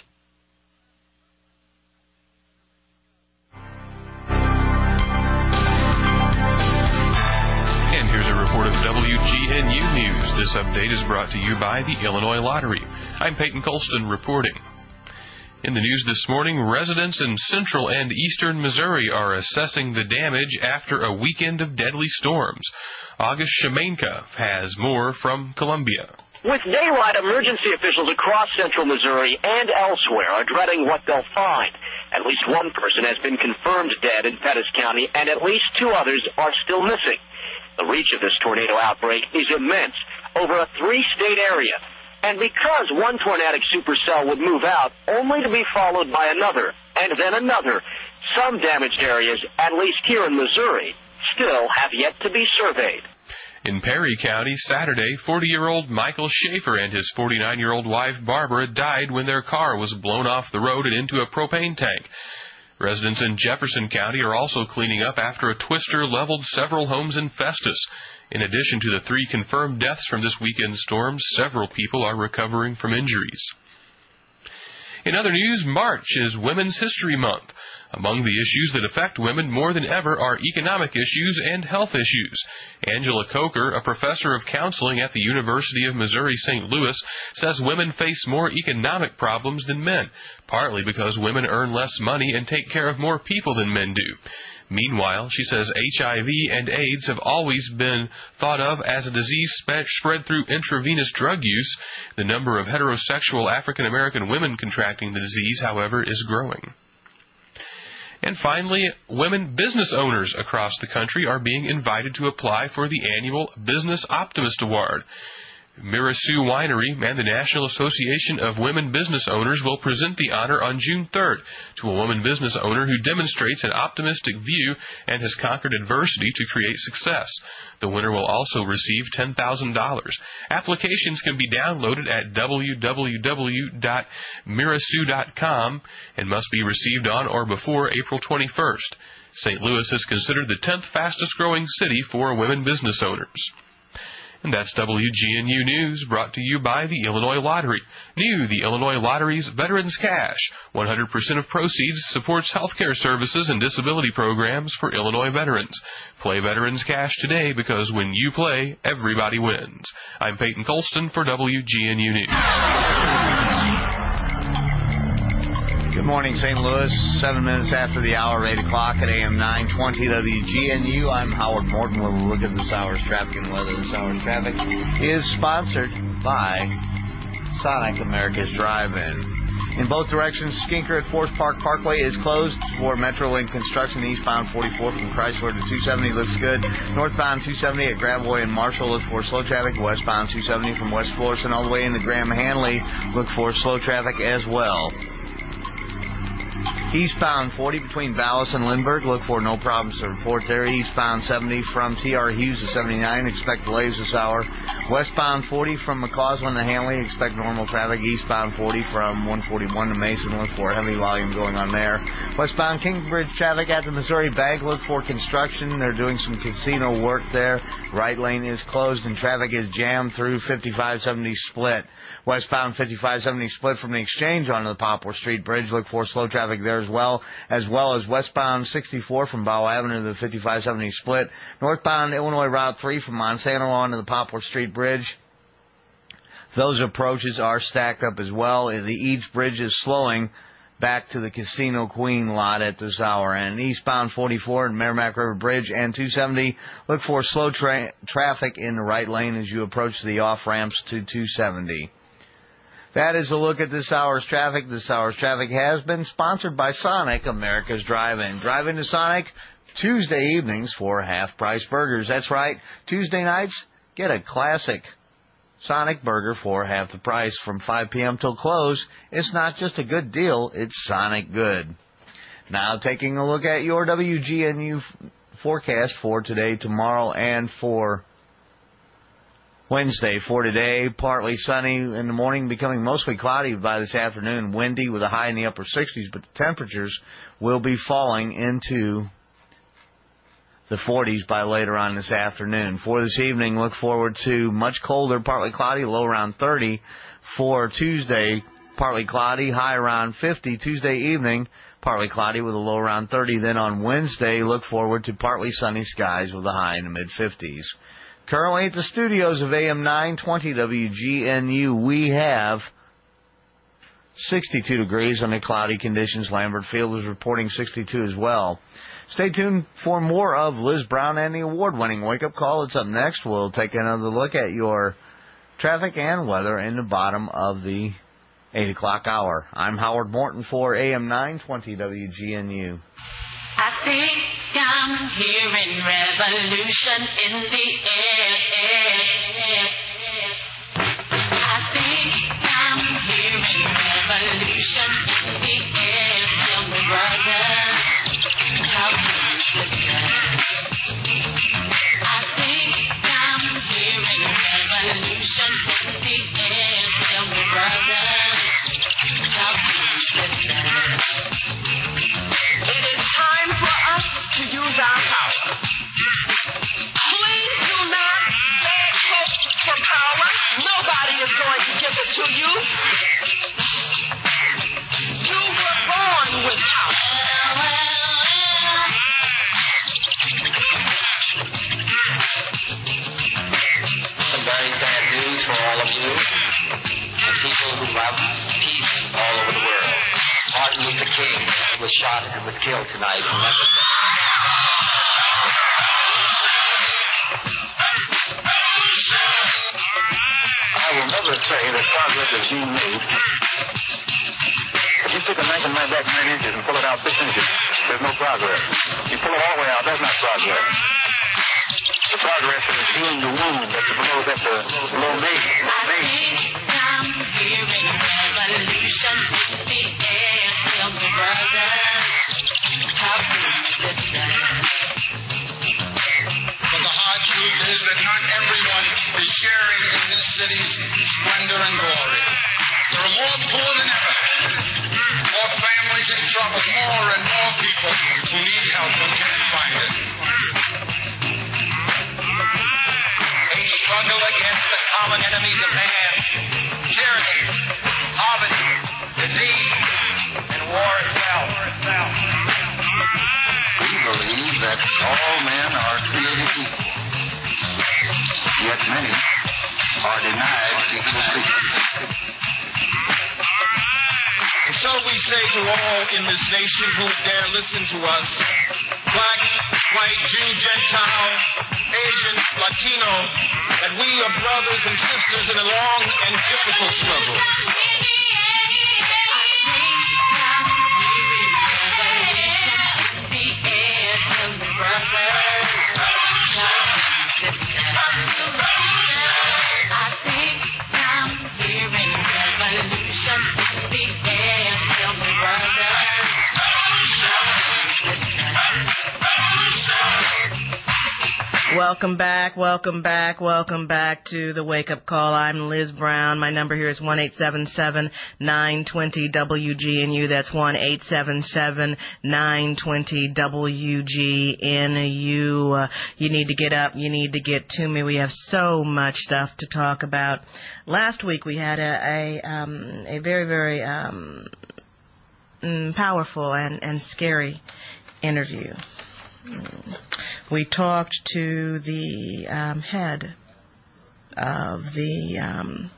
And here's a report of W G N U News. This update is brought to you by the Illinois Lottery. I'm Peyton Colston reporting. In the news this morning, residents in central and eastern Missouri are assessing the damage after a weekend of deadly storms. August Shemenka has more from Columbia. With daylight, emergency officials across central Missouri and elsewhere are dreading what they'll find. At least one person has been confirmed dead in Pettis County, and at least two others are still missing. The reach of this tornado outbreak is immense, over a three-state area. And because one tornadic supercell would move out, only to be followed by another, and then another, some damaged areas, at least here in Missouri, still have yet to be surveyed. In Perry County, Saturday, forty-year-old Michael Schaefer and his forty-nine-year-old wife Barbara died when their car was blown off the road and into a propane tank. Residents in Jefferson County are also cleaning up after a twister leveled several homes in Festus. In addition to the three confirmed deaths from this weekend's storms, several people are recovering from injuries. In other news, March is Women's History Month. Among the issues that affect women more than ever are economic issues and health issues. Angela Coker, a professor of counseling at the University of Missouri Saint Louis, says women face more economic problems than men, partly because women earn less money and take care of more people than men do. Meanwhile, she says H I V and AIDS have always been thought of as a disease spread through intravenous drug use. The number of heterosexual African American women contracting the disease, however, is growing. And finally, women business owners across the country are being invited to apply for the annual Business Optimist Award. Mirasu Winery and the National Association of Women Business Owners will present the honor on June third to a woman business owner who demonstrates an optimistic view and has conquered adversity to create success. The winner will also receive ten thousand dollars. Applications can be downloaded at w w w dot mirasu dot com and must be received on or before April twenty-first. Saint Louis is considered the tenth fastest growing city for women business owners. And that's W G N U News, brought to you by the Illinois Lottery. New, the Illinois Lottery's Veterans Cash. one hundred percent of proceeds supports health care services and disability programs for Illinois veterans. Play Veterans Cash today, because when you play, everybody wins. I'm Peyton Colston for W G N U News. Good morning, Saint Louis. Seven minutes after the hour, eight o'clock at A M nine twenty W G N U. I'm Howard Morton. We'll look at this hour's traffic and weather. This hour's traffic is sponsored by Sonic America's Drive-In. In both directions, Skinker at Forest Park Parkway is closed for Metrolink construction. Eastbound forty-four from Chrysler to two seventy looks good. Northbound two seventy at Gravois and Marshall look for slow traffic. Westbound two seventy from West Florissant all the way into Graham Hanley look for slow traffic as well. Eastbound forty between Vallis and Lindbergh. Look for no problems to report there. Eastbound seventy from T R Hughes to seventy-nine. Expect delays this hour. Westbound forty from McCausland to Hanley. Expect normal traffic. Eastbound forty from one forty-one to Mason. Look for heavy volume going on there. Westbound Kingsbridge traffic at the Missouri Bank. Look for construction. They're doing some casino work there. Right lane is closed and traffic is jammed through fifty-five seventy split. Westbound fifty-five seventy split from the Exchange onto the Poplar Street Bridge. Look for slow traffic there as well, as well as westbound sixty-four from Bow Avenue to the fifty-five seventy split. Northbound Illinois Route three from Monsanto onto the Poplar Street Bridge. Those approaches are stacked up as well. The Eads Bridge is slowing back to the Casino Queen lot at this hour. And eastbound forty-four and Merrimack River Bridge and two seventy, look for slow tra- traffic in the right lane as you approach the off-ramps to two seventy. That is a look at this hour's traffic. This hour's traffic has been sponsored by Sonic, America's Drive-In. Drive into Sonic Tuesday evenings for half-price burgers. That's right. Tuesday nights, get a classic Sonic burger for half the price from five p.m. till close. It's not just a good deal, it's Sonic good. Now taking a look at your W G N U forecast for today, tomorrow, and for Wednesday. For today, partly sunny in the morning, becoming mostly cloudy by this afternoon, windy with a high in the upper sixties, but the temperatures will be falling into the forties by later on this afternoon. For this evening, look forward to much colder, partly cloudy, low around thirty. For Tuesday, partly cloudy, high around fifty. Tuesday evening, partly cloudy with a low around thirty. Then on Wednesday, look forward to partly sunny skies with a high in the mid-fifties. Currently at the studios of A M nine twenty W G N U, we have sixty-two degrees under cloudy conditions. Lambert Field is reporting sixty-two as well. Stay tuned for more of Liz Brown and the award-winning Wake Up Call. It's up next. We'll take another look at your traffic and weather in the bottom of the eight o'clock hour. I'm Howard Morton for A M nine twenty W G N U. I think I'm hearing revolution in the air. I think I'm hearing revolution in the air. Tell me, brother, how do you listen? I think I'm hearing revolution in the air. Tell me, brother, how do you listen? It is time for us to use our power. Please do not beg folks for power. Nobody is going to give it to you. You were born with power. Some very sad news for all of you and people who love peace all over the world. Martin Luther King was shot and was killed tonight in Memphis. I will never say that progress is being made. If you stick a knife in my back nine inches and pull it out six inches, there's no progress. You pull it all the way out, that's not progress. The progress is healing the wound that's below, that's the below maybe. Maybe. I'm hearing revolution in the air. Tell me, brother, how do you listen? But the hard truth is that not everyone is sharing in this city's splendor and glory. There are more poor than ever, more families in trouble, more and more people who need help but can't find it. We struggle against the common enemies of man: tyranny, poverty, disease, and war itself. We believe that all men are created equal, yet many are denied equal treatment. And so we say to all in this nation who dare listen to us, black, white, Jew, Gentile, Asian, Latino, that we are brothers and sisters in a long and difficult struggle. Welcome back, welcome back, welcome back to the Wake Up Call. I'm Liz Brown. My number here is one eight seven seven, nine two zero, W G N U. That's one eight seven seven, nine two zero, W G N U. Uh, you need to get up. You need to get to me. We have so much stuff to talk about. Last week we had a, a, um, a very, very um, powerful and, and scary interview. We talked to the um, head of the um,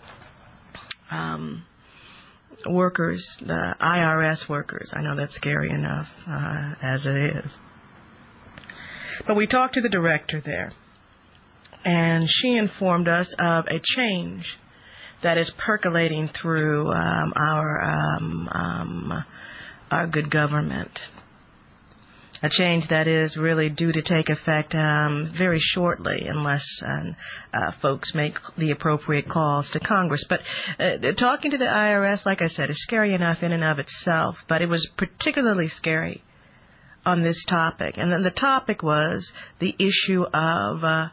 um, workers, the I R S workers. I know that's scary enough uh, as it is. But we talked to the director there, and she informed us of a change that is percolating through um, our um, um, our good government. A change that is really due to take effect um, very shortly, unless uh, uh, folks make the appropriate calls to Congress. But uh, talking to the I R S, like I said, is scary enough in and of itself. But it was particularly scary on this topic. And then the topic was the issue of uh,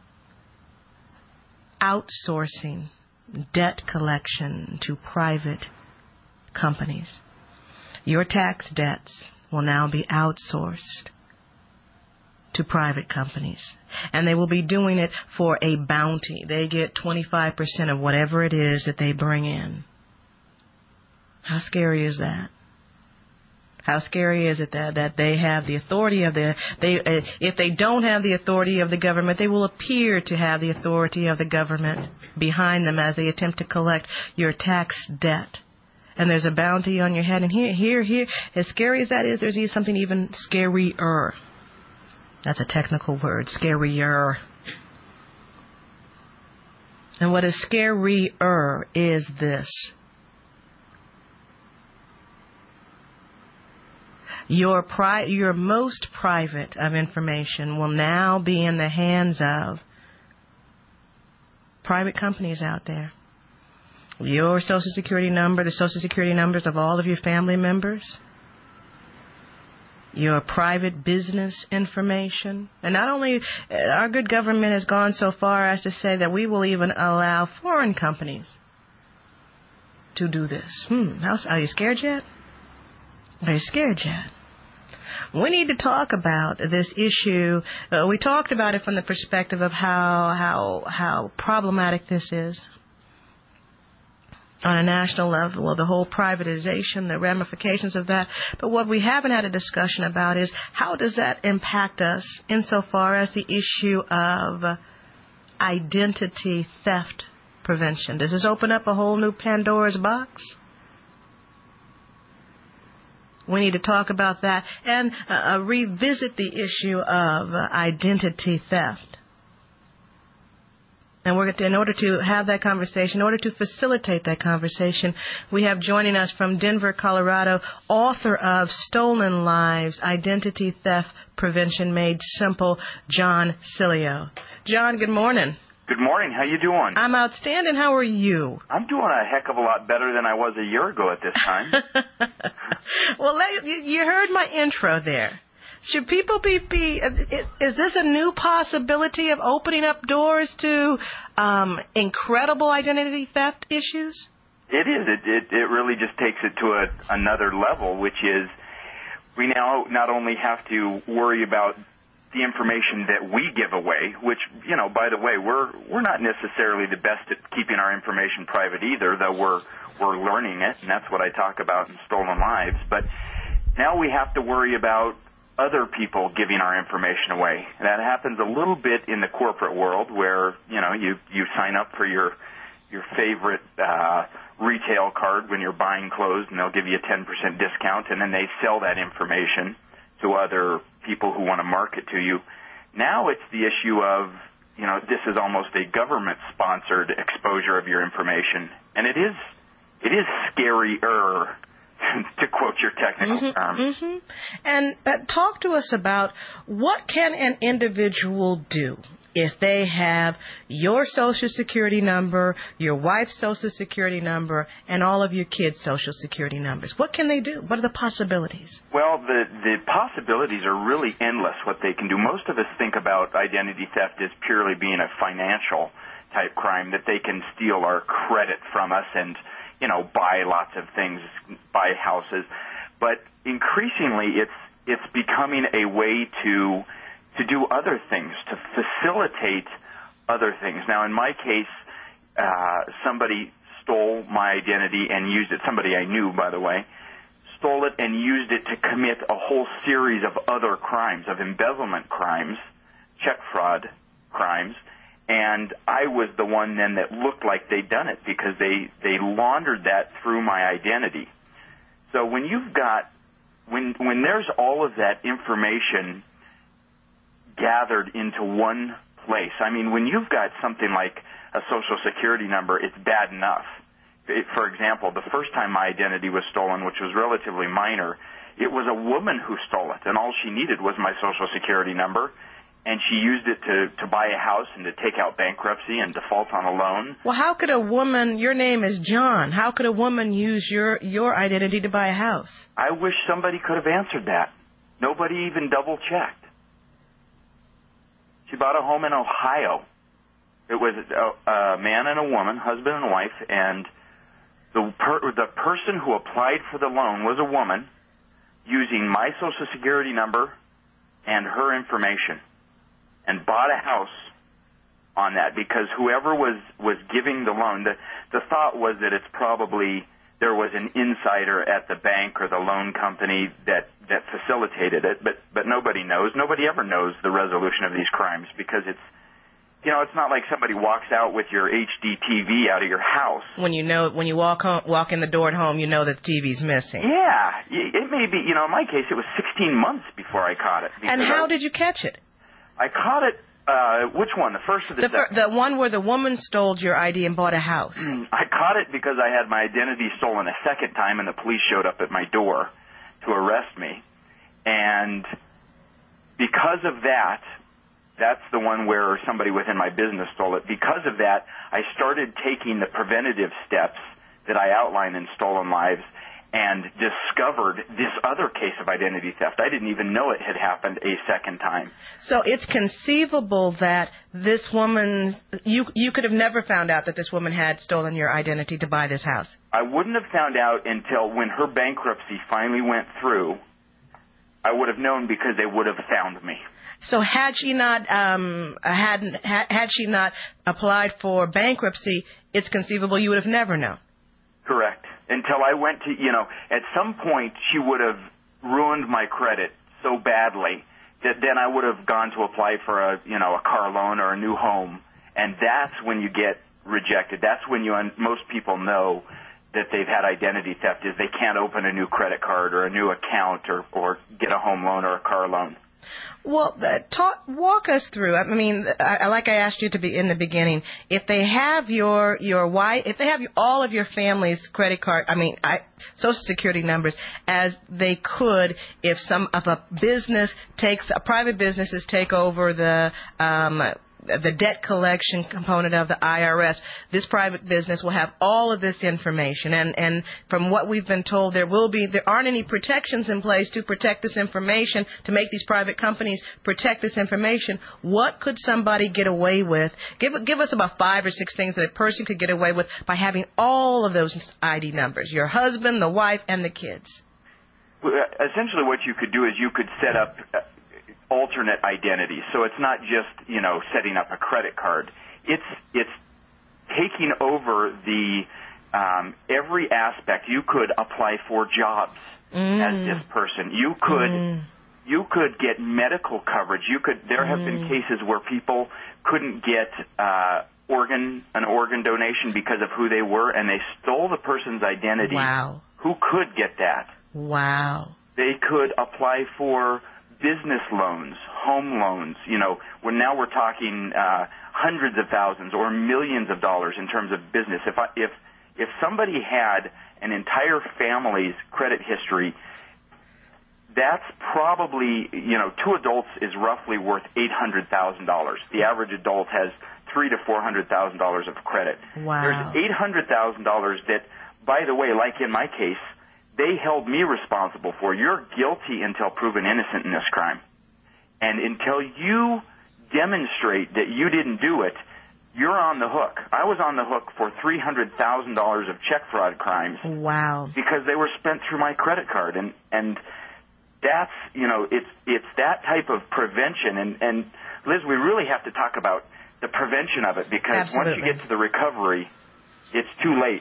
outsourcing debt collection to private companies. Your tax debts will now be outsourced to private companies. And they will be doing it for a bounty. They get twenty-five percent of whatever it is that they bring in. How scary is that? How scary is it that, that they have the authority of the, they, uh, if they don't have the authority of the government, they will appear to have the authority of the government behind them as they attempt to collect your tax debt. And there's a bounty on your head. And here, here, here, as scary as that is, there's something even scarier. That's a technical word, scarier. And what is scarier is this. Your pri- your most private of information will now be in the hands of private companies out there. Your Social Security number, the Social Security numbers of all of your family members, your private business information. And not only, our good government has gone so far as to say that we will even allow foreign companies to do this. Hmm, how, are you scared yet? Are you scared yet? We need to talk about this issue. Uh, we talked about it from the perspective of how how how problematic this is on a national level, of the whole privatization, the ramifications of that. But what we haven't had a discussion about is how does that impact us insofar as the issue of identity theft prevention. Does this open up a whole new Pandora's box? We need to talk about that and uh, revisit the issue of uh, identity theft. And we're going to, in order to have that conversation, in order to facilitate that conversation, we have joining us from Denver, Colorado, author of Stolen Lives, Identity Theft Prevention Made Simple, John Cilio. John, good morning. Good morning. How you doing? I'm outstanding. How are you? I'm doing a heck of a lot better than I was a year ago at this time. Well, you heard my intro there. Should people be, be, is this a new possibility of opening up doors to um, incredible identity theft issues? It is. It, it, it really just takes it to a, another level, which is we now not only have to worry about the information that we give away, which, you know, by the way, we're we're not necessarily the best at keeping our information private either, though we're we're learning it, and that's what I talk about in Stolen Lives. But now we have to worry about other people giving our information away. That happens a little bit in the corporate world where, you know, you, you sign up for your your favorite uh, retail card when you're buying clothes, and they'll give you a ten percent discount, and then they sell that information to other people who want to market to you. Now it's the issue of, you know, this is almost a government-sponsored exposure of your information, and it is it is scarier, to quote your technical mm-hmm, term. Mm-hmm. And uh, talk to us about what can an individual do if they have your Social Security number, your wife's Social Security number, and all of your kids' Social Security numbers? What can they do? What are the possibilities? Well, the, the possibilities are really endless, what they can do. Most of us think about identity theft as purely being a financial type crime, that they can steal our credit from us and, you know, buy lots of things, buy houses. But increasingly, it's it's becoming a way to to do other things, to facilitate other things. Now, in my case, uh, somebody stole my identity and used it. Somebody I knew, by the way, stole it and used it to commit a whole series of other crimes, of embezzlement crimes, check fraud crimes. And I was the one then that looked like they'd done it because they, they laundered that through my identity. So when you've got, when when there's all of that information gathered into one place, I mean, when you've got something like a Social Security number, it's bad enough. It, for example, the first time my identity was stolen, which was relatively minor, it was a woman who stole it, and all she needed was my Social Security number. And she used it to, to buy a house and to take out bankruptcy and default on a loan. Well, how could a woman, your name is John, how could a woman use your, your identity to buy a house? I wish somebody could have answered that. Nobody even double-checked. She bought a home in Ohio. It was a, a man and a woman, husband and wife, and the, per, the person who applied for the loan was a woman using my Social Security number and her information, and bought a house on that, because whoever was, was giving the loan, the, the thought was that it's probably there was an insider at the bank or the loan company that, that facilitated it, but, but nobody knows. Nobody ever knows the resolution of these crimes, because it's, you know, it's not like somebody walks out with your H D T V out of your house. When you know, when you walk home, walk in the door at home, you know that the T V's missing. Yeah, it may be, you know, in my case, it was sixteen months before I caught it. And how did you catch it? I caught it, uh, which one, the first or the, the second? Fir- the one where the woman stole your I D and bought a house. I caught it because I had my identity stolen a second time, and the police showed up at my door to arrest me. And because of that, that's the one where somebody within my business stole it. Because of that, I started taking the preventative steps that I outline in Stolen Lives, and discovered this other case of identity theft. I didn't even know it had happened a second time. So it's conceivable that this woman, you you could have never found out that this woman had stolen your identity to buy this house. I wouldn't have found out until when her bankruptcy finally went through. I would have known because they would have found me. So had she not um, had had she not applied for bankruptcy, it's conceivable you would have never known. Correct. Until I went to, you know, at some point she would have ruined my credit so badly that then I would have gone to apply for a, you know, a car loan or a new home, and that's when you get rejected. That's when you, most people know that they've had identity theft, is they can't open a new credit card or a new account or, or get a home loan or a car loan. Well, uh, talk, walk us through. I mean, I, like I asked you to be in the beginning, if they have your your wife, if they have all of your family's credit card, I mean, I, Social Security numbers, as they could if some of a business takes, a private businesses take over the um, the debt collection component of the I R S, this private business will have all of this information. And, and from what we've been told, there will be, there aren't any protections in place to protect this information, to make these private companies protect this information. What could somebody get away with? Give, give us about five or six things that a person could get away with by having all of those I D numbers, your husband, the wife, and the kids. Well, essentially what you could do is you could set up alternate identities. So it's not just, you know, setting up a credit card. It's it's taking over the um, every aspect. You could apply for jobs mm. as this person. You could mm. you could get medical coverage. You could. There have mm. been cases where people couldn't get uh, organ an organ donation because of who they were, and they stole the person's identity. Wow. Who could get that? Wow. They could apply for business loans, home loans. You know, when now we're talking uh, hundreds of thousands or millions of dollars in terms of business. If I, if if somebody had an entire family's credit history, that's probably, you know, two adults is roughly worth eight hundred thousand dollars. The average adult has three to four hundred thousand dollars of credit. Wow. There's eight hundred thousand dollars that, by the way, like in my case, they held me responsible for. You're guilty until proven innocent in this crime. And until you demonstrate that you didn't do it, you're on the hook. I was on the hook for three hundred thousand dollars of check fraud crimes. Wow. Because they were spent through my credit card. And, and that's, you know, it's, it's that type of prevention. And, and, Liz, we really have to talk about the prevention of it, because Absolutely. once you get to the recovery, it's too late.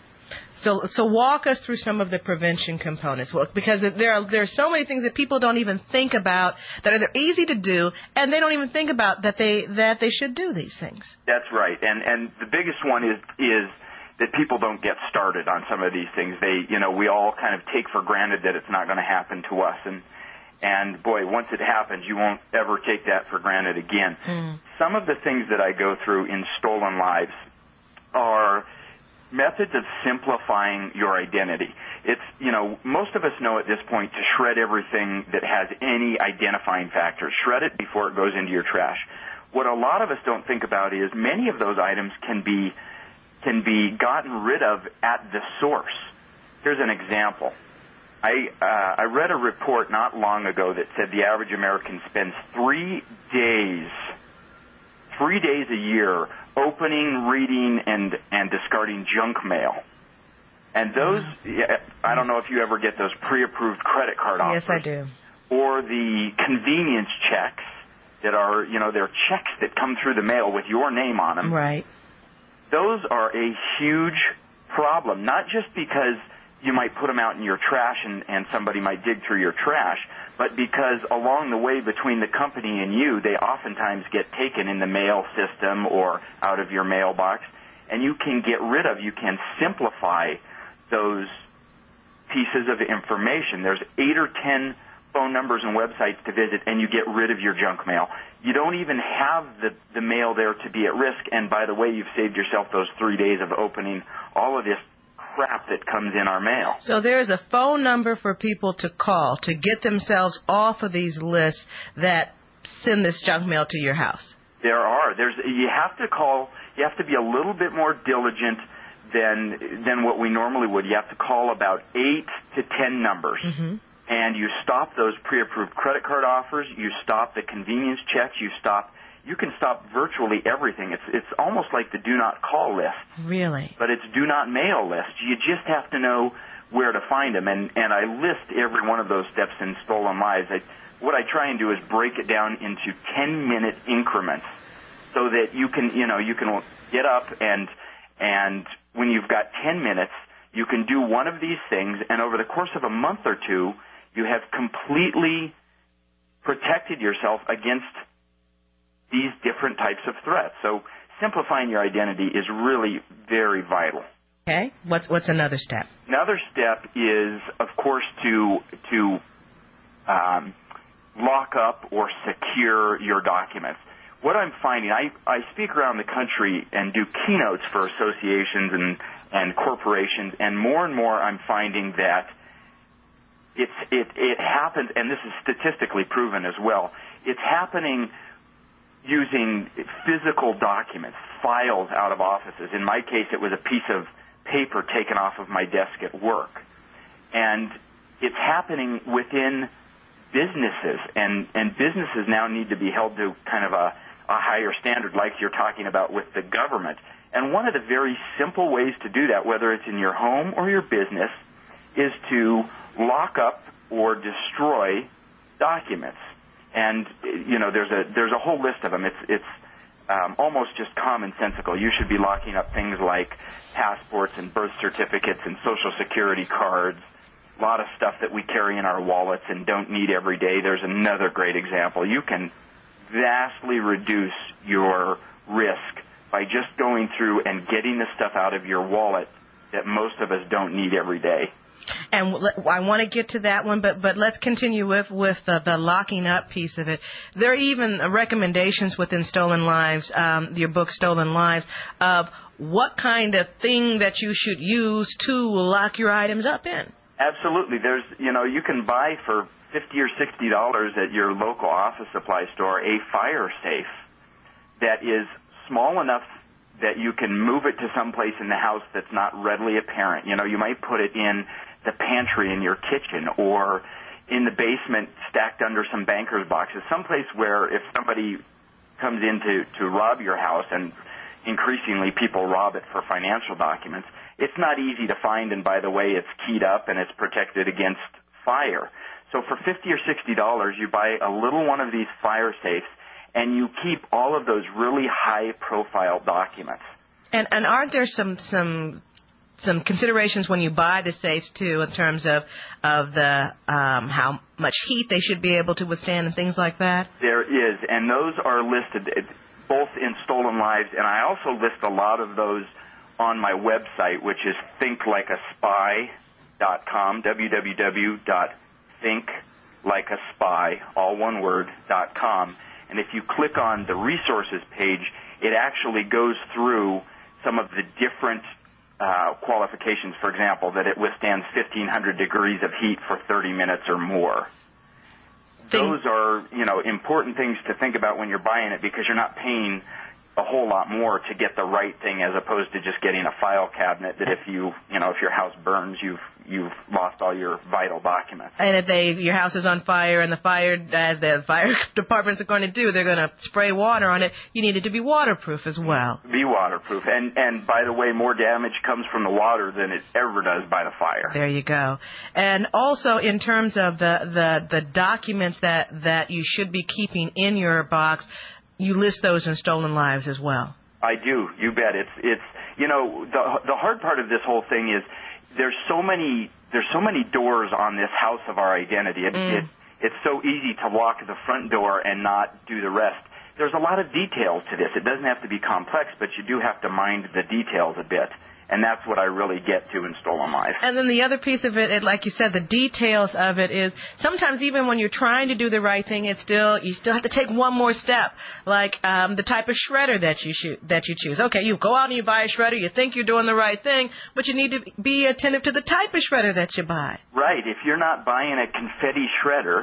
So, so walk us through some of the prevention components, well, because there are there are so many things that people don't even think about that are easy to do, and they don't even think about that they that they should do these things. That's right, and and the biggest one is is that people don't get started on some of these things. They, you know, we all kind of take for granted that it's not going to happen to us, and and boy, once it happens, you won't ever take that for granted again. Mm. Some of the things that I go through in Stolen Lives are methods of simplifying your identity. It's, you know, most of us know at this point to shred everything that has any identifying factors. Shred it before it goes into your trash. What a lot of us don't think about is many of those items can be can be gotten rid of at the source. Here's an example. I uh, I read a report not long ago that said the average American spends three days, three days a year opening, reading, and, and discarding junk mail. And those, yeah, I don't know if you ever get those pre-approved credit card offers. Yes, I do. Or the convenience checks that are, you know, they're checks that come through the mail with your name on them. Right. Those are a huge problem, not just because you might put them out in your trash and, and somebody might dig through your trash, but because along the way between the company and you, they oftentimes get taken in the mail system or out of your mailbox, and you can get rid of, you can simplify those pieces of information. There's eight or ten phone numbers and websites to visit, and you get rid of your junk mail. You don't even have the, the mail there to be at risk, and by the way, you've saved yourself those three days of opening all of this crap that comes in our mail. So there's a phone number for people to call to get themselves off of these lists that send this junk mail to your house. There are. There's. You have to call. You have to be a little bit more diligent than than what we normally would. You have to call about eight to ten numbers, mm-hmm. and you stop those pre-approved credit card offers. You stop the convenience checks. You stop. You can stop virtually everything. It's it's almost like the do not call list. Really? But it's do not mail list. You just have to know where to find them. And, and I list every one of those steps in Stolen Lives. I, what I try and do is break it down into ten-minute increments so that you can, you know, you can get up and and when you've got ten minutes, you can do one of these things, and over the course of a month or two, you have completely protected yourself against these different types of threats. So simplifying your identity is really very vital. Okay. What's what's another step? Another step is, of course, to to um, lock up or secure your documents. What I'm finding, I, I speak around the country and do keynotes for associations and, and corporations, and more and more I'm finding that it's it it happens, and this is statistically proven as well. It's happening using physical documents, files out of offices. In my case, it was a piece of paper taken off of my desk at work. And it's happening within businesses, and, and businesses now need to be held to kind of a, a higher standard like you're talking about with the government. And one of the very simple ways to do that, whether it's in your home or your business, is to lock up or destroy documents. And, you know, there's a there's a whole list of them. It's it's um, almost just commonsensical. You should be locking up things like passports and birth certificates and Social Security cards, a lot of stuff that we carry in our wallets and don't need every day. There's another great example. You can vastly reduce your risk by just going through and getting the stuff out of your wallet that most of us don't need every day. And I want to get to that one, but but let's continue with with the, the locking up piece of it. There are even recommendations within Stolen Lives, um, your book Stolen Lives, of what kind of thing that you should use to lock your items up in. Absolutely. There's, you know, you can buy for fifty or sixty dollars at your local office supply store a fire safe that is small enough that you can move it to some place in the house that's not readily apparent. You know, you might put it in the pantry in your kitchen or in the basement stacked under some banker's boxes, someplace where if somebody comes in to, to rob your house, and increasingly people rob it for financial documents, it's not easy to find, and by the way, it's keyed up and it's protected against fire. So for fifty or sixty dollars, you buy a little one of these fire safes, and you keep all of those really high-profile documents. And and aren't there some some some considerations when you buy the safes too, in terms of of the um, how much heat they should be able to withstand and things like that? There is, and those are listed both in Stolen Lives, and I also list a lot of those on my website, which is think like a spy dot com, w w w dot think like a spy, all one word, dot com. And if you click on the resources page, it actually goes through some of the different uh, qualifications. For example, that it withstands fifteen hundred degrees of heat for thirty minutes or more. Those are, you know, important things to think about when you're buying it, because you're not paying a whole lot more to get the right thing as opposed to just getting a file cabinet that if you, you know, if your house burns, you've you've lost all your vital documents. And if they your house is on fire and the fire, as the fire departments are going to do, they're going to spray water on it, you need it to be waterproof as well. Be waterproof. And, and by the way, more damage comes from the water than it ever does by the fire. There you go. And also in terms of the, the, the documents that, that you should be keeping in your box, you list those in Stolen Lives as well. I do. You bet. It's it's you know the the hard part of this whole thing is there's so many there's so many doors on this house of our identity. It, Mm. it it's so easy to lock the front door and not do the rest. There's a lot of detail to this. It doesn't have to be complex, but you do have to mind the details a bit. And that's what I really get to in Stolen Lives. And then the other piece of it, it, like you said, the details of it is sometimes even when you're trying to do the right thing, it's still you still have to take one more step, like um, the type of shredder that you shoot, that you choose. Okay, you go out and you buy a shredder, you think you're doing the right thing, but you need to be attentive to the type of shredder that you buy. Right. If you're not buying a confetti shredder,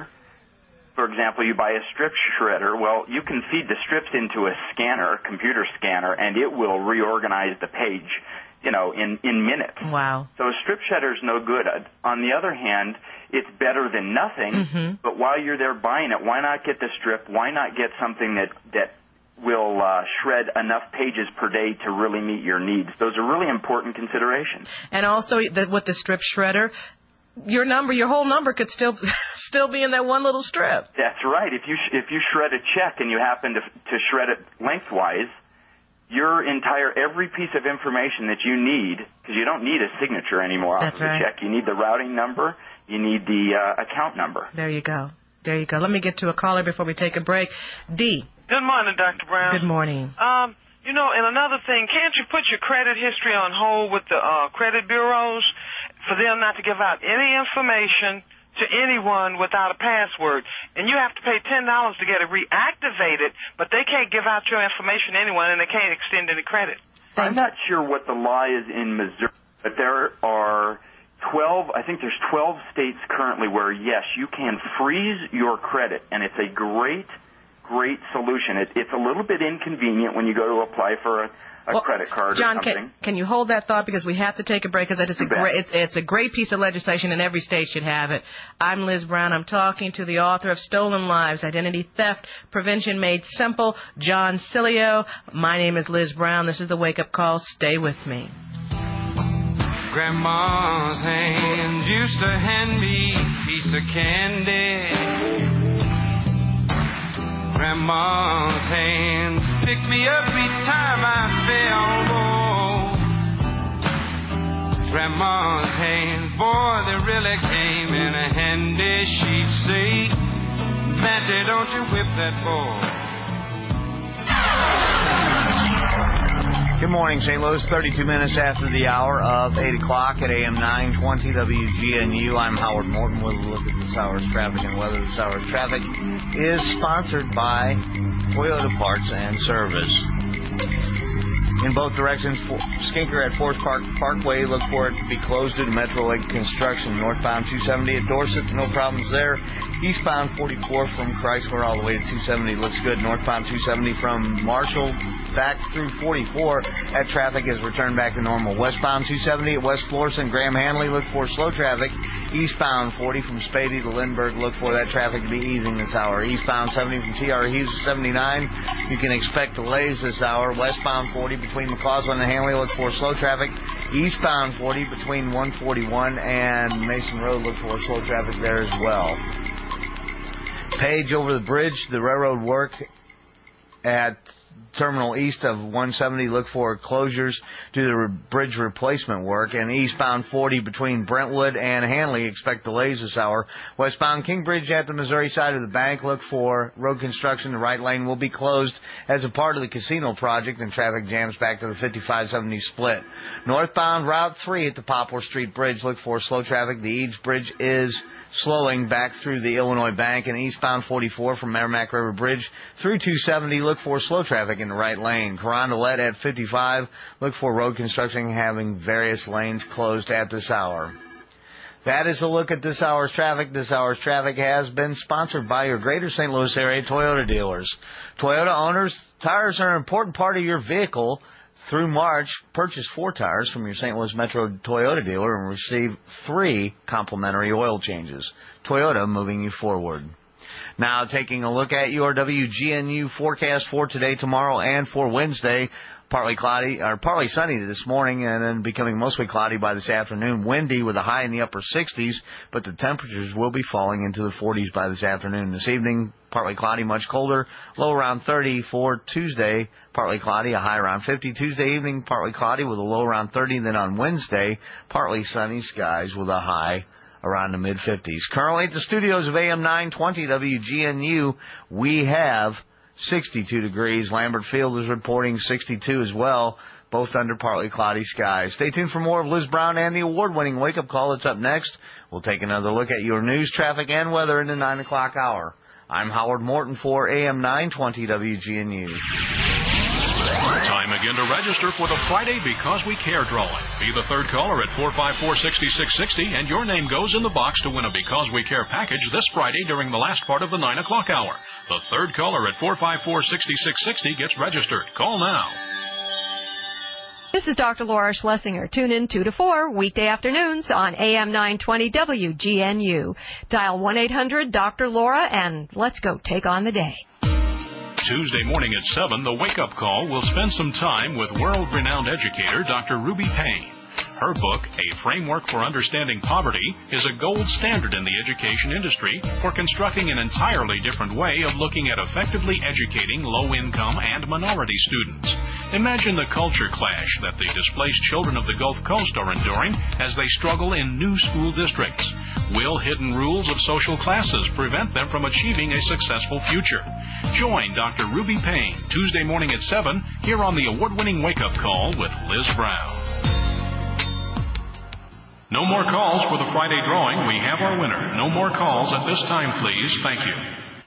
for example, you buy a strip shredder, well, you can feed the strips into a scanner, a computer scanner, and it will reorganize the page, you know, in, in minutes. Wow. So a strip shredder is no good. On the other hand, it's better than nothing, Mm-hmm. but while you're there buying it, why not get the strip? Why not get something that, that will uh, shred enough pages per day to really meet your needs? Those are really important considerations. And also the, with the strip shredder, your number, your whole number could still still be in that one little strip. That's right. If you sh- if you shred a check and you happen to to shred it lengthwise, your entire every piece of information that you need, because you don't need a signature anymore off That's of the right. check. You need the routing number. You need the uh, account number. There you go. There you go. Let me get to a caller before we take a break. D. Good morning, Doctor Brown. Good morning. Um, you know, and another thing, can't you put your credit history on hold with the uh, credit bureaus for them not to give out any information to anyone without a password? And you have to pay ten dollars to get it reactivated, but they can't give out your information to anyone, and they can't extend any credit. I'm not sure what the law is in Missouri, but there are twelve, I think there's twelve states currently where, yes, you can freeze your credit, and it's a great, great solution. It, it's a little bit inconvenient when you go to apply for a, a Well, credit card John, or something. can, can you hold that thought, because we have to take a break, because it's a You bet. great it's, it's a great piece of legislation and every state should have it. I'm Liz Brown. I'm talking to the author of Stolen Lives: Identity Theft Prevention Made Simple, John Cilio. My name is Liz Brown. This is the Wake Up Call. Stay with me. Grandma's hands used to hand me a piece of candy. Grandma's hands picked me up each time I fell low. Grandma's hands, boy, they really came in a handy. She'd say, Matty, don't you whip that boy. Good morning, Saint Louis. thirty-two minutes after the hour of eight o'clock at A M nine twenty W G N U. I'm Howard Morton with a look at this hour's traffic and weather. This hour's traffic is sponsored by Toyota Parts and Service. in both directions. For Skinker at Forest Park Parkway, look for it to be closed due to Metro Lake construction. Northbound two seventy at Dorset, no problems there. Eastbound forty-four from Chrysler all the way to two seventy looks good. Northbound two seventy from Marshall back through forty-four. That traffic is returned back to normal. Westbound two seventy at West Florissant, Graham Hanley, look for slow traffic. Eastbound forty from Spady to Lindbergh, look for that traffic to be easing this hour. Eastbound seventy from T R Hughes to seventy-nine, you can expect delays this hour. Westbound forty between McCausland and Hanley, look for slow traffic. Eastbound forty between one forty-one and Mason Road, look for slow traffic there as well. Page over the bridge, the railroad work at Terminal east of one seventy, look for closures due to the bridge replacement work. And eastbound forty between Brentwood and Hanley, expect delays this hour. Westbound Kingbridge at the Missouri side of the bank, look for road construction. The right lane will be closed as a part of the casino project, and traffic jams back to the fifty-five seventy split. Northbound Route three at the Poplar Street Bridge, look for slow traffic. The Eads Bridge is slowing back through the Illinois Bank. And eastbound forty-four from Merrimack River Bridge through two seventy, look for slow traffic in the right lane. Carondelet at fifty-five, look for road construction having various lanes closed at this hour. That is a look at this hour's traffic. This hour's traffic has been sponsored by your Greater Saint Louis area Toyota dealers. Toyota owners, tires are an important part of your vehicle. Through March, purchase four tires from your Saint Louis Metro Toyota dealer and receive three complimentary oil changes. Toyota, moving you forward. Now, taking a look at your W G N U forecast for today, tomorrow, and for Wednesday. Partly cloudy, or partly sunny this morning, and then becoming mostly cloudy by this afternoon. Windy with a high in the upper sixties, but the temperatures will be falling into the forties by this afternoon. This evening, partly cloudy, much colder, low around thirty for Tuesday. Partly cloudy, a high around fifty. Tuesday evening, partly cloudy with a low around thirty. Then on Wednesday, partly sunny skies with a high around the mid-fifties. Currently at the studios of A M nine twenty W G N U, we have sixty-two degrees. Lambert Field is reporting sixty-two as well, both under partly cloudy skies. Stay tuned for more of Liz Brown and the award-winning wake-up call that's up next. We'll take another look at your news, traffic, and weather in the nine o'clock hour. I'm Howard Morton for A M nine twenty W G N U. Time again to register for the Friday Because We Care drawing. Be the third caller at four five four, six six six zero, and your name goes in the box to win a Because We Care package this Friday during the last part of the nine o'clock hour. The third caller at four five four, six six six zero gets registered. Call now. This is Doctor Laura Schlesinger. Tune in two to four weekday afternoons on A M nine twenty W G N U. Dial one eight hundred Doctor Laura and let's go take on the day. Tuesday morning at seven, the wake-up call will spend some time with world-renowned educator Doctor Ruby Payne. Her book, A Framework for Understanding Poverty, is a gold standard in the education industry for constructing an entirely different way of looking at effectively educating low-income and minority students. Imagine the culture clash that the displaced children of the Gulf Coast are enduring as they struggle in new school districts. Will hidden rules of social classes prevent them from achieving a successful future? Join Doctor Ruby Payne Tuesday morning at seven here on the award-winning wake-up call with Liz Brown. No more calls for the Friday drawing. We have our winner. No more calls at this time, please. Thank you.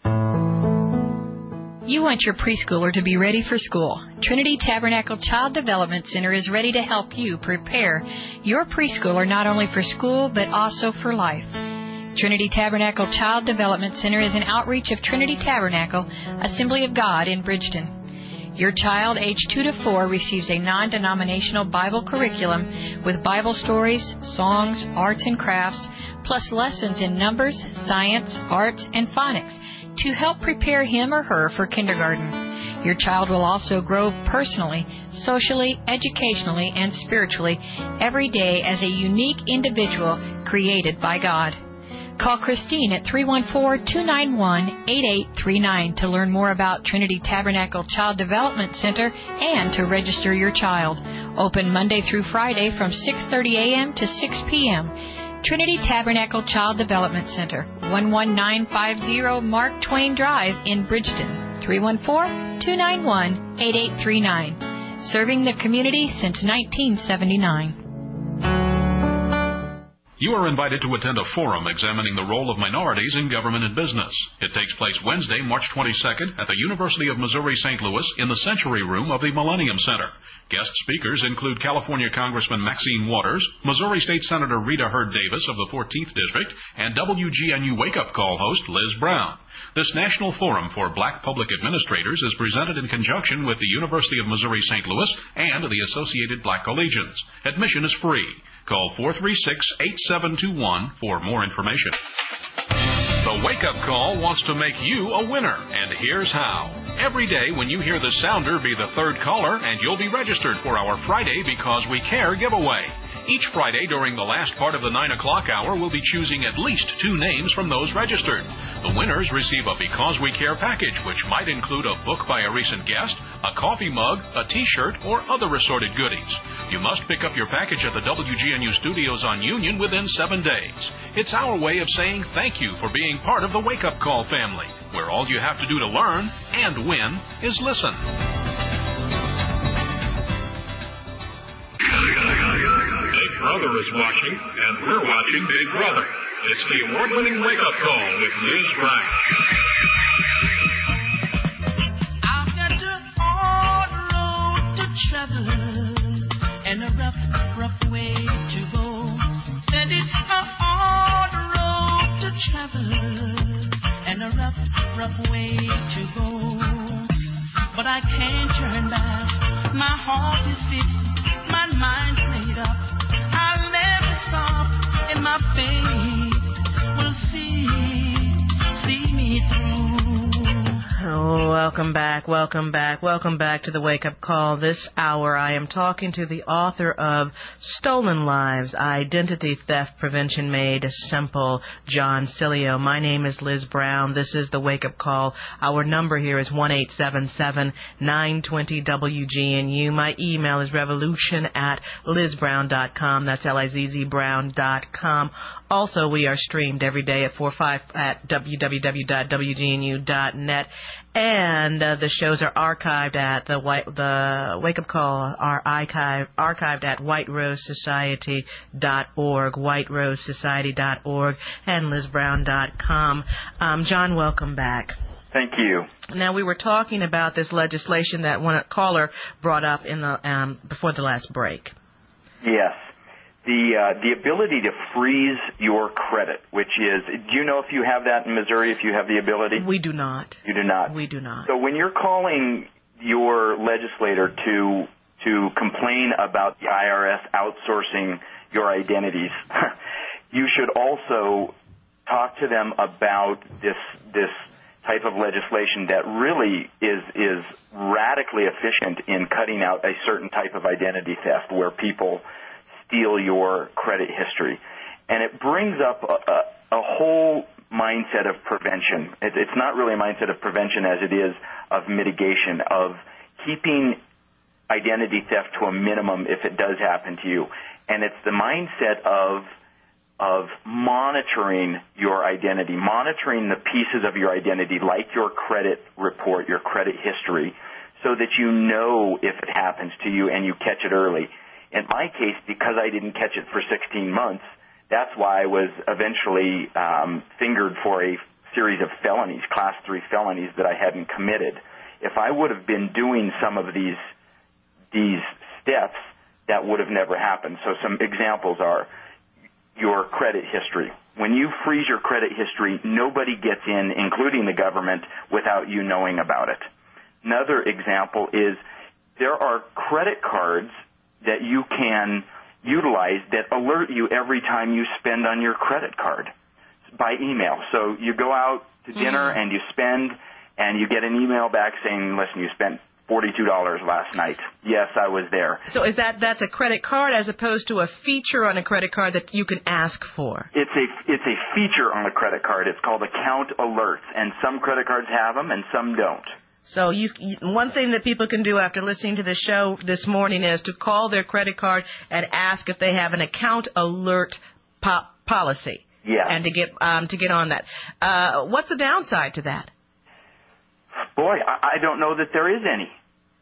You want your preschooler to be ready for school. Trinity Tabernacle Child Development Center is ready to help you prepare your preschooler not only for school but also for life. Trinity Tabernacle Child Development Center is an outreach of Trinity Tabernacle Assembly of God in Bridgeton. Your child, age two to four, receives a non-denominational Bible curriculum with Bible stories, songs, arts and crafts, plus lessons in numbers, science, arts, and phonics to help prepare him or her for kindergarten. Your child will also grow personally, socially, educationally, and spiritually every day as a unique individual created by God. Call Christine at three one four, two nine one, eight eight three nine to learn more about Trinity Tabernacle Child Development Center and to register your child. Open Monday through Friday from six thirty a.m. to six p.m. Trinity Tabernacle Child Development Center, one one nine five zero Mark Twain Drive in Bridgeton, three one four, two nine one, eight eight three nine. Serving the community since nineteen seventy-nine. You are invited to attend a forum examining the role of minorities in government and business. It takes place Wednesday, March twenty-second at the University of Missouri Saint Louis in the Century Room of the Millennium Center. Guest speakers include California Congressman Maxine Waters, Missouri State Senator Rita Hurd Davis of the fourteenth District, and W G N U Wake Up Call host Liz Brown. This National Forum for Black Public Administrators is presented in conjunction with the University of Missouri Saint Louis and the Associated Black Collegians. Admission is free. Call four three six, eight seven two one for more information. The Wake Up Call wants to make you a winner, and here's how. Every day when you hear the sounder, be the third caller, and you'll be registered for our Friday Because We Care giveaway. Each Friday during the last part of the nine o'clock hour, we'll be choosing at least two names from those registered. The winners receive a Because We Care package, which might include a book by a recent guest, a coffee mug, a T-shirt, or other assorted goodies. You must pick up your package at the W G N U studios on Union within seven days. It's our way of saying thank you for being part of the Wake Up Call family, where all you have to do to learn and win is listen. Big Brother is watching, and we're watching Big Brother. It's the award-winning Wake Up Call with Liz Brown. I've got a hard road to travel and a rough, rough way to go. And it's a hard road to travel and a rough, rough way to go. But I can't turn back. My heart is fixed. My mind's made up. I'll never stop in my faith. Will see, see me through. Oh, welcome back, welcome back, welcome back to the Wake Up Call. This hour I am talking to the author of Stolen Lives, Identity Theft Prevention Made Simple, John Cilio. My name is Liz Brown. This is the Wake Up Call. Our number here is one eight seven seven, nine two zero, W G N U. My email is revolution at lizbrown dot com. That's L I Z Z brown dot com. Also, we are streamed every day at four five at w w w dot w g n u dot net. And uh, the shows are archived at the white, the Wake Up Call are archived archived at white rose society dot org, white rose society dot org, and liz brown dot com. Um, John, welcome back. Thank you. Now, we were talking about this legislation that one caller brought up in the um, before the last break. Yes. The uh, the ability to freeze your credit, which is, do you know if you have that in Missouri, if you have the ability? We do not. You do not? We do not. So when you're calling your legislator to to complain about the I R S outsourcing your identities, you should also talk to them about this this type of legislation that really is is radically efficient in cutting out a certain type of identity theft where people steal your credit history. And it brings up a, a, a whole mindset of prevention. It, it's not really a mindset of prevention as it is of mitigation, of keeping identity theft to a minimum if it does happen to you. And it's the mindset of of monitoring your identity, monitoring the pieces of your identity like your credit report, your credit history, so that you know if it happens to you and you catch it early. In my case, because I didn't catch it for sixteen months, that's why I was eventually um, fingered for a series of felonies, class three felonies that I hadn't committed. If I would have been doing some of these these steps, that would have never happened. So some examples are your credit history. When you freeze your credit history, nobody gets in, including the government, without you knowing about it. Another example is there are credit cards that you can utilize that alert you every time you spend on your credit card by email. So you go out to dinner mm. and you spend, and you get an email back saying, listen, you spent forty-two dollars last night. Yes, I was there. So is that that's a credit card as opposed to a feature on a credit card that you can ask for? It's a it's a feature on the credit card. It's called account alerts, and some credit cards have them and some don't. So you, you, one thing that people can do after listening to the show this morning is to call their credit card and ask if they have an account alert po- policy. Yeah. And to get um, to get on that. Uh, what's the downside to that? Boy, I, I don't know that there is any.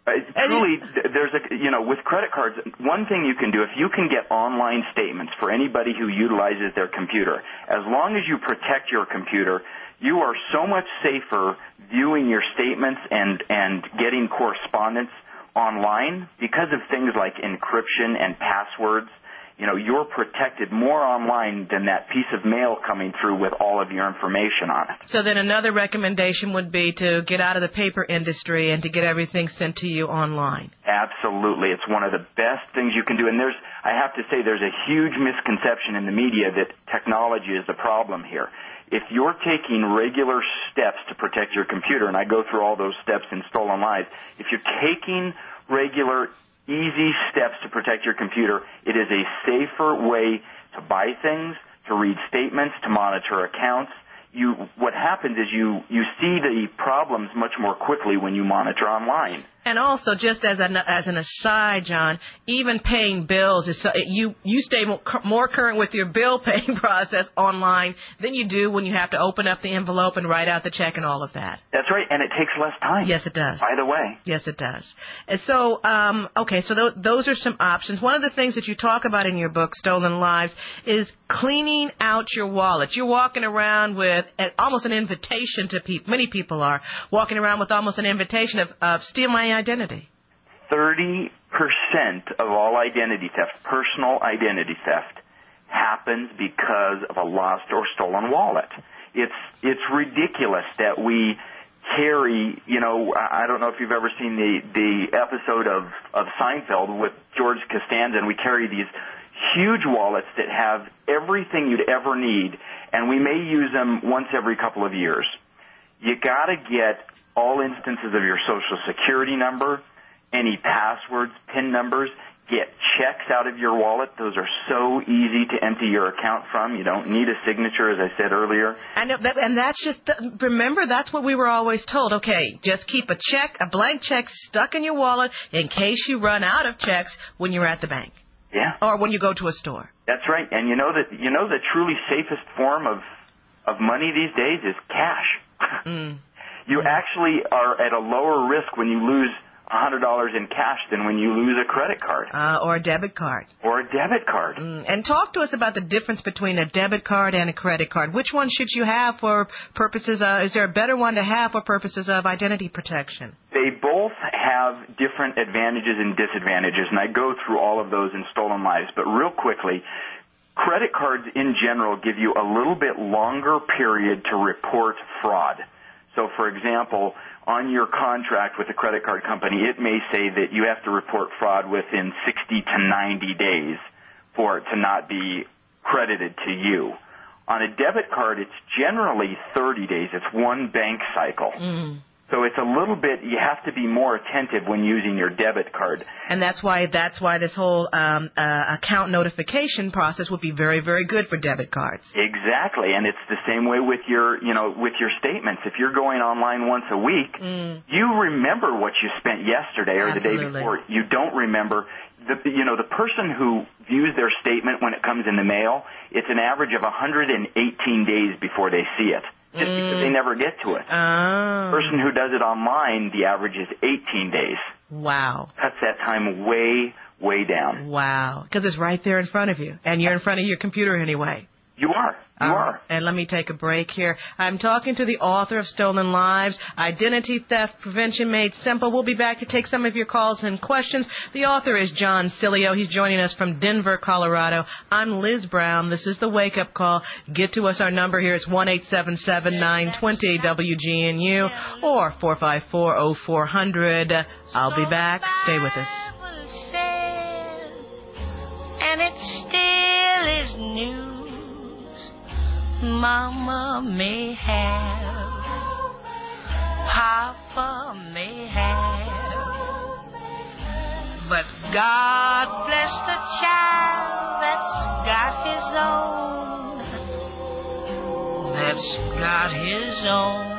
Uh, truly, there's a, you know, with credit cards, one thing you can do, if you can get online statements for anybody who utilizes their computer, as long as you protect your computer, you are so much safer viewing your statements and, and getting correspondence online because of things like encryption and passwords. You know, you're protected more online than that piece of mail coming through with all of your information on it. So then another recommendation would be to get out of the paper industry and to get everything sent to you online. Absolutely. It's one of the best things you can do. And there's, I have to say, there's a huge misconception in the media that technology is the problem here. If you're taking regular steps to protect your computer, and I go through all those steps in Stolen Lives, if you're taking regular easy steps to protect your computer, it is a safer way to buy things, to read statements, to monitor accounts. You, what happens is you, you see the problems much more quickly when you monitor online. And also, just as an, as an aside, John, even paying bills, is so, you, you stay more current with your bill paying process online than you do when you have to open up the envelope and write out the check and all of that. That's right, and it takes less time. Yes, it does. By the way. Yes, it does. And so, um, okay, so th- those are some options. One of the things that you talk about in your book, Stolen Lives, is cleaning out your wallet. You're walking around with an, almost an invitation to people. Many people are walking around with almost an invitation of, of steal my identity. thirty percent of all identity theft, personal identity theft, happens because of a lost or stolen wallet. It's it's ridiculous that we carry, you know, I don't know if you've ever seen the, the episode of, of Seinfeld with George Costanza, and we carry these huge wallets that have everything you'd ever need, and we may use them once every couple of years. You got to get all instances of your Social Security number, any passwords, PIN numbers. Get checks out of your wallet. Those are so easy to empty your account from. You don't need a signature, as I said earlier. And, and that's just, remember, that's what we were always told. Okay, just keep a check, a blank check stuck in your wallet in case you run out of checks when you're at the bank. Yeah. Or when you go to a store. That's right. And you know that you know the truly safest form of of money these days is cash. Mm. You actually are at a lower risk when you lose one hundred dollars in cash than when you lose a credit card. Uh, or a debit card. Or a debit card. Mm. And talk to us about the difference between a debit card and a credit card. Which one should you have for purposes of, is there a better one to have for purposes of identity protection? They both have different advantages and disadvantages, and I go through all of those in Stolen Lives. But real quickly, credit cards in general give you a little bit longer period to report fraud. So, for example, on your contract with the credit card company, it may say that you have to report fraud within sixty to ninety days for it to not be credited to you. On a debit card, it's generally thirty days. It's one bank cycle. Mm. So it's a little bit, you have to be more attentive when using your debit card. And that's why that's why this whole um, uh, account notification process would be very, very good for debit cards. Exactly, and it's the same way with your, you know, with your statements. If you're going online once a week, mm. you remember what you spent yesterday or Absolutely. the day before. You don't remember. The, you know, the person who views their statement when it comes in the mail, it's an average of one hundred eighteen days before they see it. Just mm. because they never get to it. Oh. The person who does it online, the average is eighteen days. Wow. Cuts that time way, way down. Wow. Because it's right there in front of you. And you're in front of your computer anyway. You are. You um, are. And let me take a break here. I'm talking to the author of Stolen Lives, Identity Theft Prevention Made Simple. We'll be back to take some of your calls and questions. The author is John Cilio. He's joining us from Denver, Colorado. I'm Liz Brown. This is the Wake Up Call. Get to us. Our number here is one eight seven seven, nine two zero, W G N U or four five four, oh four hundred. I'll be back. Stay with us. And it still is new. Mama may have, Papa may have, but God bless the child that's got his own, that's got his own.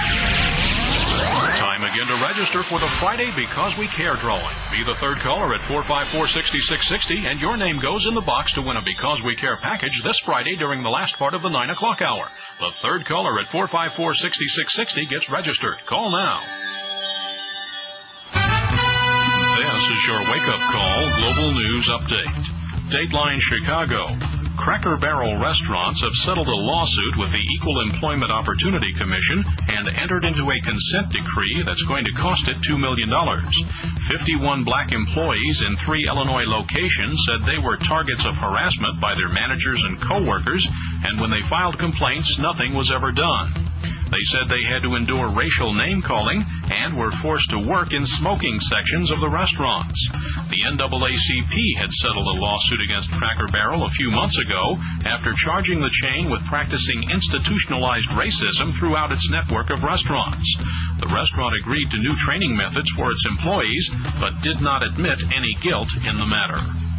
Time again to register for the Friday Because We Care drawing. Be the third caller at four five four, six six six zero and your name goes in the box to win a Because We Care package this Friday during the last part of the nine o'clock hour. The third caller at four five four, six six six zero gets registered. Call now. is your wake-up call global news update. Dateline Chicago. Cracker Barrel restaurants have settled a lawsuit with the Equal Employment Opportunity Commission and entered into a consent decree that's going to cost it two million dollars. fifty-one black employees in three Illinois locations said they were targets of harassment by their managers and coworkers, and when they filed complaints, nothing was ever done. They said they had to endure racial name-calling and were forced to work in smoking sections of the restaurants. The N double A C P had settled a lawsuit against Cracker Barrel a few months ago after charging the chain with practicing institutionalized racism throughout its network of restaurants. The restaurant agreed to new training methods for its employees, but did not admit any guilt in the matter.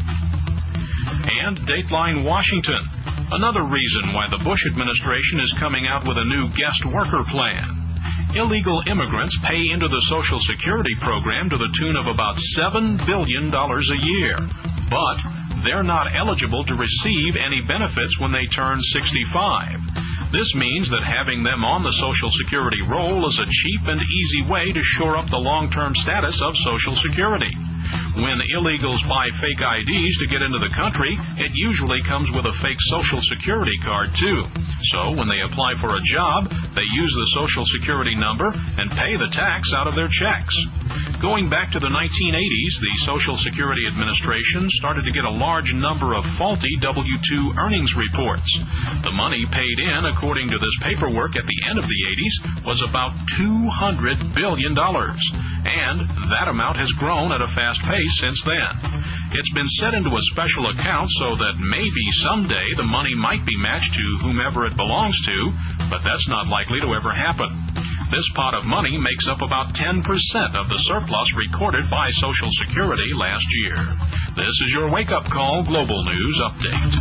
And Dateline Washington. Another reason why the Bush administration is coming out with a new guest worker plan. Illegal immigrants pay into the Social Security program to the tune of about seven billion dollars a year. But they're not eligible to receive any benefits when they turn sixty-five. This means that having them on the Social Security roll is a cheap and easy way to shore up the long-term status of Social Security. When illegals buy fake I Ds to get into the country, it usually comes with a fake Social Security card, too. So when they apply for a job, they use the Social Security number and pay the tax out of their checks. Going back to the nineteen eighties, the Social Security Administration started to get a large number of faulty W two earnings reports. The money paid in, according to this paperwork at the end of the eighties, was about two hundred billion dollars. And that amount has grown at a fast pace since then. It's been set into a special account so that maybe someday the money might be matched to whomever it belongs to, but that's not likely to ever happen. This pot of money makes up about ten percent of the surplus recorded by Social Security last year. This is your wake-up call global news update.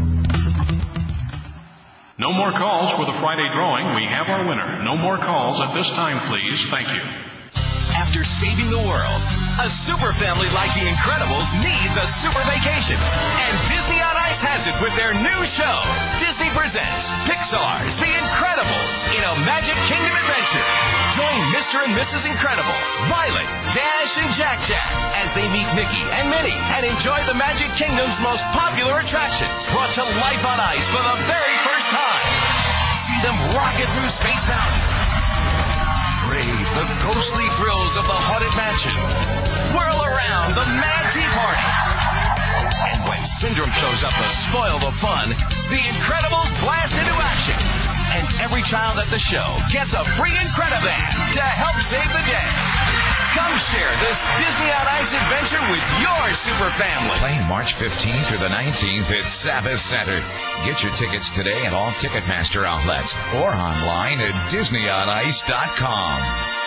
No more calls for the Friday drawing. We have our winner. No more calls at this time, please. Thank you. After saving the world, a super family like The Incredibles needs a super vacation. And Disney on Ice has it with their new show. Disney presents Pixar's The Incredibles in a Magic Kingdom adventure. Join Mister and Missus Incredible, Violet, Dash, and Jack Jack as they meet Mickey and Minnie and enjoy the Magic Kingdom's most popular attractions brought to life on ice for the very first time. See them rocket through Space Mountain. Brave the ghostly thrills of the Haunted Mansion. Whirl around the Mad Tea Party. And when Syndrome shows up to spoil the fun, The Incredibles blast into action. And every child at the show gets a free Incrediband to help save the day. Come share this Disney on Ice adventure with your super family. Playing March fifteenth through the nineteenth at Savvis Center. Get your tickets today at all Ticketmaster outlets or online at Disney on Ice dot com.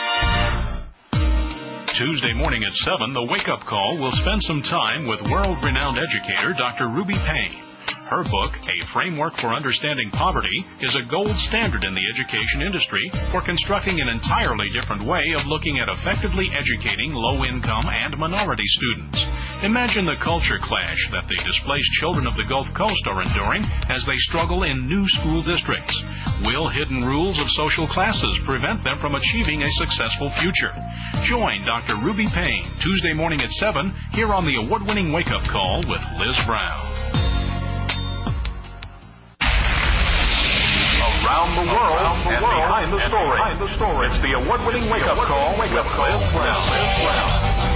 Tuesday morning at seven, the wake-up call will spend some time with world-renowned educator Doctor Ruby Payne. Her book, A Framework for Understanding Poverty, is a gold standard in the education industry for constructing an entirely different way of looking at effectively educating low-income and minority students. Imagine the culture clash that the displaced children of the Gulf Coast are enduring as they struggle in new school districts. Will hidden rules of social classes prevent them from achieving a successful future? Join Doctor Ruby Payne Tuesday morning at seven here on the award-winning wake-up call with Liz Brown. Around the world, Around the and, world behind the and behind the story. It's the award-winning wake-up call with Liz Brown. Liz Brown.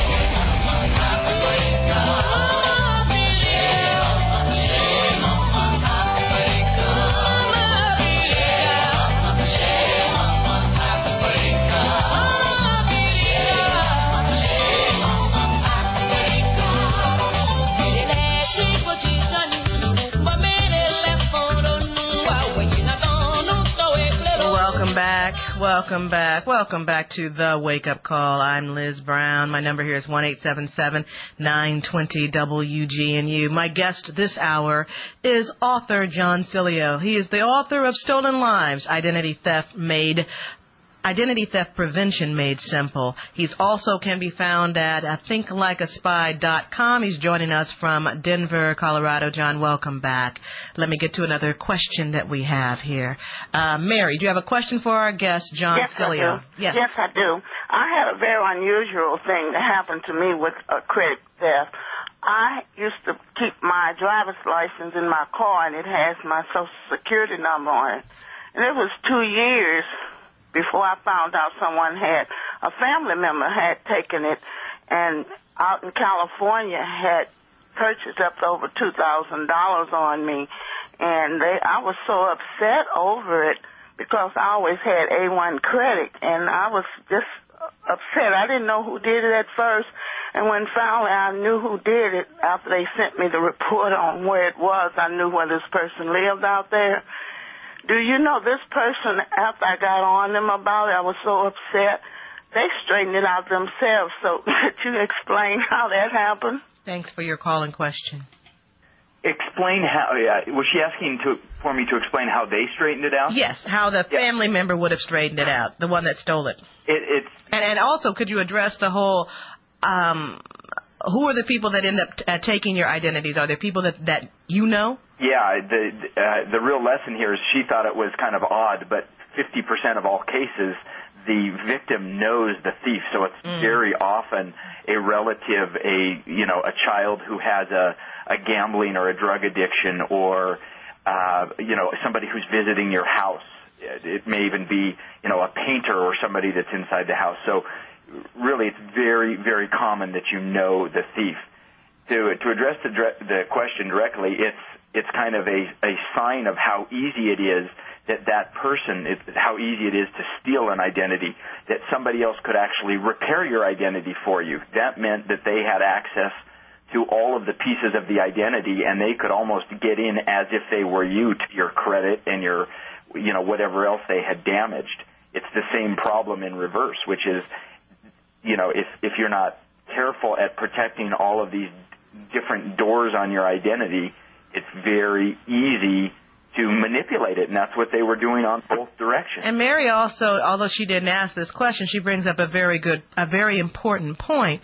Back, welcome back, welcome back to the Wake Up Call. I'm Liz Brown. My number here is one eight seven seven, nine two zero, W G N U. My guest this hour is author John Cilio. He is the author of Stolen Lives, Identity Theft Made Identity Theft Prevention Made Simple. He's also can be found at uh, think like a spy dot com. He's joining us from Denver, Colorado. John, welcome back. Let me get to another question that we have here. Uh, Mary, do you have a question for our guest, John Yes, Cilio? I do. Yes. yes, I do. I had a very unusual thing that happened to me with uh, credit theft. I used to keep my driver's license in my car, and it has my Social Security number on it. And it was two years before I found out someone had, a family member had taken it, and out in California had purchased up to over two thousand dollars on me. And they, I was so upset over it because I always had A one credit, and I was just upset. I didn't know who did it at first. And when finally I knew who did it, after they sent me the report on where it was, I knew where this person lived out there. Do you know this person, after I got on them about it, I was so upset, they straightened it out themselves. So could you explain how that happened? Thanks for your call and question. Explain how, uh, was she asking to, for me to explain how they straightened it out? Yes, how the family yeah. member would have straightened it out, the one that stole it. it it's and, and also, could you address the whole... Um, who are the people that end up t- uh, taking your identities? Are there people that, that you know? Yeah, the uh, the real lesson here is she thought it was kind of odd, but fifty percent of all cases, the victim knows the thief, so it's mm. very often a relative, a you know, a child who has a, a gambling or a drug addiction, or uh, you know, somebody who's visiting your house. It may even be, you know, a painter or somebody that's inside the house. So really, it's very, very common that you know the thief. To to address the the question directly, it's it's kind of a, a sign of how easy it is that that person, it, how easy it is to steal an identity, that somebody else could actually repair your identity for you. That meant that they had access to all of the pieces of the identity, and they could almost get in as if they were you to your credit and your, you know, whatever else they had damaged. It's the same problem in reverse, which is, you know, if, if you're not careful at protecting all of these different doors on your identity, it's very easy to manipulate it, and that's what they were doing on both directions. And Mary also, although she didn't ask this question, she brings up a very good, a very important point.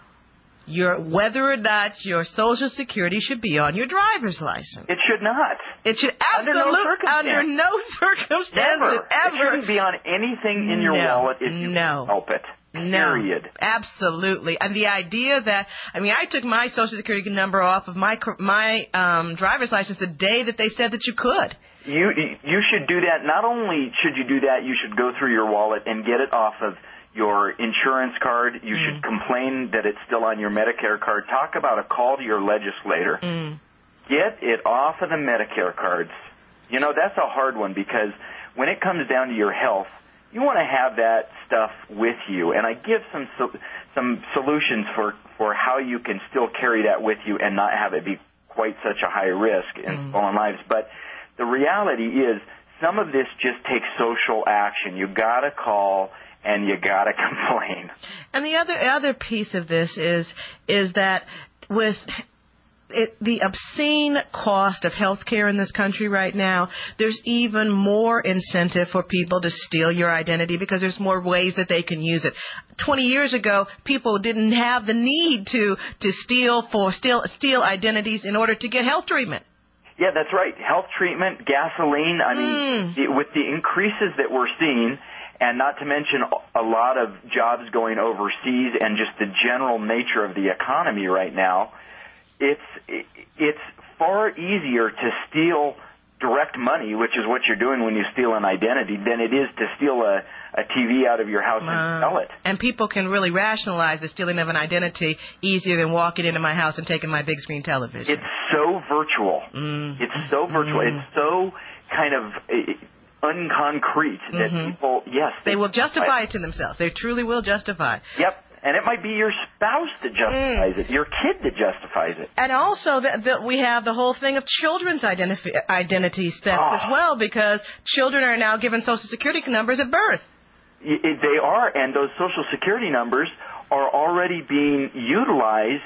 Your, whether or not your Social Security should be on your driver's license. It should not. It should absolutely, under no circumstance. Under no circumstances Never. ever. It shouldn't be on anything in your no, wallet if you no. can help it. Period. No, absolutely. And the idea that, I mean, I took my Social Security number off of my my um, driver's license the day that they said that you could. You you should do that. Not only should you do that, you should go through your wallet and get it off of your insurance card. You mm. should complain that it's still on your Medicare card. Talk about a call to your legislator. Mm. Get it off of the Medicare cards. You know, that's a hard one because when it comes down to your health, you want to have that stuff with you. And I give some so, some solutions for, for how you can still carry that with you and not have it be quite such a high risk in mm. stolen lives. But the reality is some of this just takes social action. You got to call and you got to complain. And the other other piece of this is is that with it, the obscene cost of health care in this country right now, there's even more incentive for people to steal your identity because there's more ways that they can use it. Twenty years ago, people didn't have the need to to steal for steal steal identities in order to get health treatment. Yeah, that's right. Health treatment, gasoline. I mean, mm. with the increases that we're seeing, and not to mention a lot of jobs going overseas and just the general nature of the economy right now, it's it's far easier to steal direct money, which is what you're doing when you steal an identity, than it is to steal a, a T V out of your house and uh, sell it. And people can really rationalize the stealing of an identity easier than walking into my house and taking my big screen television. It's so virtual. Mm. It's so virtual. Mm. It's so kind of uh, unconcrete that mm-hmm. people, yes. They, they will justify it to themselves. They truly will justify it. Yep. And it might be your spouse that justifies mm. it, your kid that justifies it. And also that, that we have the whole thing of children's identity, identity theft oh. as well, because children are now given Social Security numbers at birth. It, it, they are, and those Social Security numbers are already being utilized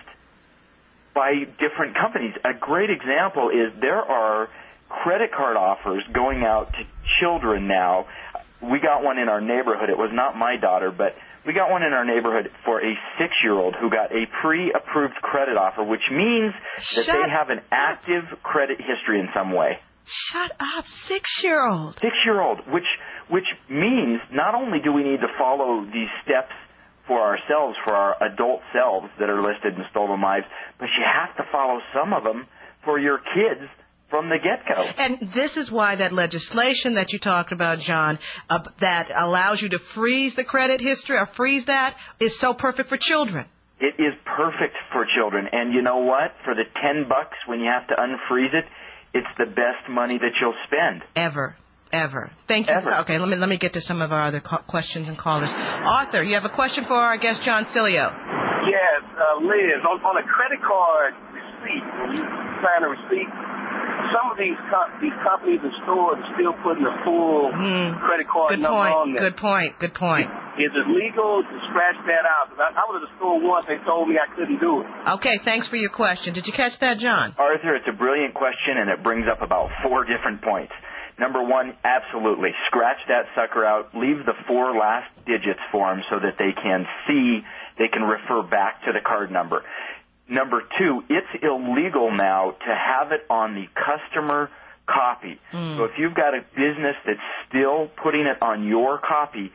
by different companies. A great example is there are credit card offers going out to children now. we got one in our neighborhood. It was not my daughter, but we got one in our neighborhood for a six-year-old who got a pre-approved credit offer, which means that Shut they have an active credit history in some way. Shut up, six-year-old. Six-year-old, which which means not only do we need to follow these steps for ourselves, for our adult selves that are listed in Stolen Lives, but you have to follow some of them for your kids from the get-go. And this is why that legislation that you talked about, John, uh, that allows you to freeze the credit history or freeze that is so perfect for children. It is perfect for children. And you know what? For the ten bucks when you have to unfreeze it, it's the best money that you'll spend. Ever. Ever. Thank you. Ever. Okay, let me let me get to some of our other co- questions and callers. Arthur, you have a question for our guest, John Cilio. Yes, uh, Liz, on, on a credit card receipt, when you sign a receipt, some of these com- these companies and stores are still putting a full Mm. credit card Good number point. on there. Good point. Good point. Is it legal to scratch that out? 'Cause I, I was at the store once. They told me I couldn't do it. Okay, thanks for your question. Did you catch that, John? Arthur, it's a brilliant question, and it brings up about four different points. Number one, absolutely. Scratch that sucker out. Leave the four last digits for them so that they can see, they can refer back to the card number. Number two, it's illegal now to have it on the customer copy. Mm. So if you've got a business that's still putting it on your copy,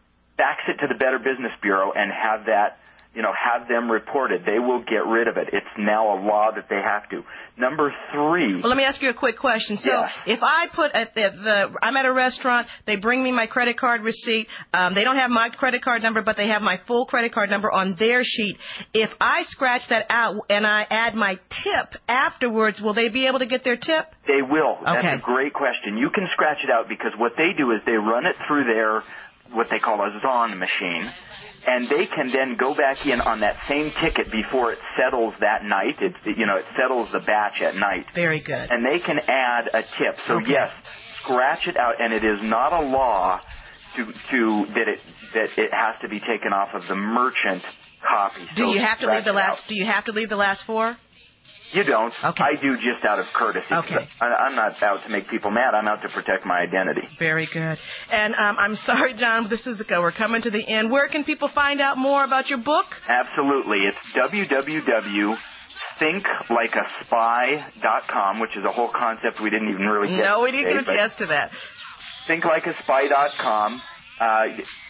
fax it to the Better Business Bureau and have that, you know, have them reported. They will get rid of it. It's now a law that they have to. Number three. Well, let me ask you a quick question. So, Yeah. if I put at the, the, I'm at a restaurant, they bring me my credit card receipt. Um, they don't have my credit card number, but they have my full credit card number on their sheet. If I scratch that out and I add my tip afterwards, will they be able to get their tip? They will. Okay. That's a great question. You can scratch it out because what they do is they run it through their, what they call a Zon machine, and they can then go back in on that same ticket before it settles that night. It, you know, it settles the batch at night. Very good. And they can add a tip. So Okay. yes, scratch it out, and it is not a law to to that it that it has to be taken off of the merchant copy. Do So you have to scratch leave the it last? out. Do you have to leave the last four? You don't. Okay. I do just out of courtesy. Okay. I, I'm not out to make people mad. I'm out to protect my identity. Very good. And um, I'm sorry, John, this is we're coming to the end. Where can people find out more about your book? Absolutely. It's w w w dot think like a spy dot com, which is a whole concept we didn't even really get No, we to didn't today, get a chance to that. think like a spy dot com uh,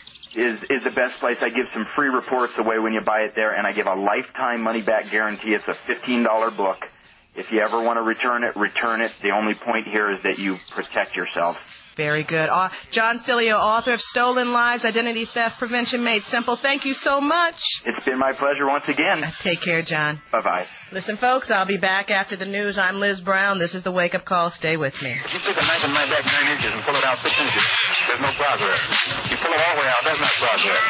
is is the best place. I give some free reports away when you buy it there, and I give a lifetime money-back guarantee. It's a fifteen dollars book. If you ever want to return it, return it. The only point here is that you protect yourself. Very good. Uh, John Cilio, author of Stolen Lives, Identity Theft Prevention Made Simple. Thank you so much. It's been my pleasure once again. Take care, John. Bye-bye. Listen, folks, I'll be back after the news. I'm Liz Brown. This is the Wake Up Call. Stay with me. You take a knife in my back nine inches and pull it out six inches. There's no progress. You pull it all the way out, that's not progress.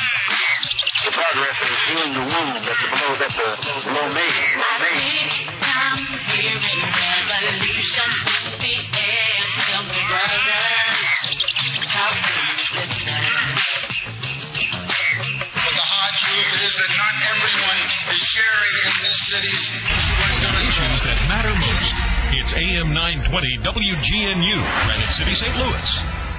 The progress is healing the wound that's below that the below me. me. I'm hearing revolution. The anthem, brothers. How please listen. But the hard truth is that not everyone is sharing in this city's Issues that matter most. It's A M nine twenty W G N U, Granite City, Saint Louis.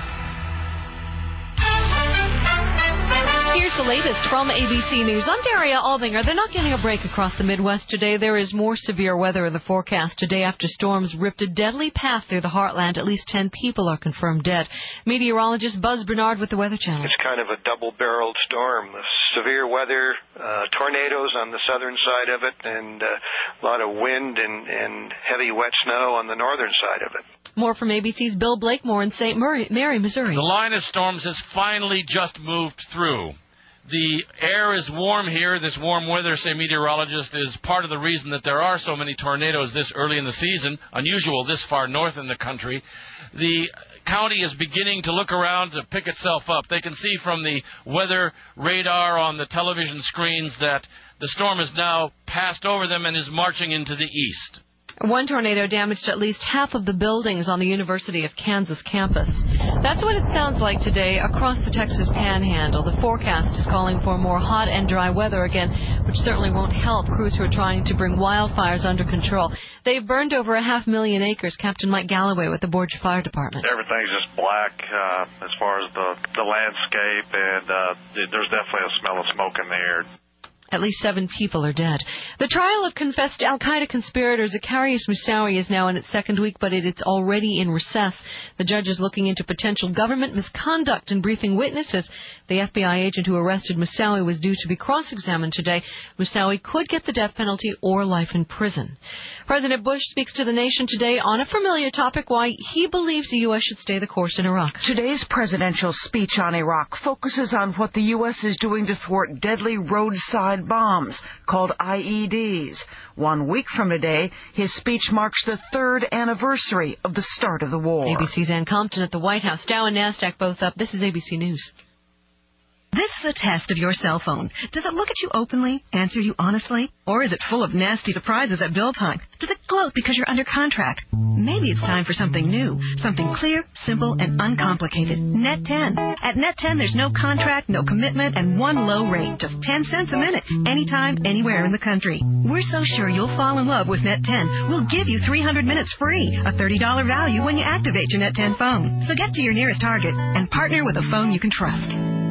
Here's the latest from A B C News. I'm Daria Aldinger. They're not getting a break across the Midwest today. There is more severe weather in the forecast today after storms ripped a deadly path through the heartland. At least ten people are confirmed dead. Meteorologist Buzz Bernard with the Weather Channel. It's kind of a double-barreled storm. Severe weather, uh, tornadoes on the southern side of it, and uh, a lot of wind and, and heavy wet snow on the northern side of it. More from A B C's Bill Blakemore in Saint Mary, Missouri. The line of storms has finally just moved through. The air is warm here. This warm weather, say meteorologists, is part of the reason that there are so many tornadoes this early in the season, unusual this far north in the country. The county is beginning to look around to pick itself up. They can see from the weather radar on the television screens that the storm has now passed over them and is marching into the east. One tornado damaged at least half of the buildings on the University of Kansas campus. That's what it sounds like today across the Texas Panhandle. The forecast is calling for more hot and dry weather again, which certainly won't help crews who are trying to bring wildfires under control. They've burned over a half million acres. Captain Mike Galloway with the Borgia Fire Department. Everything's just black uh, as far as the, the landscape, and uh, there's definitely a smell of smoke in the air. At least seven people are dead. The trial of confessed al-Qaeda conspirator Zacarias Moussaoui is now in its second week, but it is already in recess. The judge is looking into potential government misconduct in briefing witnesses. The F B I agent who arrested Moussaoui was due to be cross-examined today. Moussaoui could get the death penalty or life in prison. President Bush speaks to the nation today on a familiar topic, why he believes the U S should stay the course in Iraq. Today's presidential speech on Iraq focuses on what the U S is doing to thwart deadly roadside bombs called I E Ds. One week from today, his speech marks the third anniversary of the start of the war. A B C's Ann Compton at the White House. Dow and NASDAQ both up. This is A B C News. This is a test of your cell phone. Does it look at you openly, answer you honestly, or is it full of nasty surprises at bill time? Does it gloat because you're under contract? Maybe it's time for something new, something clear, simple, and uncomplicated. Net ten. At Net ten, there's no contract, no commitment, and one low rate, just ten cents a minute, anytime, anywhere in the country. We're so sure you'll fall in love with Net ten. We'll give you three hundred minutes free, a thirty dollars value when you activate your Net ten phone. So get to your nearest Target and partner with a phone you can trust.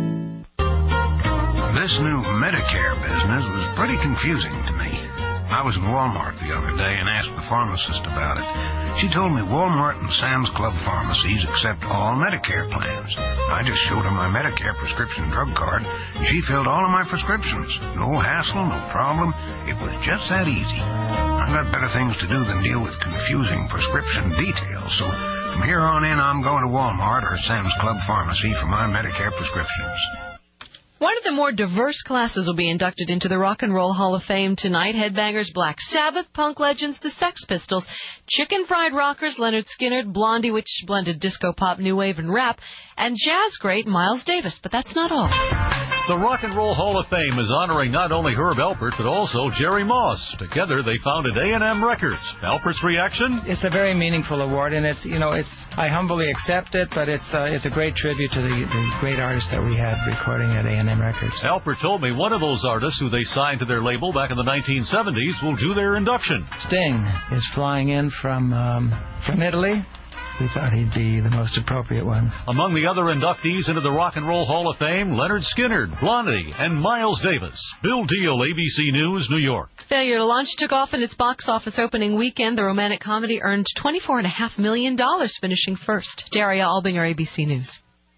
This new Medicare business was pretty confusing to me. I was in Walmart the other day and asked the pharmacist about it. She told me Walmart and Sam's Club pharmacies accept all Medicare plans. I just showed her my Medicare prescription drug card, and she filled all of my prescriptions. No hassle, no problem. It was just that easy. I've got better things to do than deal with confusing prescription details, so from here on in, I'm going to Walmart or Sam's Club pharmacy for my Medicare prescriptions. One of the more diverse classes will be inducted into the Rock and Roll Hall of Fame tonight. Headbangers Black Sabbath, punk legends the Sex Pistols, chicken fried rockers Leonard Skinner, Blondie, which blended disco pop, new wave, and rap, and jazz great Miles Davis. But that's not all. The Rock and Roll Hall of Fame is honoring not only Herb Alpert, but also Jerry Moss. Together, they founded A and M Records. Alpert's reaction? It's a very meaningful award, and it's, you know, it's, I humbly accept it, but it's, uh, it's a great tribute to the, the great artists that we had recording at A and M Records. Alpert told me one of those artists who they signed to their label back in the nineteen seventies will do their induction. Sting is flying in from, um, from Italy. We thought he'd be the most appropriate one. Among the other inductees into the Rock and Roll Hall of Fame, Leonard Skinner, Blondie, and Miles Davis. Bill Deal, A B C News, New York. Failure to Launch took off in its box office opening weekend. The romantic comedy earned twenty-four point five million dollars, finishing first. Daria Albinger, A B C News.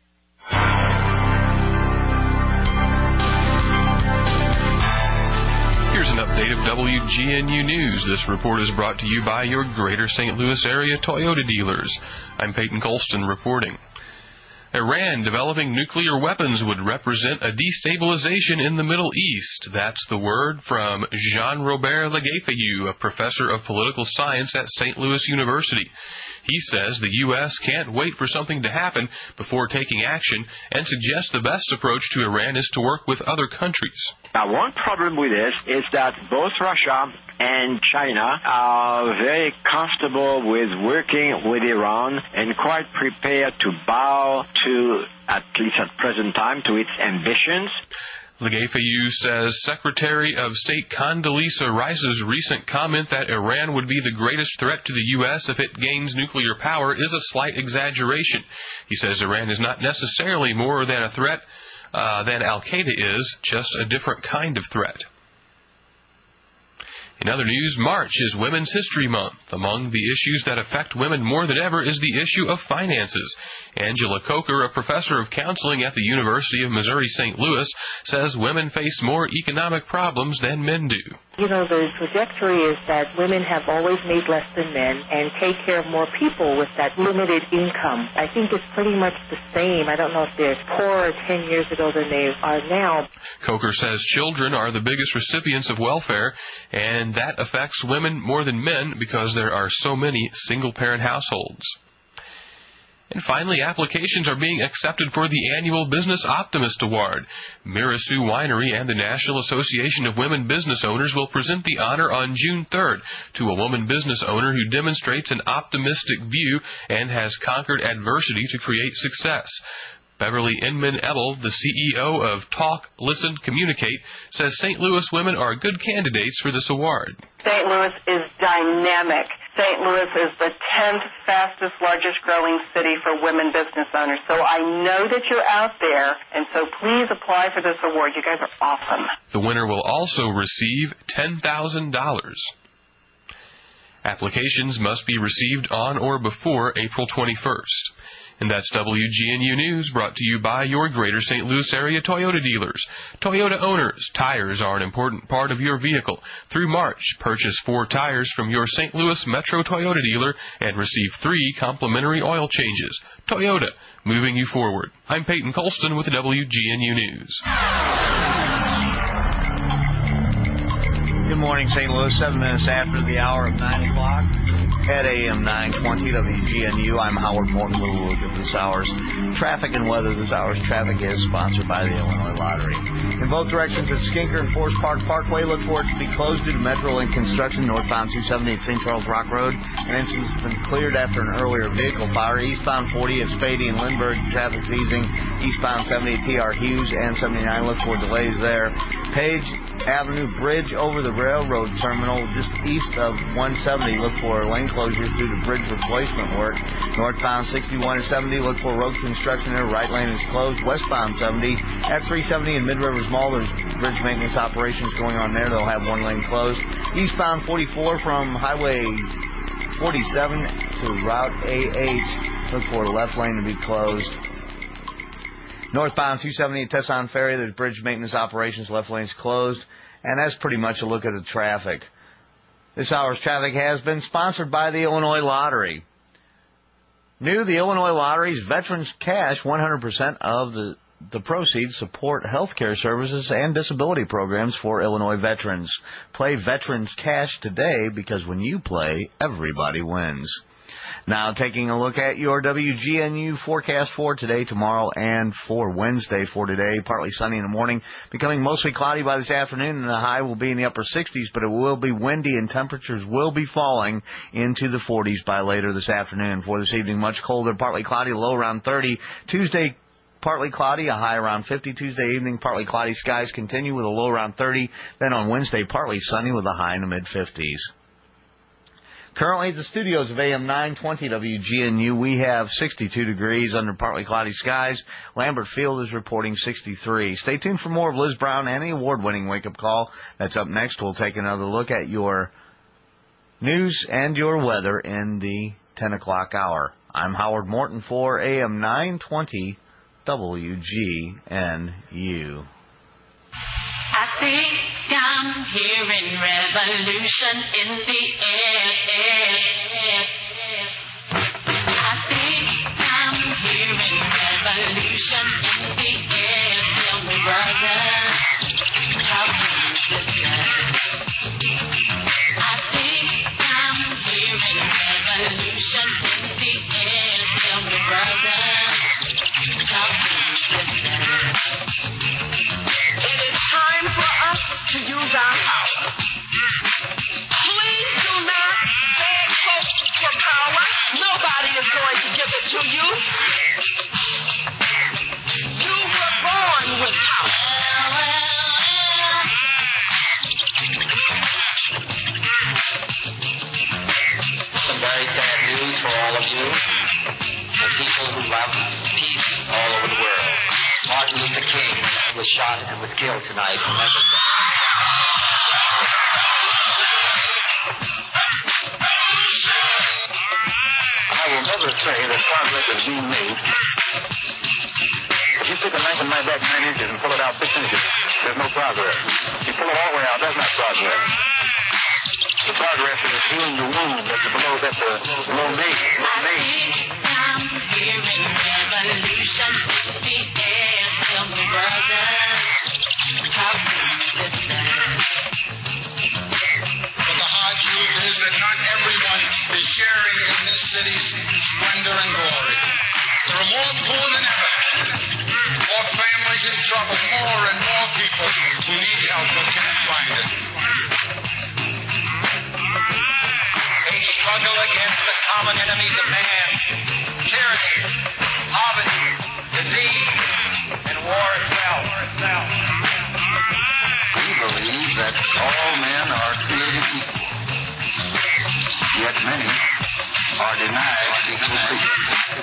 Here's an update of W G N U News. This report is brought to you by your Greater Saint Louis area Toyota dealers. I'm Peyton Colston reporting. Iran developing nuclear weapons would represent a destabilization in the Middle East. That's the word from Jean-Robert Legefeu, a professor of political science at Saint Louis University. He says the U S can't wait for something to happen before taking action and suggests the best approach to Iran is to work with other countries. Now, one problem with this is that both Russia and China are very comfortable with working with Iran and quite prepared to bow to, at least at present time, to its ambitions. Legefeu says Secretary of State Condoleezza Rice's recent comment that Iran would be the greatest threat to the U S if it gains nuclear power is a slight exaggeration. He says Iran is not necessarily more than a threat uh, than Al-Qaeda is, just a different kind of threat. In other news, March is Women's History Month. Among the issues that affect women more than ever is the issue of finances. Angela Coker, a professor of counseling at the University of Missouri-Saint Louis, says women face more economic problems than men do. You know, the trajectory is that women have always made less than men and take care of more people with that limited income. I think it's pretty much the same. I don't know if they're poorer ten years ago than they are now. Coker says children are the biggest recipients of welfare, and that affects women more than men because there are so many single-parent households. And finally, applications are being accepted for the annual Business Optimist Award. Mirasu Winery and the National Association of Women Business Owners will present the honor on June third to a woman business owner who demonstrates an optimistic view and has conquered adversity to create success. Beverly Inman Ebel, the C E O of Talk, Listen, Communicate, says Saint Louis women are good candidates for this award. Saint Louis is dynamic. Saint Louis is the tenth fastest, largest growing city for women business owners. So I know that you're out there, and so please apply for this award. You guys are awesome. The winner will also receive ten thousand dollars. Applications must be received on or before April twenty-first. And that's W G N U News, brought to you by your Greater Saint Louis area Toyota dealers. Toyota owners, tires are an important part of your vehicle. Through March, purchase four tires from your Saint Louis Metro Toyota dealer and receive three complimentary oil changes. Toyota, moving you forward. I'm Peyton Colston with W G N U News. Good morning, Saint Louis. Seven minutes after the hour of nine o'clock. At A M nine twenty W G N U, I'm Howard Morton. We'll look at this hour's traffic and weather. This hour's traffic is sponsored by the Illinois Lottery. In both directions at Skinker and Forest Park Parkway, look for it to be closed due to Metrolink construction. Northbound two seventy at Saint Charles Rock Road. An incident has been cleared after an earlier vehicle fire. Eastbound forty at Spady and Lindbergh, traffic's easing. Eastbound seventy at T R Hughes and seventy-nine, look for delays there. Page Avenue Bridge over the railroad terminal just east of one seventy, look for lane closure due to bridge replacement work. Northbound sixty-one and seventy, look for road construction there. Right lane is closed. Westbound seventy at three seventy in Mid Rivers Mall, there's bridge maintenance operations going on there. They'll have one lane closed. Eastbound forty-four from Highway forty-seven to Route A H, look for the left lane to be closed. Northbound two seventy at Tesson Ferry, there's bridge maintenance operations, left lane's closed. And that's pretty much a look at the traffic. This hour's traffic has been sponsored by the Illinois Lottery. New, the Illinois Lottery's Veterans Cash, one hundred percent of the, the proceeds support health care services and disability programs for Illinois veterans. Play Veterans Cash today, because when you play, everybody wins. Now, taking a look at your W G N U forecast for today, tomorrow, and for Wednesday. For today, partly sunny in the morning, becoming mostly cloudy by this afternoon, and the high will be in the upper sixties, but it will be windy and temperatures will be falling into the forties by later this afternoon. For this evening, much colder, partly cloudy, low around thirty. Tuesday, partly cloudy, a high around fifty. Tuesday evening, partly cloudy skies continue with a low around thirty. Then on Wednesday, partly sunny with a high in the mid-fifties. Currently at the studios of A M nine twenty W G N U, we have sixty-two degrees under partly cloudy skies. Lambert Field is reporting sixty-three. Stay tuned for more of Liz Brown and the award-winning wake-up call. That's up next. We'll take another look at your news and your weather in the ten o'clock hour. I'm Howard Morton for A M nine twenty W G N U. I think I'm hearing revolution in the air. I think I'm hearing revolution in the air. Tell me, brother, how can you listen? I think I'm hearing revolution in the air. Tell me, brother, how can you listen? It is time for us to use our power. Please do not beg folks for power. Nobody is going to give it to you. You were born with power. Some very sad news for all of you, for people who love peace all over the world. Martin Luther King was shot and was killed tonight. Remember that. I will never say that progress is being made. If you stick a knife in my back nine inches and pull it out six inches, there's no progress. If you pull it all the way out, that's not progress. The progress is healing the wound that's below that the below me. I'm hearing revolution in the air. Tell me, brother, how can you listen? But the hard truth is that not everyone is sharing in this city's splendor and glory. There are more poor than ever. More families in trouble. More and more people who need help but can't find it. A struggle against the common enemies of man. Tyranny, poverty, disease, and war itself. We believe that all men are created equal. Yet many are denied equal treatment.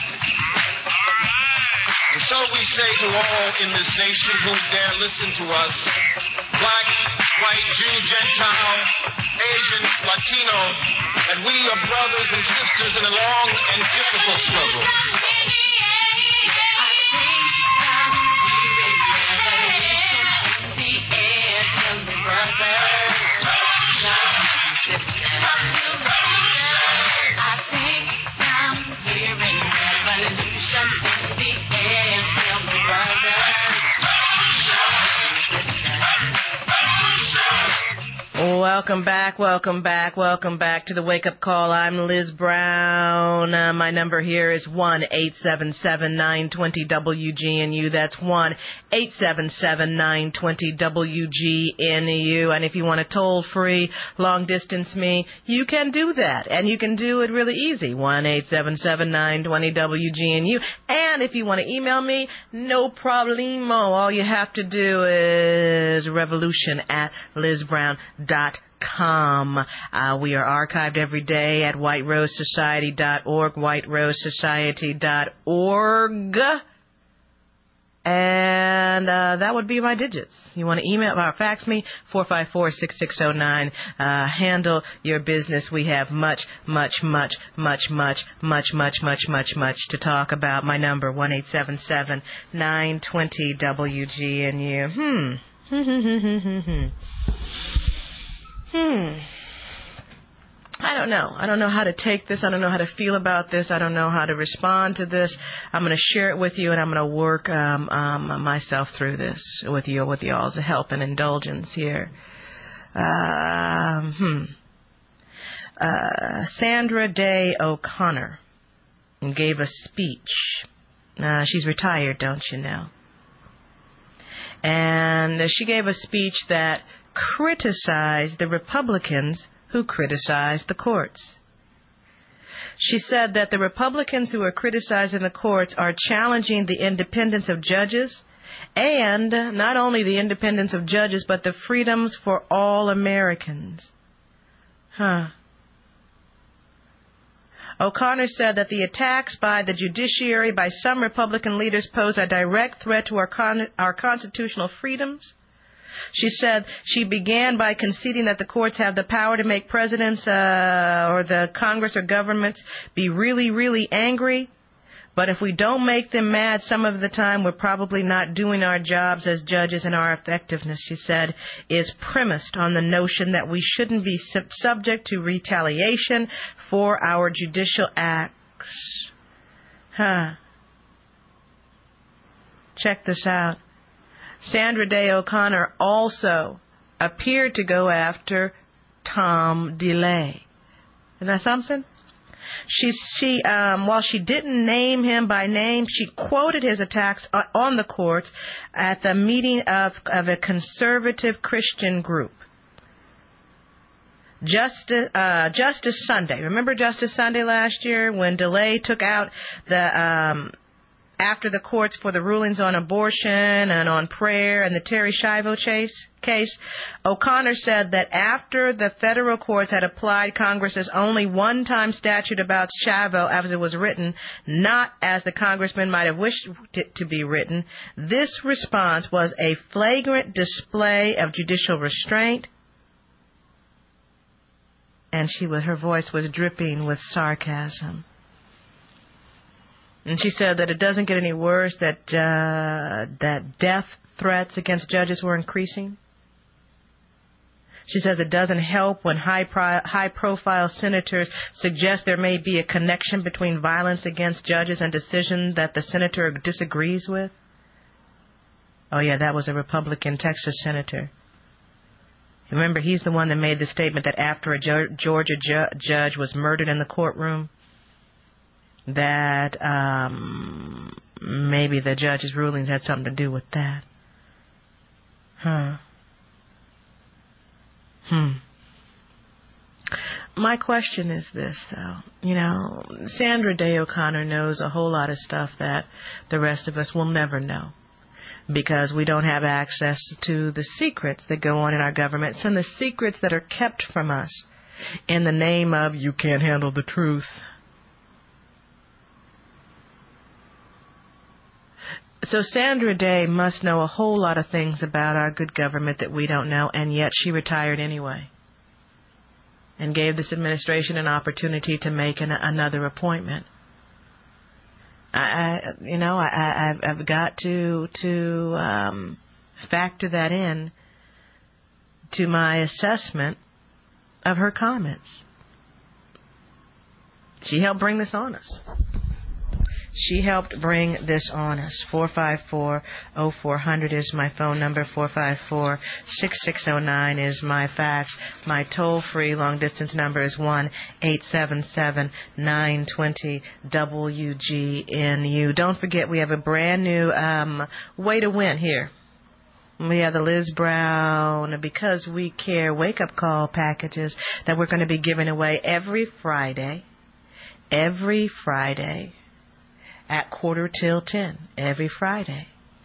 And so we say to all in this nation who dare listen to us, black, white, Jew, Gentile, Asian, Latino, that we are brothers and sisters in a long and difficult struggle. Welcome back, welcome back, welcome back to the Wake Up Call. I'm Liz Brown. Uh, my number here is one eight seven seven, nine two zero, W G N U. That's one eight seven seven, nine two zero, W G N U. And if you want to toll free, long distance me, you can do that. And you can do it really easy. one eight seven seven, nine two zero, W G N U. And if you want to email me, no problemo. All you have to do is revolution at liz brown dot com. Uh, we are archived every day at white rose society dot org, white rose society dot org. And uh, that would be my digits. You want to email or fax me, four five four, six six zero nine. Uh, handle your business. We have much, much, much, much, much, much, much, much, much, much to talk about. My number, one eight seven seven, nine two zero, W G N U. Hmm. Hmm. Hmm. I don't know. I don't know how to take this. I don't know how to feel about this. I don't know how to respond to this. I'm going to share it with you, and I'm going to work um, um, myself through this with you, with y'all's help and indulgence here. Um, hmm. Uh, Sandra Day O'Connor gave a speech. Uh, she's retired, don't you know? And she gave a speech that criticized the Republicans who criticized the courts. She said that the Republicans who are criticizing the courts are challenging the independence of judges, and not only the independence of judges, but the freedoms for all Americans. Huh. O'Connor said that the attacks by the judiciary by some Republican leaders pose a direct threat to our, con- our constitutional freedoms. She said she began by conceding that the courts have the power to make presidents uh, or the Congress or governments be really, really angry. But if we don't make them mad some of the time, we're probably not doing our jobs as judges, and our effectiveness, she said, is premised on the notion that we shouldn't be sub- subject to retaliation for our judicial acts. Huh. Check this out. Sandra Day O'Connor also appeared to go after Tom DeLay. Isn't that something? She, she, um, while she didn't name him by name, she quoted his attacks on the courts at the meeting of, of a conservative Christian group. Justice, uh, Justice Sunday. Remember Justice Sunday last year when DeLay took out the, um, after the courts for the rulings on abortion and on prayer and the Terry Schiavo chase, case, O'Connor said that after the federal courts had applied Congress's only one-time statute about Schiavo as it was written, not as the congressman might have wished it to be written, this response was a flagrant display of judicial restraint, and she was, her voice was dripping with sarcasm. And she said that it doesn't get any worse, that uh, that death threats against judges were increasing. She says it doesn't help when high pri- high-profile senators suggest there may be a connection between violence against judges and decisions that the senator disagrees with. Oh, yeah, that was a Republican Texas senator. Remember, he's the one that made the statement that after a Georgia ju- judge was murdered in the courtroom, that um, maybe the judge's rulings had something to do with that. Huh. Hmm. My question is this, though. You know, Sandra Day O'Connor knows a whole lot of stuff that the rest of us will never know, because we don't have access to the secrets that go on in our governments and the secrets that are kept from us in the name of you can't handle the truth. So Sandra Day must know a whole lot of things about our good government that we don't know, and yet she retired anyway and gave this administration an opportunity to make an, another appointment. I, I you know, I, I, I've got to to um, factor that in to my assessment of her comments. She helped bring this on us. She helped bring this on us. four five four, oh four hundred is my phone number. four five four, six six oh nine is my fax. My toll-free long-distance number is one eight seven seven, nine two zero, W G N U. Don't forget, we have a brand new um, way to win here. We have the Liz Brown Because We Care wake-up call packages that we're going to be giving away every Friday. Every Friday. At quarter till ten every Friday.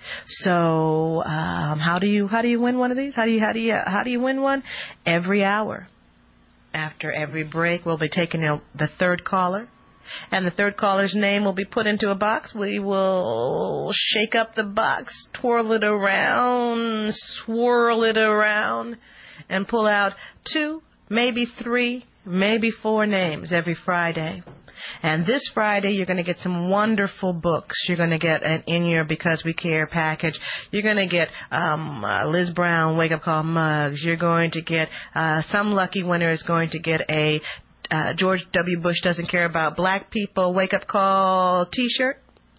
So um, how do you how do you win one of these? How do you how do you how do you win one? Every hour. After every break, we'll be taking the third caller, and the third caller's name will be put into a box. We will shake up the box, twirl it around, swirl it around, and pull out two, maybe three, maybe four names every Friday. And this Friday, you're going to get some wonderful books. You're going to get an In Your Because We Care package. You're going to get um, uh, Liz Brown wake-up call mugs. You're going to get, uh, some lucky winner is going to get a uh, George W. Bush Doesn't Care About Black People wake-up call T-shirt.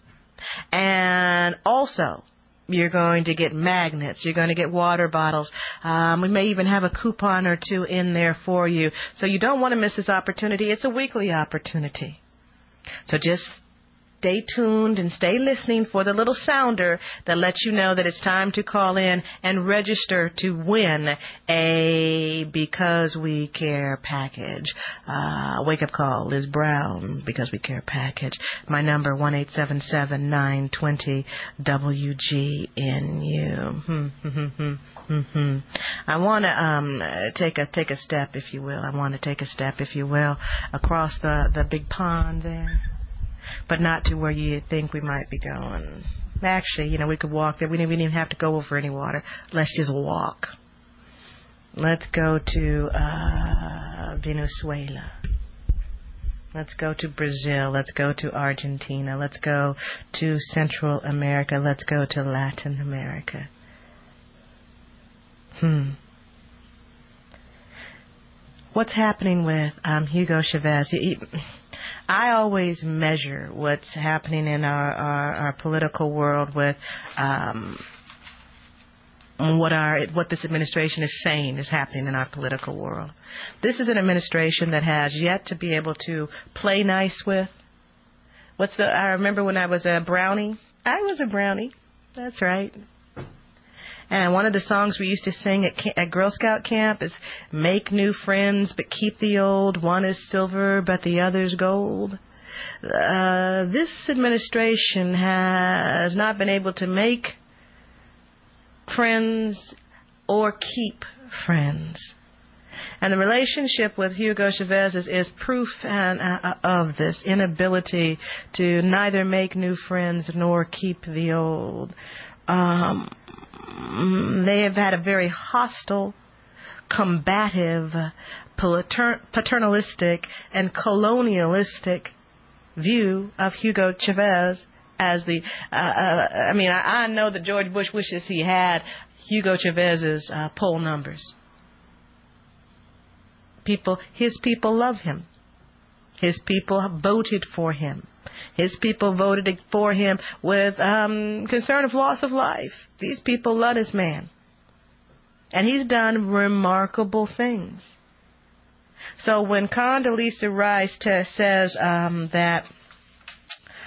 And also, you're going to get magnets. You're going to get water bottles. Um, we may even have a coupon or two in there for you. So you don't want to miss this opportunity. It's a weekly opportunity. So just stay tuned and stay listening for the little sounder that lets you know that it's time to call in and register to win a Because We Care package. Uh, wake up call, Liz Brown, Because We Care package. My number, one eight seven seven, nine two zero, W G N U. Mm-hmm. I want to um, take a take a step, if you will. I want to take a step, if you will, across the, the big pond there. But not to where you think we might be going. Actually, you know, we could walk there. We didn't even have to go over any water. Let's just walk. Let's go to uh, Venezuela. Let's go to Brazil. Let's go to Argentina. Let's go to Central America. Let's go to Latin America. Hmm. What's happening with um, Hugo Chavez? He, I always measure what's happening in our, our, our political world with um, what our what this administration is saying is happening in our political world. This is an administration that has yet to be able to play nice with. What's the? I remember when I was a brownie. I was a brownie. That's right. And one of the songs we used to sing at, at Girl Scout camp is "Make new friends, but keep the old. One is silver, but the other's gold." Uh, this administration has not been able to make friends or keep friends. And the relationship with Hugo Chavez is, is proof and, uh, of this inability to neither make new friends nor keep the old. Um... They have had a very hostile, combative, paternalistic, and colonialistic view of Hugo Chavez as the, uh, uh, I mean, I, I know that George Bush wishes he had Hugo Chavez's uh, poll numbers. People, his people love him. His people voted for him. His people voted for him with um, concern of loss of life. These people love this man. And he's done remarkable things. So when Condoleezza Rice t- says um, that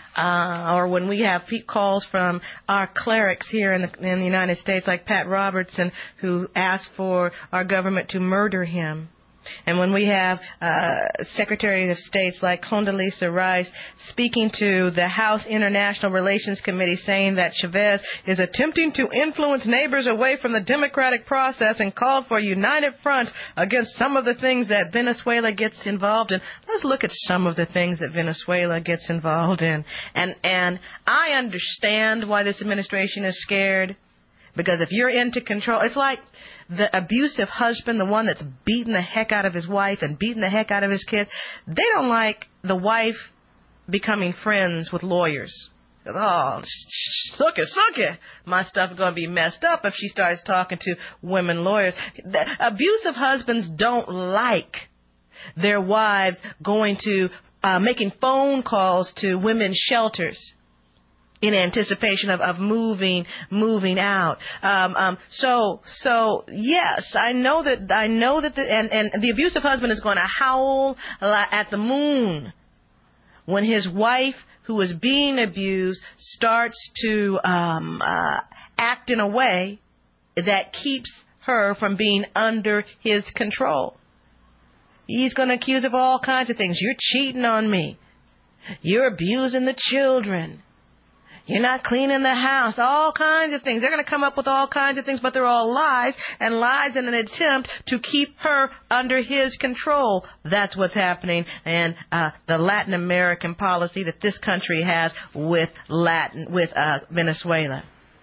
Uh, or when we have calls from our clerics here in the, in the United States, like Pat Robertson, who asked for our government to murder him. And when we have uh, Secretary of States like Condoleezza Rice speaking to the House International Relations Committee saying that Chavez is attempting to influence neighbors away from the democratic process and called for a united front against some of the things that Venezuela gets involved in. Let's look at some of the things that Venezuela gets involved in. And, and I understand why this administration is scared. Because if you're into control, it's like the abusive husband, the one that's beating the heck out of his wife and beating the heck out of his kids. They don't like the wife becoming friends with lawyers. Oh, suck it, suck it. My stuff's going to be messed up if she starts talking to women lawyers. The abusive husbands don't like their wives going to, uh, making phone calls to women's shelters in anticipation of, of moving, moving out. Um, um, so, so yes, I know that, I know that the, and, and the abusive husband is going to howl at the moon when his wife, who is being abused, starts to, um, uh, act in a way that keeps her from being under his control. He's going to accuse her of all kinds of things. You're cheating on me. You're abusing the children. You're not cleaning the house, all kinds of things. They're going to come up with all kinds of things, but they're all lies, and lies in an attempt to keep her under his control. That's what's happening in uh, the Latin American policy that this country has with Latin, with uh, Venezuela.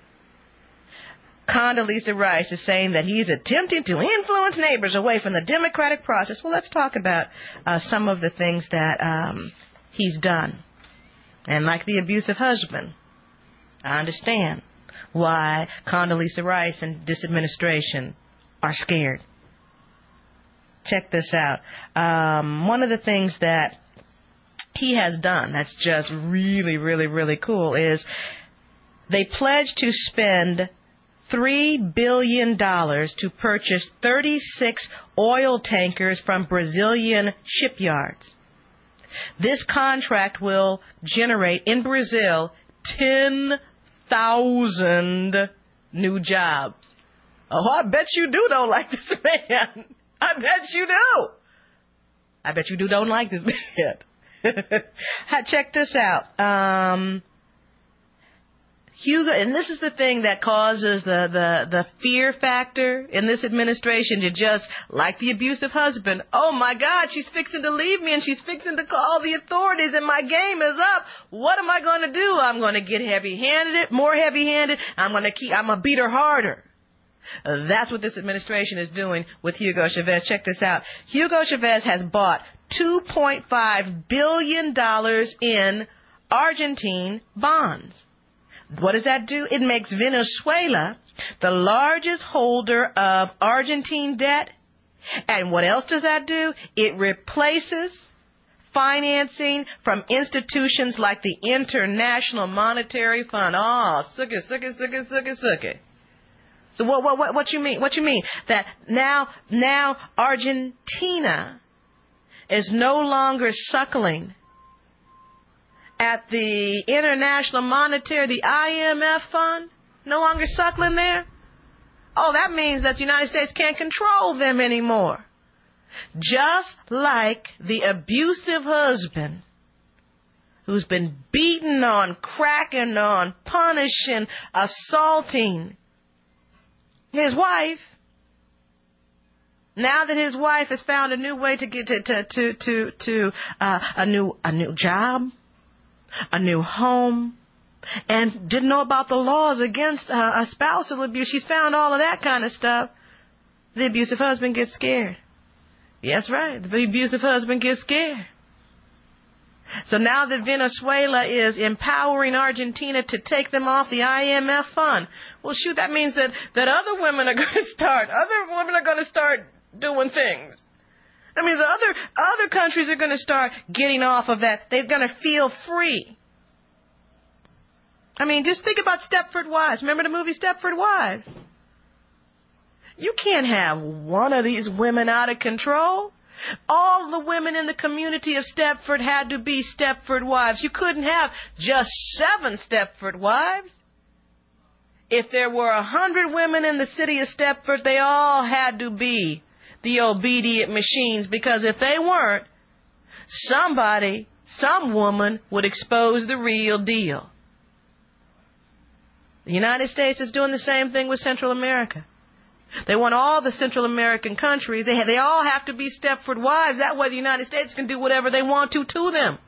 Condoleezza Rice is saying that he's attempting to influence neighbors away from the democratic process. Well, let's talk about uh, some of the things that um, he's done. And like the abusive husband, I understand why Condoleezza Rice and this administration are scared. Check this out. Um, one of the things that he has done that's just really, really, really cool is they pledged to spend three billion dollars to purchase thirty-six oil tankers from Brazilian shipyards. This contract will generate in Brazil ten thousand new jobs. Oh, I bet you do don't like this man. I bet you do. I bet you do don't like this man. Check this out. Um, Hugo, and this is the thing that causes the, the, the fear factor in this administration to just, like the abusive husband, oh my God, she's fixing to leave me and she's fixing to call the authorities and my game is up. What am I going to do? I'm going to get heavy-handed, more heavy-handed. I'm going to keep, I'm going to beat her harder. Uh, that's what this administration is doing with Hugo Chavez. Check this out. Hugo Chavez has bought two point five billion dollars in Argentine bonds. What does that do? It makes Venezuela the largest holder of Argentine debt. And what else does that do? It replaces financing from institutions like the International Monetary Fund. Oh, suck it, suck it, suck it, suck it, suck it. So what, what, what, what you mean? What you mean? That now, now Argentina is no longer suckling at the International Monetary, the I M F fund, no longer suckling there? Oh, that means that the United States can't control them anymore. Just like the abusive husband who's been beating on, cracking on, punishing, assaulting his wife. Now that his wife has found a new way to get to to to to, to uh, a new a new job, a new home, and didn't know about the laws against uh, a spousal abuse. She's found all of that kind of stuff. The abusive husband gets scared. Yes, right. The abusive husband gets scared. So now that Venezuela is empowering Argentina to take them off the I M F fund, well, shoot, that means that, that other women are going to start, other women are going to start doing things. That means other other countries are going to start getting off of that. They're going to feel free. I mean, just think about Stepford Wives. Remember the movie Stepford Wives? You can't have one of these women out of control. All the women in the community of Stepford had to be Stepford wives. You couldn't have just seven Stepford wives. If there were a hundred women in the city of Stepford, they all had to be the obedient machines, because if they weren't, somebody, some woman would expose the real deal. The United States is doing the same thing with Central America. They want all the Central American countries, they, they all have to be Stepford wives. That way the United States can do whatever they want to to them.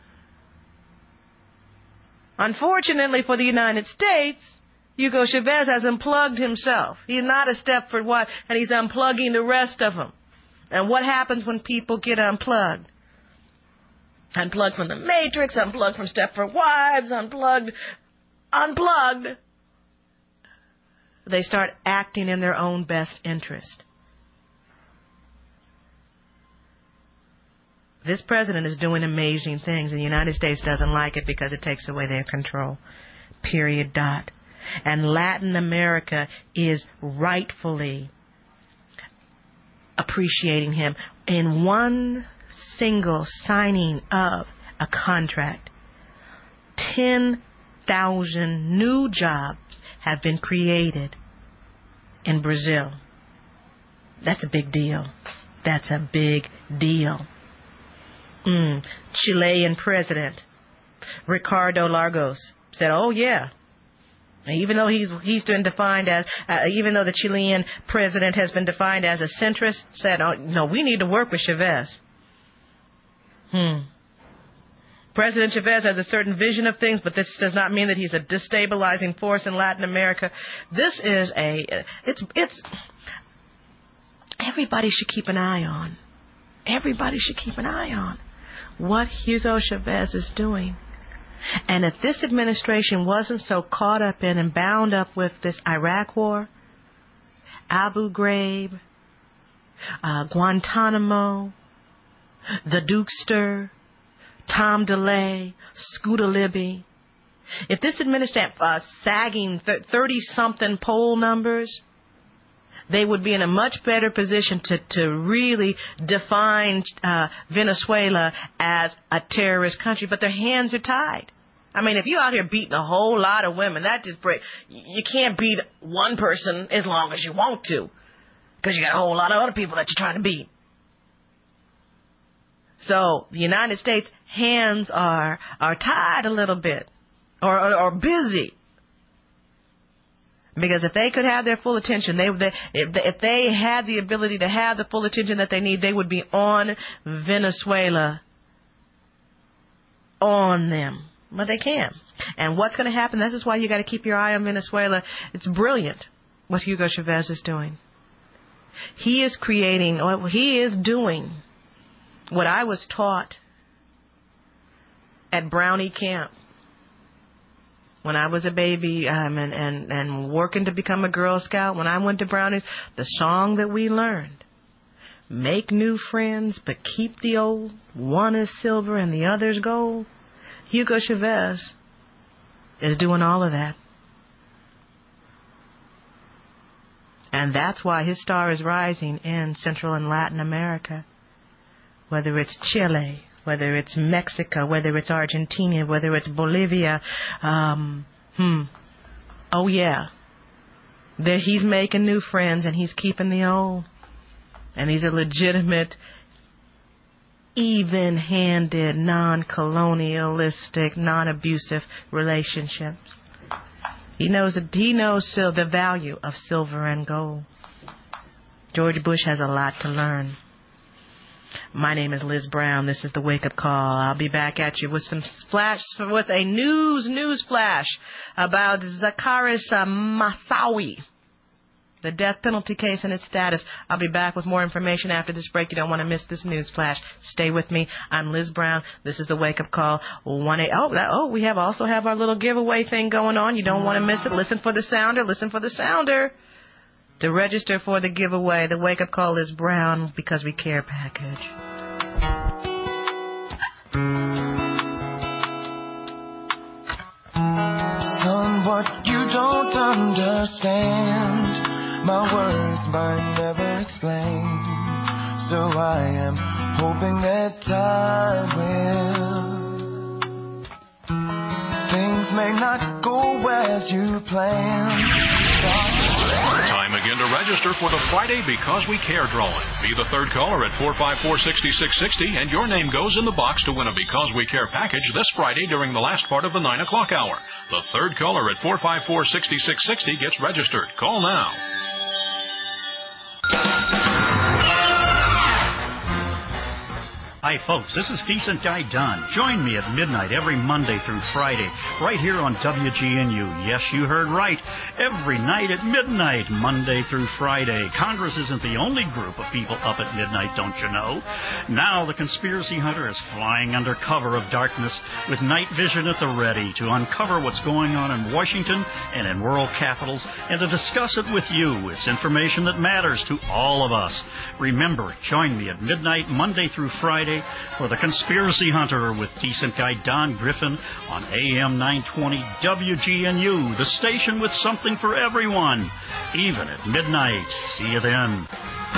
Unfortunately for the United States, Hugo Chavez has unplugged himself. He's not a Stepford wife, and he's unplugging the rest of them. And what happens when people get unplugged? Unplugged from the Matrix, unplugged from Stepford wives, unplugged, unplugged. They start acting in their own best interest. This president is doing amazing things, and the United States doesn't like it because it takes away their control. Period. Dot. And Latin America is rightfully appreciating him. In one single signing of a contract, ten thousand new jobs have been created in Brazil. That's a big deal. That's a big deal. Mm. Chilean President Ricardo Lagos said, oh yeah, even though he's he's been defined as, uh, even though the Chilean president has been defined as a centrist, said, oh, no, we need to work with Chavez. Hmm. President Chavez has a certain vision of things, but this does not mean that he's a destabilizing force in Latin America. This is a, it's, it's, everybody should keep an eye on. Everybody should keep an eye on what Hugo Chavez is doing. And if this administration wasn't so caught up in and bound up with this Iraq war, Abu Ghraib, uh, Guantanamo, the Dukester, Tom DeLay, Scooter Libby, if this administration uh, sagging thirty-something poll numbers, they would be in a much better position to, to really define uh, Venezuela as a terrorist country. But their hands are tied. I mean, if you're out here beating a whole lot of women, that just break. You can't beat one person as long as you want to, because you got a whole lot of other people that you're trying to beat. So the United States hands are are tied a little bit, or or, or busy. Because if they could have their full attention, they, they if, they, if they had the ability to have the full attention that they need, they would be on Venezuela, on them. But they can't. And what's going to happen? This is why you got to keep your eye on Venezuela. It's brilliant what Hugo Chavez is doing. He is creating, or he is doing what I was taught at Brownie Camp when I was a baby, um, and, and, and working to become a Girl Scout. When I went to Brownies, the song that we learned, make new friends, but keep the old. One is silver and the other's gold. Hugo Chavez is doing all of that. And that's why his star is rising in Central and Latin America. Whether it's Chile, whether it's Mexico, whether it's Argentina, whether it's Bolivia. Um, hmm. Oh, yeah. There, he's making new friends and he's keeping the old. And these are legitimate, even-handed, non-colonialistic, non-abusive relationships. He knows he knows the value of silver and gold. George Bush has a lot to learn. My name is Liz Brown. This is the Wake Up Call. I'll be back at you with some flash, with a news news flash about Zaccharis uh, Moussaoui, the death penalty case and its status. I'll be back with more information after this break. You don't want to miss this news flash. Stay with me. I'm Liz Brown. This is the Wake Up Call. One eight. Oh, that, oh, we have also have our little giveaway thing going on. You don't want to miss it. Listen for the sounder. Listen for the sounder. To register for the giveaway, the Wake Up Call is Brown because we care package. Son, what you don't understand, my words might never explain. So I am hoping that time will. Things may not go as you planned. Time again to register for the Friday Because We Care drawing. Be the third caller at four five four, six six six zero, and your name goes in the box to win a Because We Care package this Friday during the last part of the nine o'clock hour. The third caller at four five four, six six six zero gets registered. Call now. Hi, folks. This is Decent Guy Don. Join me at midnight every Monday through Friday, right here on W G N U. Yes, you heard right. Every night at midnight, Monday through Friday. Congress isn't the only group of people up at midnight, don't you know? Now the conspiracy hunter is flying under cover of darkness with night vision at the ready to uncover what's going on in Washington and in world capitals and to discuss it with you. It's information that matters to all of us. Remember, join me at midnight, Monday through Friday, for the Conspiracy Hunter with Decent Guy Don Griffin on A M nine twenty W G N U, the station with something for everyone, even at midnight. See you then.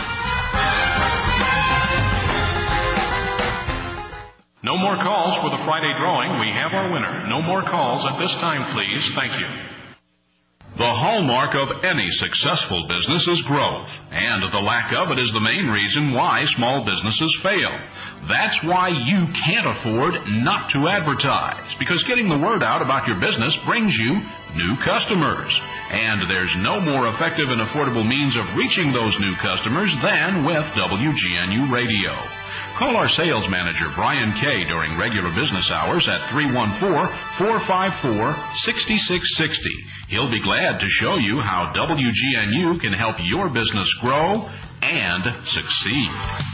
No more calls for the Friday drawing. We have our winner. No more calls at this time, please. Thank you. The hallmark of any successful business is growth, and the lack of it is the main reason why small businesses fail. That's why you can't afford not to advertise, because getting the word out about your business brings you new customers. And there's no more effective and affordable means of reaching those new customers than with W G N U Radio. Call our sales manager, Brian Kay, during regular business hours at three one four, four five four, six six six zero. He'll be glad to show you how W G N U can help your business grow and succeed.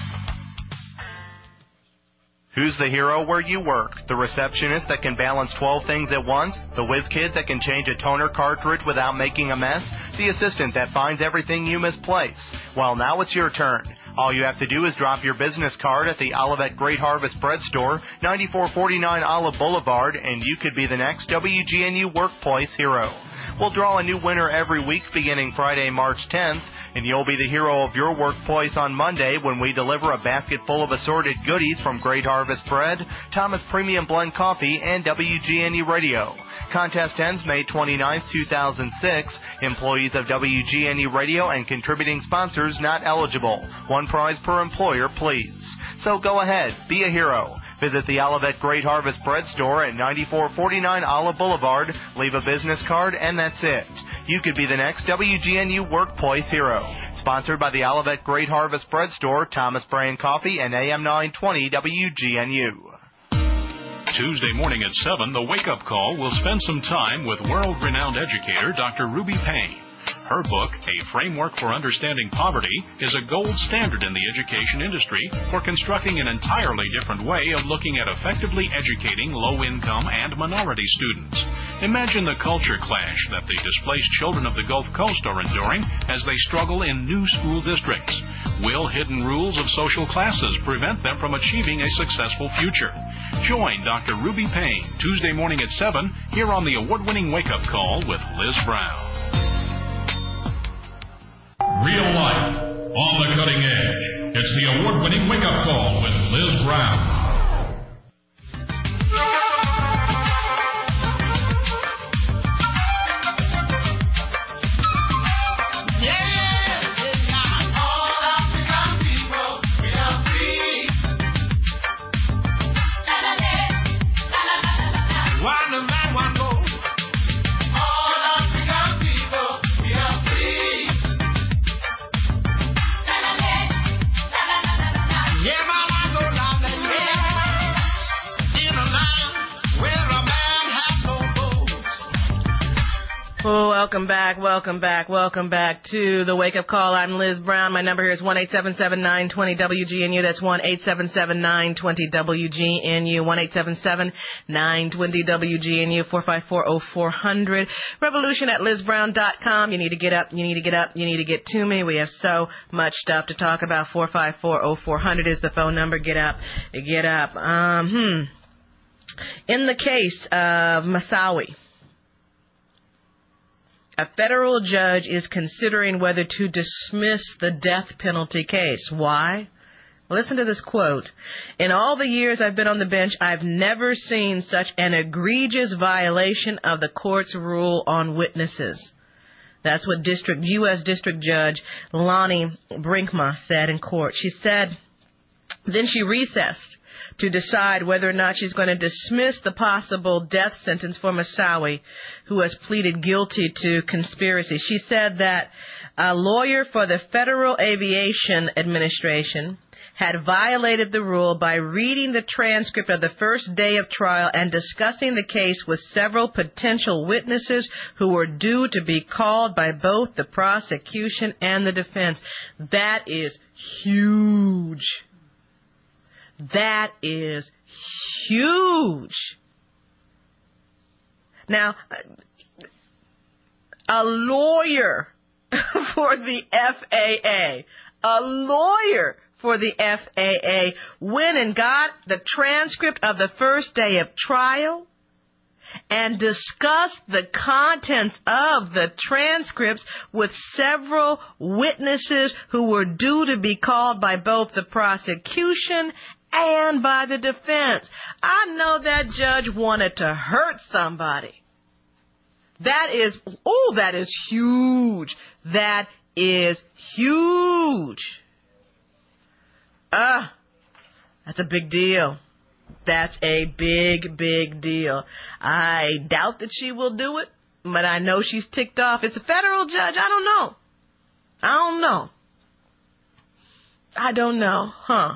Who's the hero where you work? The receptionist that can balance twelve things at once? The whiz kid that can change a toner cartridge without making a mess? The assistant that finds everything you misplace? Well, now it's your turn. All you have to do is drop your business card at the Olivet Great Harvest Bread Store, ninety-four forty-nine Olive Boulevard, and you could be the next W G N U Workplace hero. We'll draw a new winner every week beginning Friday, March tenth, and you'll be the hero of your workplace on Monday when we deliver a basket full of assorted goodies from Great Harvest Bread, Thomas Premium Blend Coffee, and W G N U Radio. Contest ends May twenty-ninth, two thousand six. Employees of W G N U Radio and contributing sponsors not eligible. One prize per employer, please. So go ahead, be a hero. Visit the Olivet Great Harvest Bread Store at ninety-four forty-nine Olive Boulevard, leave a business card, and that's it. You could be the next W G N U Workplace hero. Sponsored by the Olivet Great Harvest Bread Store, Thomas Brand Coffee, and A M nine twenty W G N U. Tuesday morning at seven, the Wake Up Call will spend some time with world-renowned educator Doctor Ruby Payne. Her book, A Framework for Understanding Poverty, is a gold standard in the education industry for constructing an entirely different way of looking at effectively educating low-income and minority students. Imagine the culture clash that the displaced children of the Gulf Coast are enduring as they struggle in new school districts. Will hidden rules of social classes prevent them from achieving a successful future? Join Doctor Ruby Payne Tuesday morning at seven here on the award-winning Wake Up Call with Liz Brown. Real life, on the cutting edge. It's the award-winning Wake Up Call with Liz Brown. Oh, welcome back, welcome back, welcome back to the Wake Up Call. I'm Liz Brown. My number here is one eight seven seven, nine two zero, W G N U. That's one eight seven seven, nine two zero, W G N U. one eight seven seven, nine two zero, W G N U. four five four, oh four hundred. Revolution at liz brown dot com. You need to get up, you need to get up, you need to get to me. We have so much stuff to talk about. four five four, oh four hundred is the phone number. Get up, get up. Um, hmm. In the case of Massawi, a federal judge is considering whether to dismiss the death penalty case. Why? Listen to this quote. In all the years I've been on the bench, I've never seen such an egregious violation of the court's rule on witnesses. That's what District U S District Judge Lonnie Brinkma said in court. She said, then she recessed to decide whether or not she's going to dismiss the possible death sentence for Moussaoui, who has pleaded guilty to conspiracy. She said that a lawyer for the Federal Aviation Administration had violated the rule by reading the transcript of the first day of trial and discussing the case with several potential witnesses who were due to be called by both the prosecution and the defense. That is huge. That is huge. Now, a lawyer for the F A A, a lawyer for the F A A went and got the transcript of the first day of trial and discussed the contents of the transcripts with several witnesses who were due to be called by both the prosecution and by the defense. I know that judge wanted to hurt somebody. That is, oh, that is huge. That is huge. Ah, that's a big deal. That's a big, big deal. I doubt that she will do it, but I know she's ticked off. It's a federal judge. I don't know. I don't know. I don't know. Huh.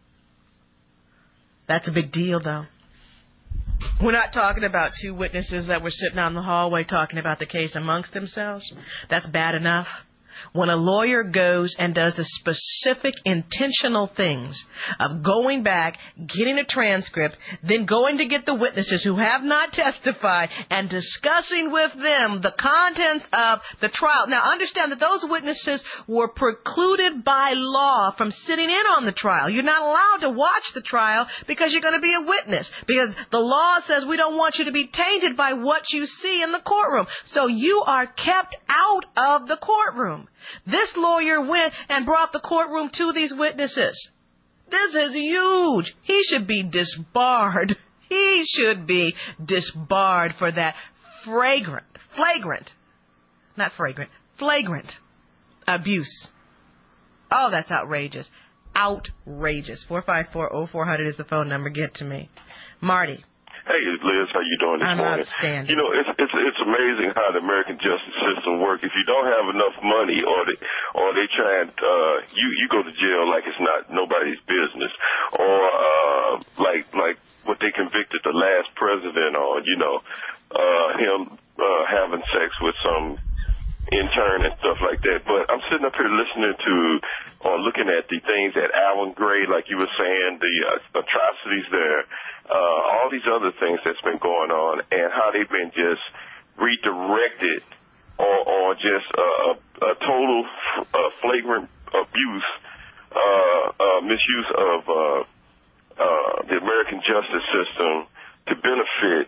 That's a big deal, though. We're not talking about two witnesses that were sitting out in the hallway talking about the case amongst themselves. That's bad enough. When a lawyer goes and does the specific intentional things of going back, getting a transcript, then going to get the witnesses who have not testified and discussing with them the contents of the trial. Now, understand that those witnesses were precluded by law from sitting in on the trial. You're not allowed to watch the trial because you're going to be a witness, because the law says we don't want you to be tainted by what you see in the courtroom. So you are kept out of the courtroom. This lawyer went and brought the courtroom to these witnesses. This is huge. He should be disbarred. He should be disbarred for that flagrant, flagrant, not fragrant, flagrant abuse. Oh, that's outrageous. Outrageous. four five four, oh four hundred is the phone number. Get to me. Marty. Hey, Liz, how you doing this I'm morning? Outstanding. You know, it's it's it's amazing how the American justice system works. If you don't have enough money, or they or they try and uh, you you go to jail like it's not nobody's business, or uh, like like what they convicted the last president on, you know, uh, him uh, having sex with some intern and stuff like that. But I'm sitting up here listening to or looking at the things at Alan Gray, like you were saying, the uh, atrocities there. Uh, all these other things that's been going on, and how they've been just redirected or, or just uh, a, a total uh, flagrant abuse, uh, uh, misuse of uh, uh, the American justice system to benefit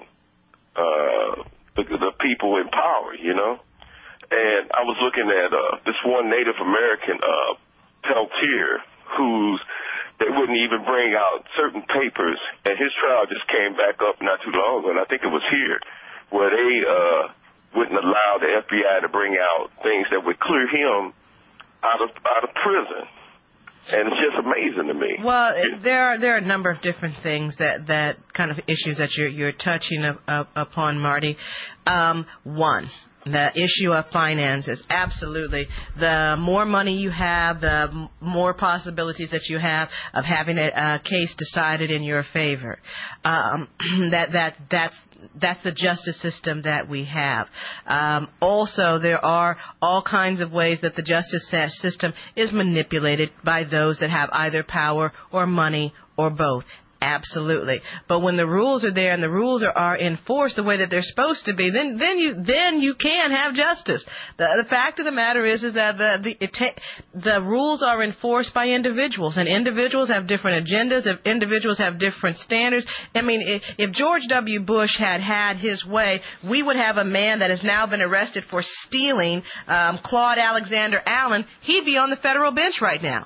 uh, the, the people in power, you know? And I was looking at uh, this one Native American, uh, Peltier, who's they wouldn't even bring out certain papers, and his trial just came back up not too long ago, and I think it was here, where they uh, wouldn't allow the F B I to bring out things that would clear him out of out of prison. And it's just amazing to me. Well, there are there are a number of different things that, that kind of issues that you're you're touching up, up, upon, Marty. Um, one. The issue of finances, absolutely. The more money you have, the more possibilities that you have of having a, a case decided in your favor. Um, that that that's that's the justice system that we have. Um, also, there are all kinds of ways that the justice system is manipulated by those that have either power or money or both. Absolutely. But when the rules are there and the rules are, are enforced the way that they're supposed to be, then then you then you can have justice. The, the fact of the matter is is that the the, it ta- the rules are enforced by individuals, and individuals have different agendas. If individuals have different standards. I mean, if, if George W. Bush had had his way, we would have a man that has now been arrested for stealing um, Claude Alexander Allen. He'd be on the federal bench right now.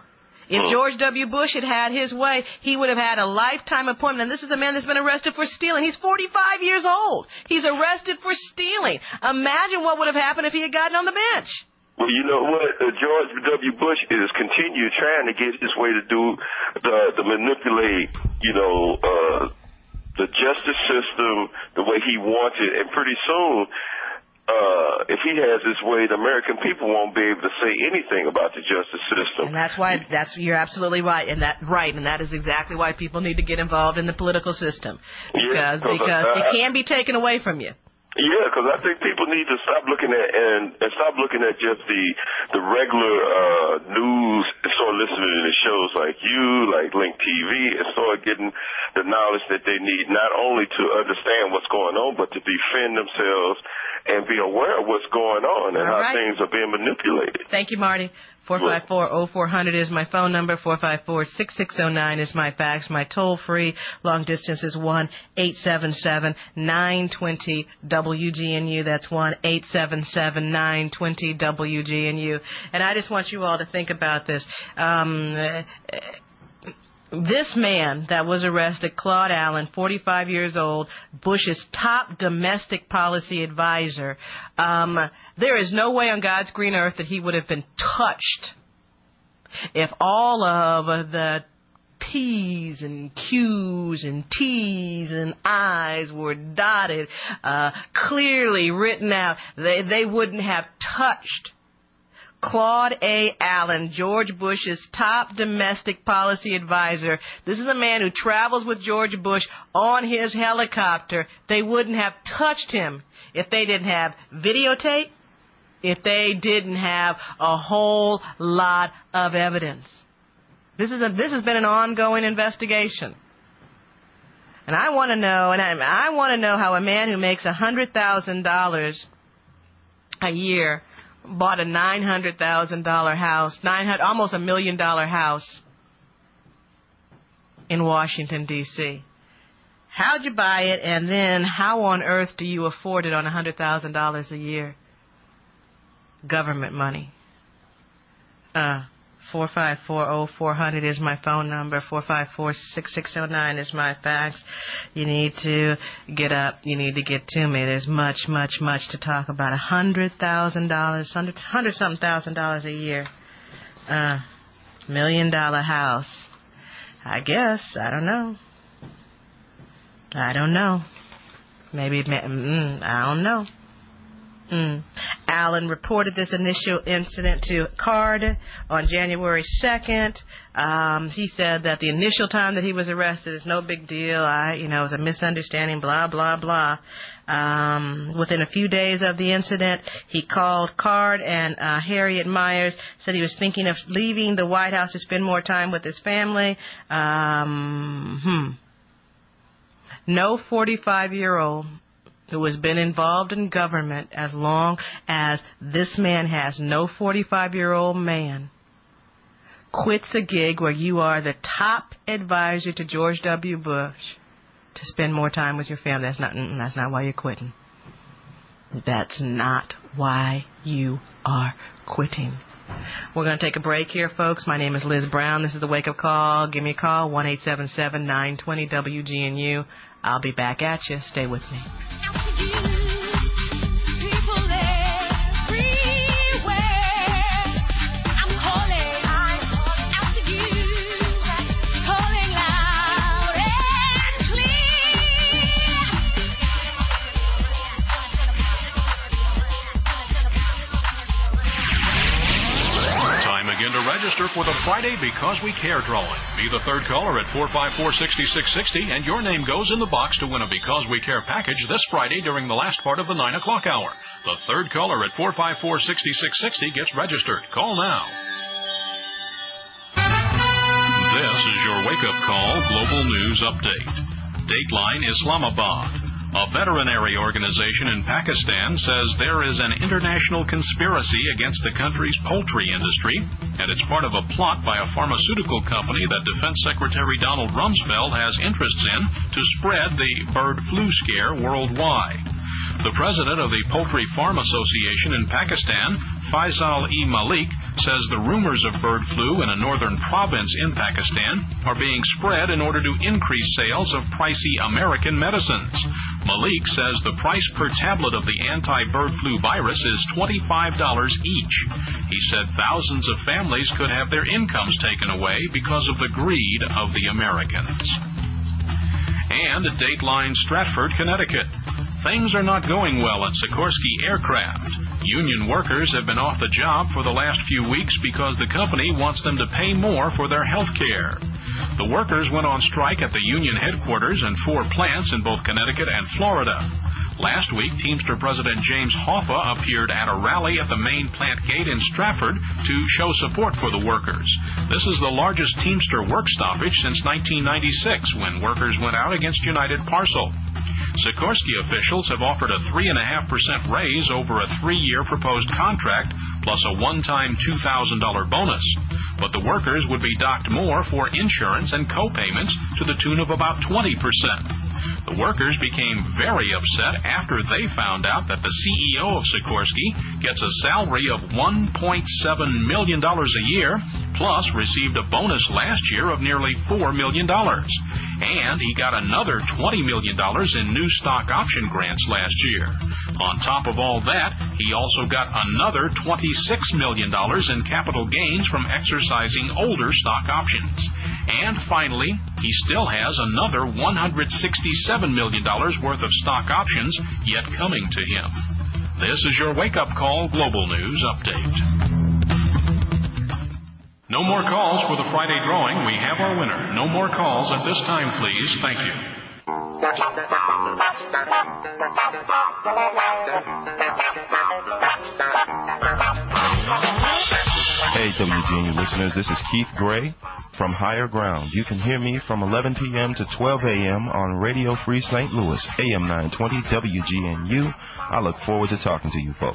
If George W. Bush had had his way, he would have had a lifetime appointment. And this is a man that's been arrested for stealing. He's forty-five years old. He's arrested for stealing. Imagine what would have happened if he had gotten on the bench. Well, you know what? Uh, George W. Bush is continued trying to get his way to do the, the manipulate, you know, uh, the justice system the way he wants it. And pretty soon, uh, if he has his way, the American people won't be able to say anything about the justice system. And that's why, that's, you're absolutely right. And that, right. And that is exactly why people need to get involved in the political system. Because, Yeah, because uh, it can be taken away from you. Yeah, because I think people need to stop looking at and, and stop looking at just the the regular uh, news and start listening to shows like you, like Link T V, and start getting the knowledge that they need not only to understand what's going on, but to defend themselves and be aware of what's going on and All how right. things are being manipulated. Thank you, Marty. four five four, oh four hundred is my phone number. four five four, six six oh nine is my fax. My toll-free long distance is one eight seven seven, nine two zero, W G N U. That's one eight seven seven, nine two zero, W G N U. And I just want you all to think about this. Um... This man that was arrested, Claude Allen, forty-five years old, Bush's top domestic policy advisor, um, there is no way on God's green earth that he would have been touched if all of the P's and Q's and T's and I's were dotted, uh, clearly written out. They, they wouldn't have touched Claude A. Allen, George Bush's top domestic policy advisor. This is a man who travels with George Bush on his helicopter. They wouldn't have touched him if they didn't have videotape, if they didn't have a whole lot of evidence. This is a, this has been an ongoing investigation. And I want to know, and I, I want to know how a man who makes one hundred thousand dollars a year bought a nine hundred thousand dollars house, nine hundred, almost a million dollar house in Washington, D C How'd you buy it, and then how on earth do you afford it on one hundred thousand dollars a year? Government money. Uh, four five four, oh four hundred is my phone number. four five four, six six oh nine is my fax. You need to get up. You need to get to me. There's much, much, much to talk about. one hundred thousand dollars, one hundred something thousand dollars a year. Uh, million dollar house. I guess. I don't know. I don't know. Maybe, mm, I don't know. Mm. Allen reported this initial incident to Card on January second. Um, he said that the initial time that he was arrested is no big deal. I, you know, it was a misunderstanding, blah, blah, blah. Um, within a few days of the incident, he called Card and uh, Harriet Myers, said he was thinking of leaving the White House to spend more time with his family. Um, hmm. No forty-five-year-old who has been involved in government as long as this man has, no forty-five-year-old man quits a gig where you are the top advisor to George W. Bush to spend more time with your family. That's not, that's not why you're quitting. That's not why you are quitting. We're going to take a break here, folks. My name is Liz Brown. This is the Wake Up Call. Give me a call, one eight seven seven, nine two zero, W G N U. I'll be back at you. Stay with me. Again to register for the Friday Because We Care drawing. Be the third caller at four five four, six six six zero, and your name goes in the box to win a Because We Care package this Friday during the last part of the nine o'clock hour. The third caller at four five four, six six six zero gets registered. Call now. This is your wake-up call global news update. Dateline Islamabad. A veterinary organization in Pakistan says there is an international conspiracy against the country's poultry industry, and it's part of a plot by a pharmaceutical company that Defense Secretary Donald Rumsfeld has interests in to spread the bird flu scare worldwide. The president of the Poultry Farm Association in Pakistan, Faisal E. Malik, says the rumors of bird flu in a northern province in Pakistan are being spread in order to increase sales of pricey American medicines. Malik says the price per tablet of the anti-bird flu virus is twenty-five dollars each. He said thousands of families could have their incomes taken away because of the greed of the Americans. And at Dateline Stratford, Connecticut. Things are not going well at Sikorsky Aircraft. Union workers have been off the job for the last few weeks because the company wants them to pay more for their health care. The workers went on strike at the union headquarters and four plants in both Connecticut and Florida. Last week, Teamster President James Hoffa appeared at a rally at the main plant gate in Stratford to show support for the workers. This is the largest Teamster work stoppage since nineteen ninety-six, when workers went out against United Parcel. Sikorsky officials have offered a three point five percent raise over a three-year proposed contract, plus a one-time two thousand dollars bonus. But the workers would be docked more for insurance and co-payments to the tune of about twenty percent. The workers became very upset after they found out that the C E O of Sikorsky gets a salary of one point seven million dollars a year, plus received a bonus last year of nearly four million dollars. And he got another twenty million dollars in new stock option grants last year. On top of all that, he also got another twenty-six million dollars in capital gains from exercising older stock options. And finally, he still has another one hundred sixty-seven million dollars worth of stock options yet coming to him. This is your wake-up call Global News Update. No more calls for the Friday drawing. We have our winner. No more calls at this time, please. Thank you. Hey, W G N U listeners, this is Keith Gray from Higher Ground. You can hear me from eleven p.m. to twelve a.m. on Radio Free Saint Louis, A M nine twenty W G N U. I look forward to talking to you folks.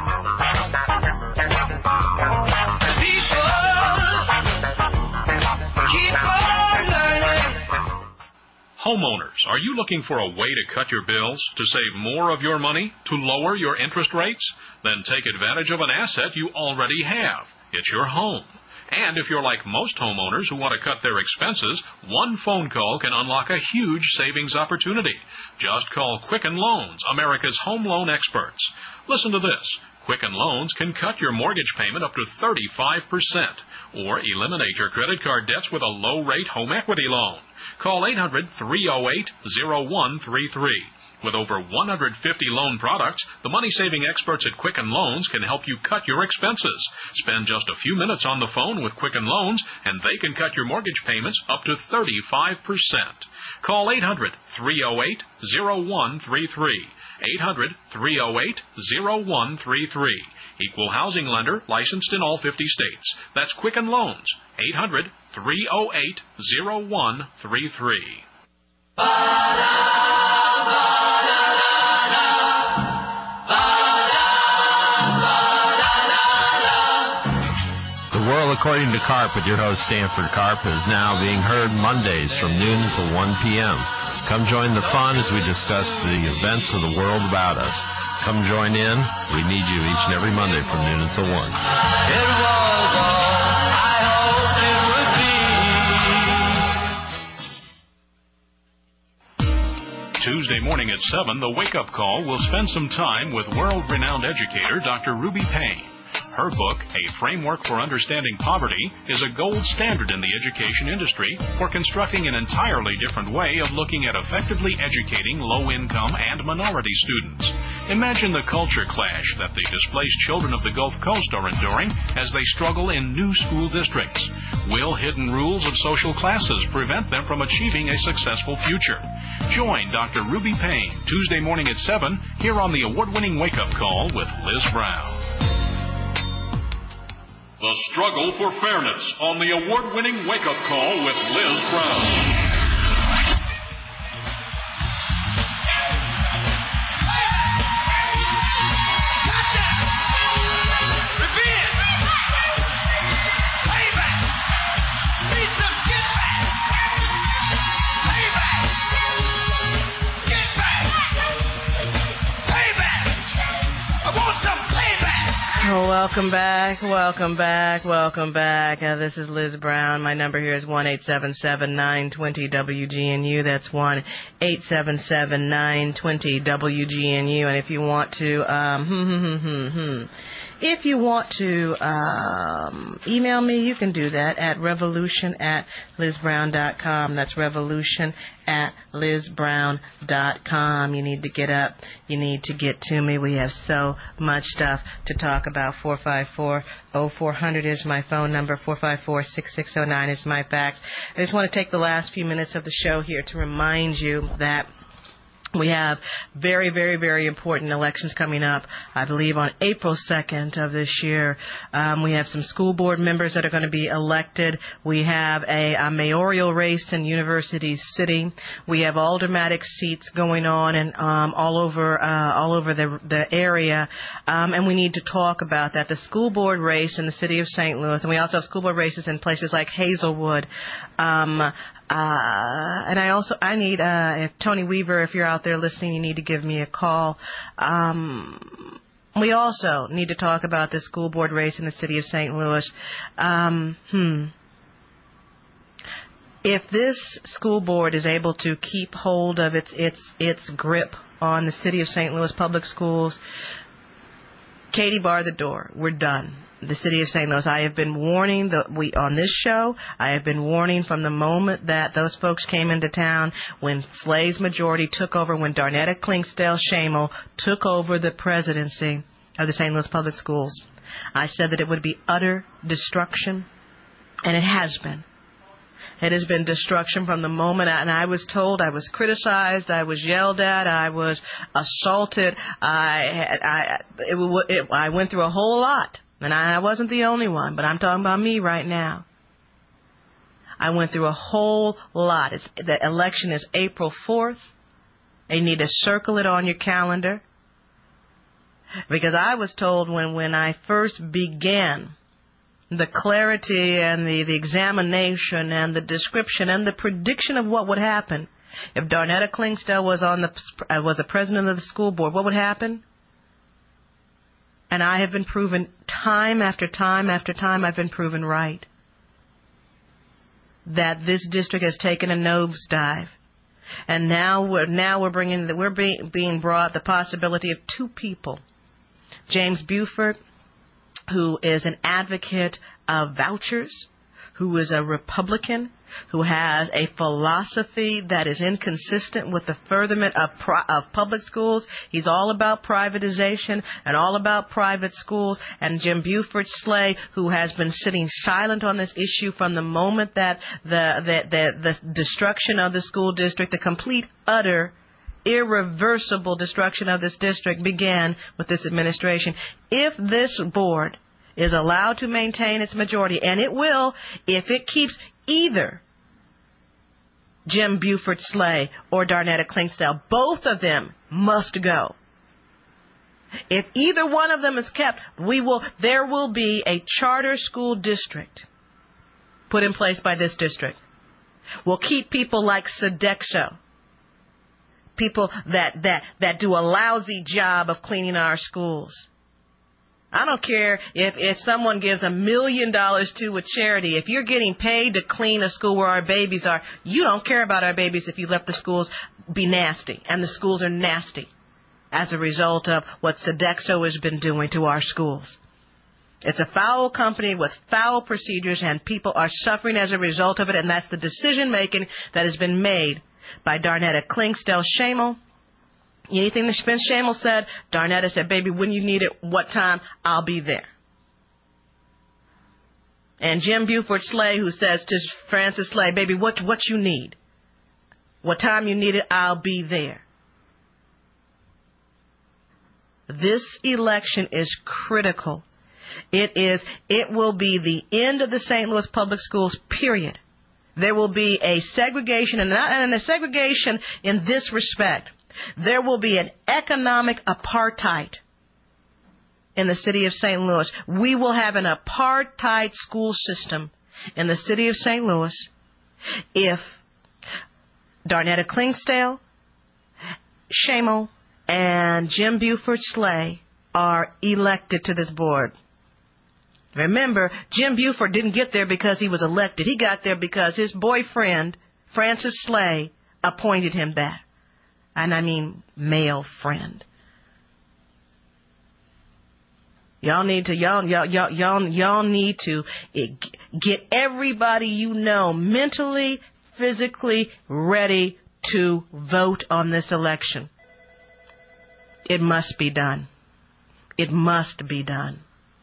Homeowners, are you looking for a way to cut your bills, to save more of your money, to lower your interest rates? Then take advantage of an asset you already have. It's your home. And if you're like most homeowners who want to cut their expenses, one phone call can unlock a huge savings opportunity. Just call Quicken Loans, America's home loan experts. Listen to this. Quicken Loans can cut your mortgage payment up to thirty-five percent or eliminate your credit card debts with a low-rate home equity loan. Call eight hundred, three oh eight, oh one three three. With over one hundred fifty loan products, the money-saving experts at Quicken Loans can help you cut your expenses. Spend just a few minutes on the phone with Quicken Loans, and they can cut your mortgage payments up to thirty-five percent. Call eight hundred, three oh eight, oh one three three. eight hundred, three oh eight, oh one three three. Equal housing lender, licensed in all fifty states. That's Quicken Loans. eight hundred, three oh eight, oh one three three. The World According to Carp with your host Stanford Carp is now being heard Mondays from noon until one p.m. Come join the fun as we discuss the events of the world about us. Come join in. We need you each and every Monday from noon until one. It was all I hoped it would be. Tuesday morning at seven, the Wake Up Call will spend some time with world-renowned educator Doctor Ruby Payne. Her book, A Framework for Understanding Poverty, is a gold standard in the education industry for constructing an entirely different way of looking at effectively educating low-income and minority students. Imagine the culture clash that the displaced children of the Gulf Coast are enduring as they struggle in new school districts. Will hidden rules of social classes prevent them from achieving a successful future? Join Doctor Ruby Payne Tuesday morning at seven here on the award-winning Wake Up Call with Liz Brown. The Struggle for Fairness on the award-winning Wake Up Call with Liz Brown. Payback! Oh, welcome back, welcome back, welcome back. Uh, this is Liz Brown. My number here is one eight seven seven, nine two zero, W G N U. That's one eight seven seven, nine two zero, W G N U. And if you want to, um, hmm, hmm, hmm, hmm, hmm. If you want to um, email me, you can do that at revolution at liz brown dot com. That's revolution at liz brown dot com. You need to get up. You need to get to me. We have so much stuff to talk about. four five four, oh four hundred is my phone number. four five four, six six oh nine is my fax. I just want to take the last few minutes of the show here to remind you that we have very, very, very important elections coming up, I believe, on April second of this year. Um, we have some school board members that are going to be elected. We have a, a mayoral race in University City. We have aldermanic seats going on and um, all over uh, all over the, the area, um, and we need to talk about that. The school board race in the city of Saint Louis, and we also have school board races in places like Hazelwood. Um, Uh, and I also, I need, uh, if Tony Weaver, if you're out there listening, you need to give me a call. Um, we also need to talk about this school board race in the city of Saint Louis. Um, hmm. If this school board is able to keep hold of its, its, its grip on the city of Saint Louis public schools, Katie, bar the door. We're done. The city of Saint Louis. I have been warning the, we on this show. I have been warning from the moment that those folks came into town when Slay's majority took over, when Darnetta Klingsdale Shamel took over the presidency of the Saint Louis Public Schools. I said that it would be utter destruction, and it has been. It has been destruction from the moment, I, and I was told, I was criticized, I was yelled at, I was assaulted. I, I, it, it, I went through a whole lot. And I wasn't the only one, but I'm talking about me right now. I went through a whole lot. It's, the election is April fourth. You need to circle it on your calendar. Because I was told when, when I first began the clarity and the, the examination and the description and the prediction of what would happen if Darnetta Klingsdale was on the was the president of the school board, what would happen? And I have been proven time after time after time, I've been proven right. That this district has taken a nosedive. And now we're, now we're bringing, we're being, being brought the possibility of two people. James Buford, who is an advocate of vouchers, who is a Republican, who has a philosophy that is inconsistent with the furtherment of, pri- of public schools. He's all about privatization and all about private schools. And Jim Buford Slay, who has been sitting silent on this issue from the moment that the, the, the, the destruction of the school district, the complete, utter, irreversible destruction of this district began with this administration. If this board is allowed to maintain its majority, and it will if it keeps either Jim Buford Slay or Darnetta Klingsdale. Both of them must go. If either one of them is kept, we will there will be a charter school district put in place by this district. We'll keep people like Sodexo, people that, that, that do a lousy job of cleaning our schools. I don't care if, if someone gives a million dollars to a charity. If you're getting paid to clean a school where our babies are, you don't care about our babies if you let the schools be nasty. And the schools are nasty as a result of what Sodexo has been doing to our schools. It's a foul company with foul procedures, and people are suffering as a result of it, and that's the decision-making that has been made by Darnetta Klingsdale Shamel. Anything that Spence Shamel said, Darnetta said, baby, when you need it, what time, I'll be there. And Jim Buford Slay, who says to Francis Slay, baby, what, what you need, what time you need it, I'll be there. This election is critical. It is, it will be the end of the Saint Louis Public Schools, period. There will be a segregation, and, not, and a segregation in this respect. There will be an economic apartheid in the city of Saint Louis. We will have an apartheid school system in the city of Saint Louis if Darnetta Klingsdale, Shamel, and Jim Buford Slay are elected to this board. Remember, Jim Buford didn't get there because he was elected. He got there because his boyfriend, Francis Slay, appointed him that. And I mean male friend. Y'all need to y'all y'all y'all y'all, y'all need to get everybody you know mentally, physically ready to vote on this election. It must be done. It must be done.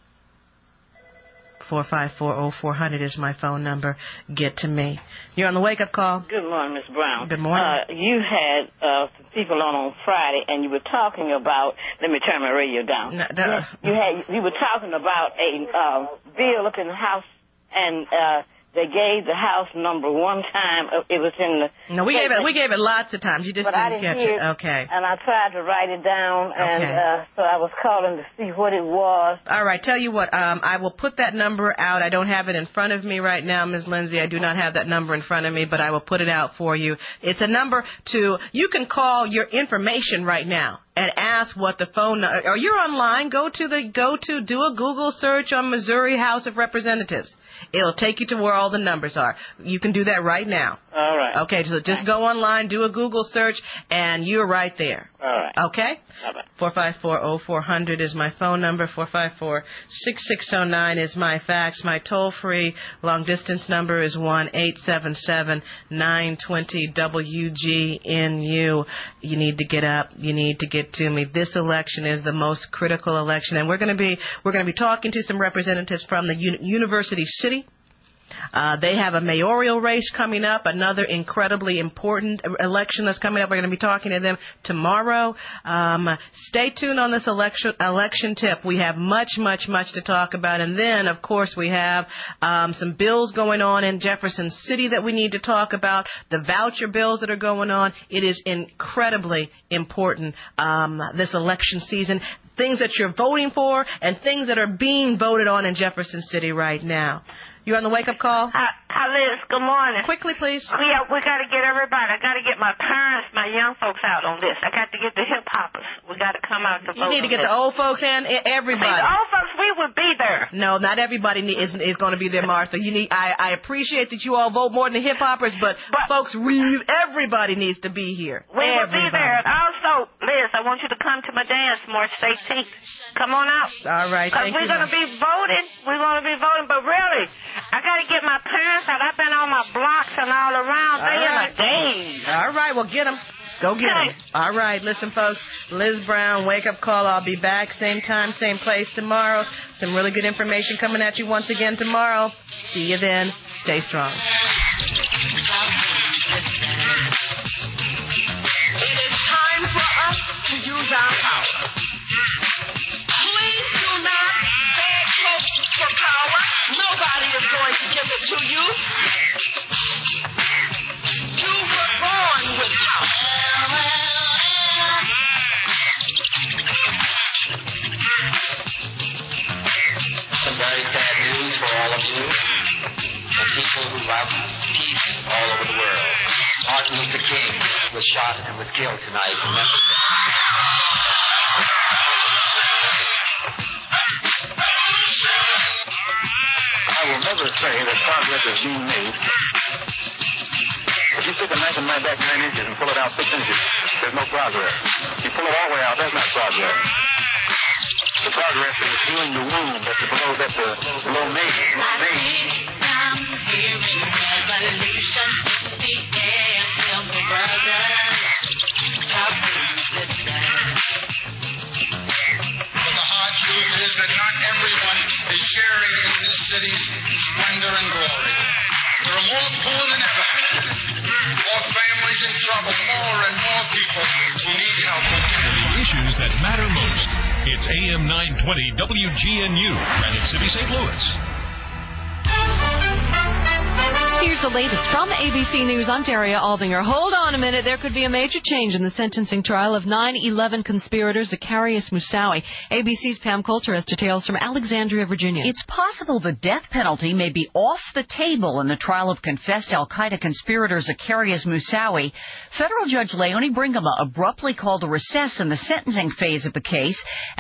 four five four, oh four hundred is my phone number. Get to me. You're on the wake-up call. Good morning, Miss Brown. Good morning. Uh, you had uh, some people on on Friday, and you were talking about. Let me turn my radio down. No, the, you had you were talking about a uh, bill up in the House, and uh, they gave the House number one time. It was in the. No, we gave it. We gave it lots of times. You just but didn't, I didn't catch hear it. Okay. And I tried to write it down, and Okay. uh, so I was calling to see what it was. All right. Tell you what. Um, I will put that number out. I don't have it in front of me right now, Miz Lindsay. I do not have that number in front of me, but I will put it out for you. It's a number to. You can call your information right now and ask what the phone. Or you're online. Go to the. Go to. Do a Google search on Missouri House of Representatives. It'll take you to where all the numbers are. You can do that right now. All right. Okay, so just go online, do a Google search, and you're right there. All right. Okay? Bye-bye. four five four, oh four hundred is my phone number. four five four, six six oh nine is my fax. My toll-free long-distance number is one eight seven seven, nine two zero, W G N U. You need to get up. You need to get to me. This election is the most critical election, and we're going to be we're going to be talking to some representatives from the uni- University City. Uh, they have a mayoral race coming up, another incredibly important election that's coming up. We're going to be talking to them tomorrow. Um, stay tuned on this election election tip. We have much, much, much to talk about. And then, of course, we have um, some bills going on in Jefferson City that we need to talk about, the voucher bills that are going on. It is incredibly important, um, this election season. Things that you're voting for and things that are being voted on in Jefferson City right now. You on the wake-up call? Hi, hi, Liz. Good morning. Quickly, please. Yeah, we got to get everybody. I got to get my parents, my young folks out on this. I got to get the hip-hoppers. We got to come out to vote. You need to get this. the old folks and everybody. I mean, the old folks, we would be there. No, not everybody need, is, is going to be there, Martha. You need. I, I appreciate that you all vote more than the hip-hoppers, but, but folks, we, everybody needs to be here. We everybody. will be there. And also, Liz, I want you to come to my dance March eighteenth. Come on out. All right, thank we're you. We're going to be voting. We're going to be voting. But really, I got to get my parents out. I've been on my blocks and all around. They in my days. All right, well, get them. Go get them. All right, listen, folks. Liz Brown, wake up call. I'll be back same time, same place tomorrow. Some really good information coming at you once again tomorrow. See you then. Stay strong. It is time for us to use our power. Please do not beg folks for power. Nobody is going to give it to you. You were born with power. Some very sad news for all of you, for people who love peace all over the world. Martin Luther King was shot and was killed tonight in Memphis. I will never say that progress is being made. If you take a knife and knife back nine inches and pull it out six inches, there's no progress. If you pull it all the way out, that's not progress. The progress is healing the wound that's below, that's the below maybe. Maybe. I'm hearing revolution. The anthem for brothers. Talk to this man. But the hard truth is that not everyone is sharing in this city's splendor and glory. There are more poor than ever, more families in trouble, more and more people who need help. Issues that matter most. It's A M nine twenty W G N U, Granite City, Saint Louis. Here's the latest from A B C News. I'm Daria Aldinger. Hold on a minute. There could be a major change in the sentencing trial of nine eleven conspirator Zacarias Moussaoui. A B C's Pam Coulter has details from Alexandria, Virginia. It's possible the death penalty may be off the table in the trial of confessed al-Qaeda conspirator Zacarias Moussaoui. Federal Judge Leonie Brinkema abruptly called a recess in the sentencing phase of the case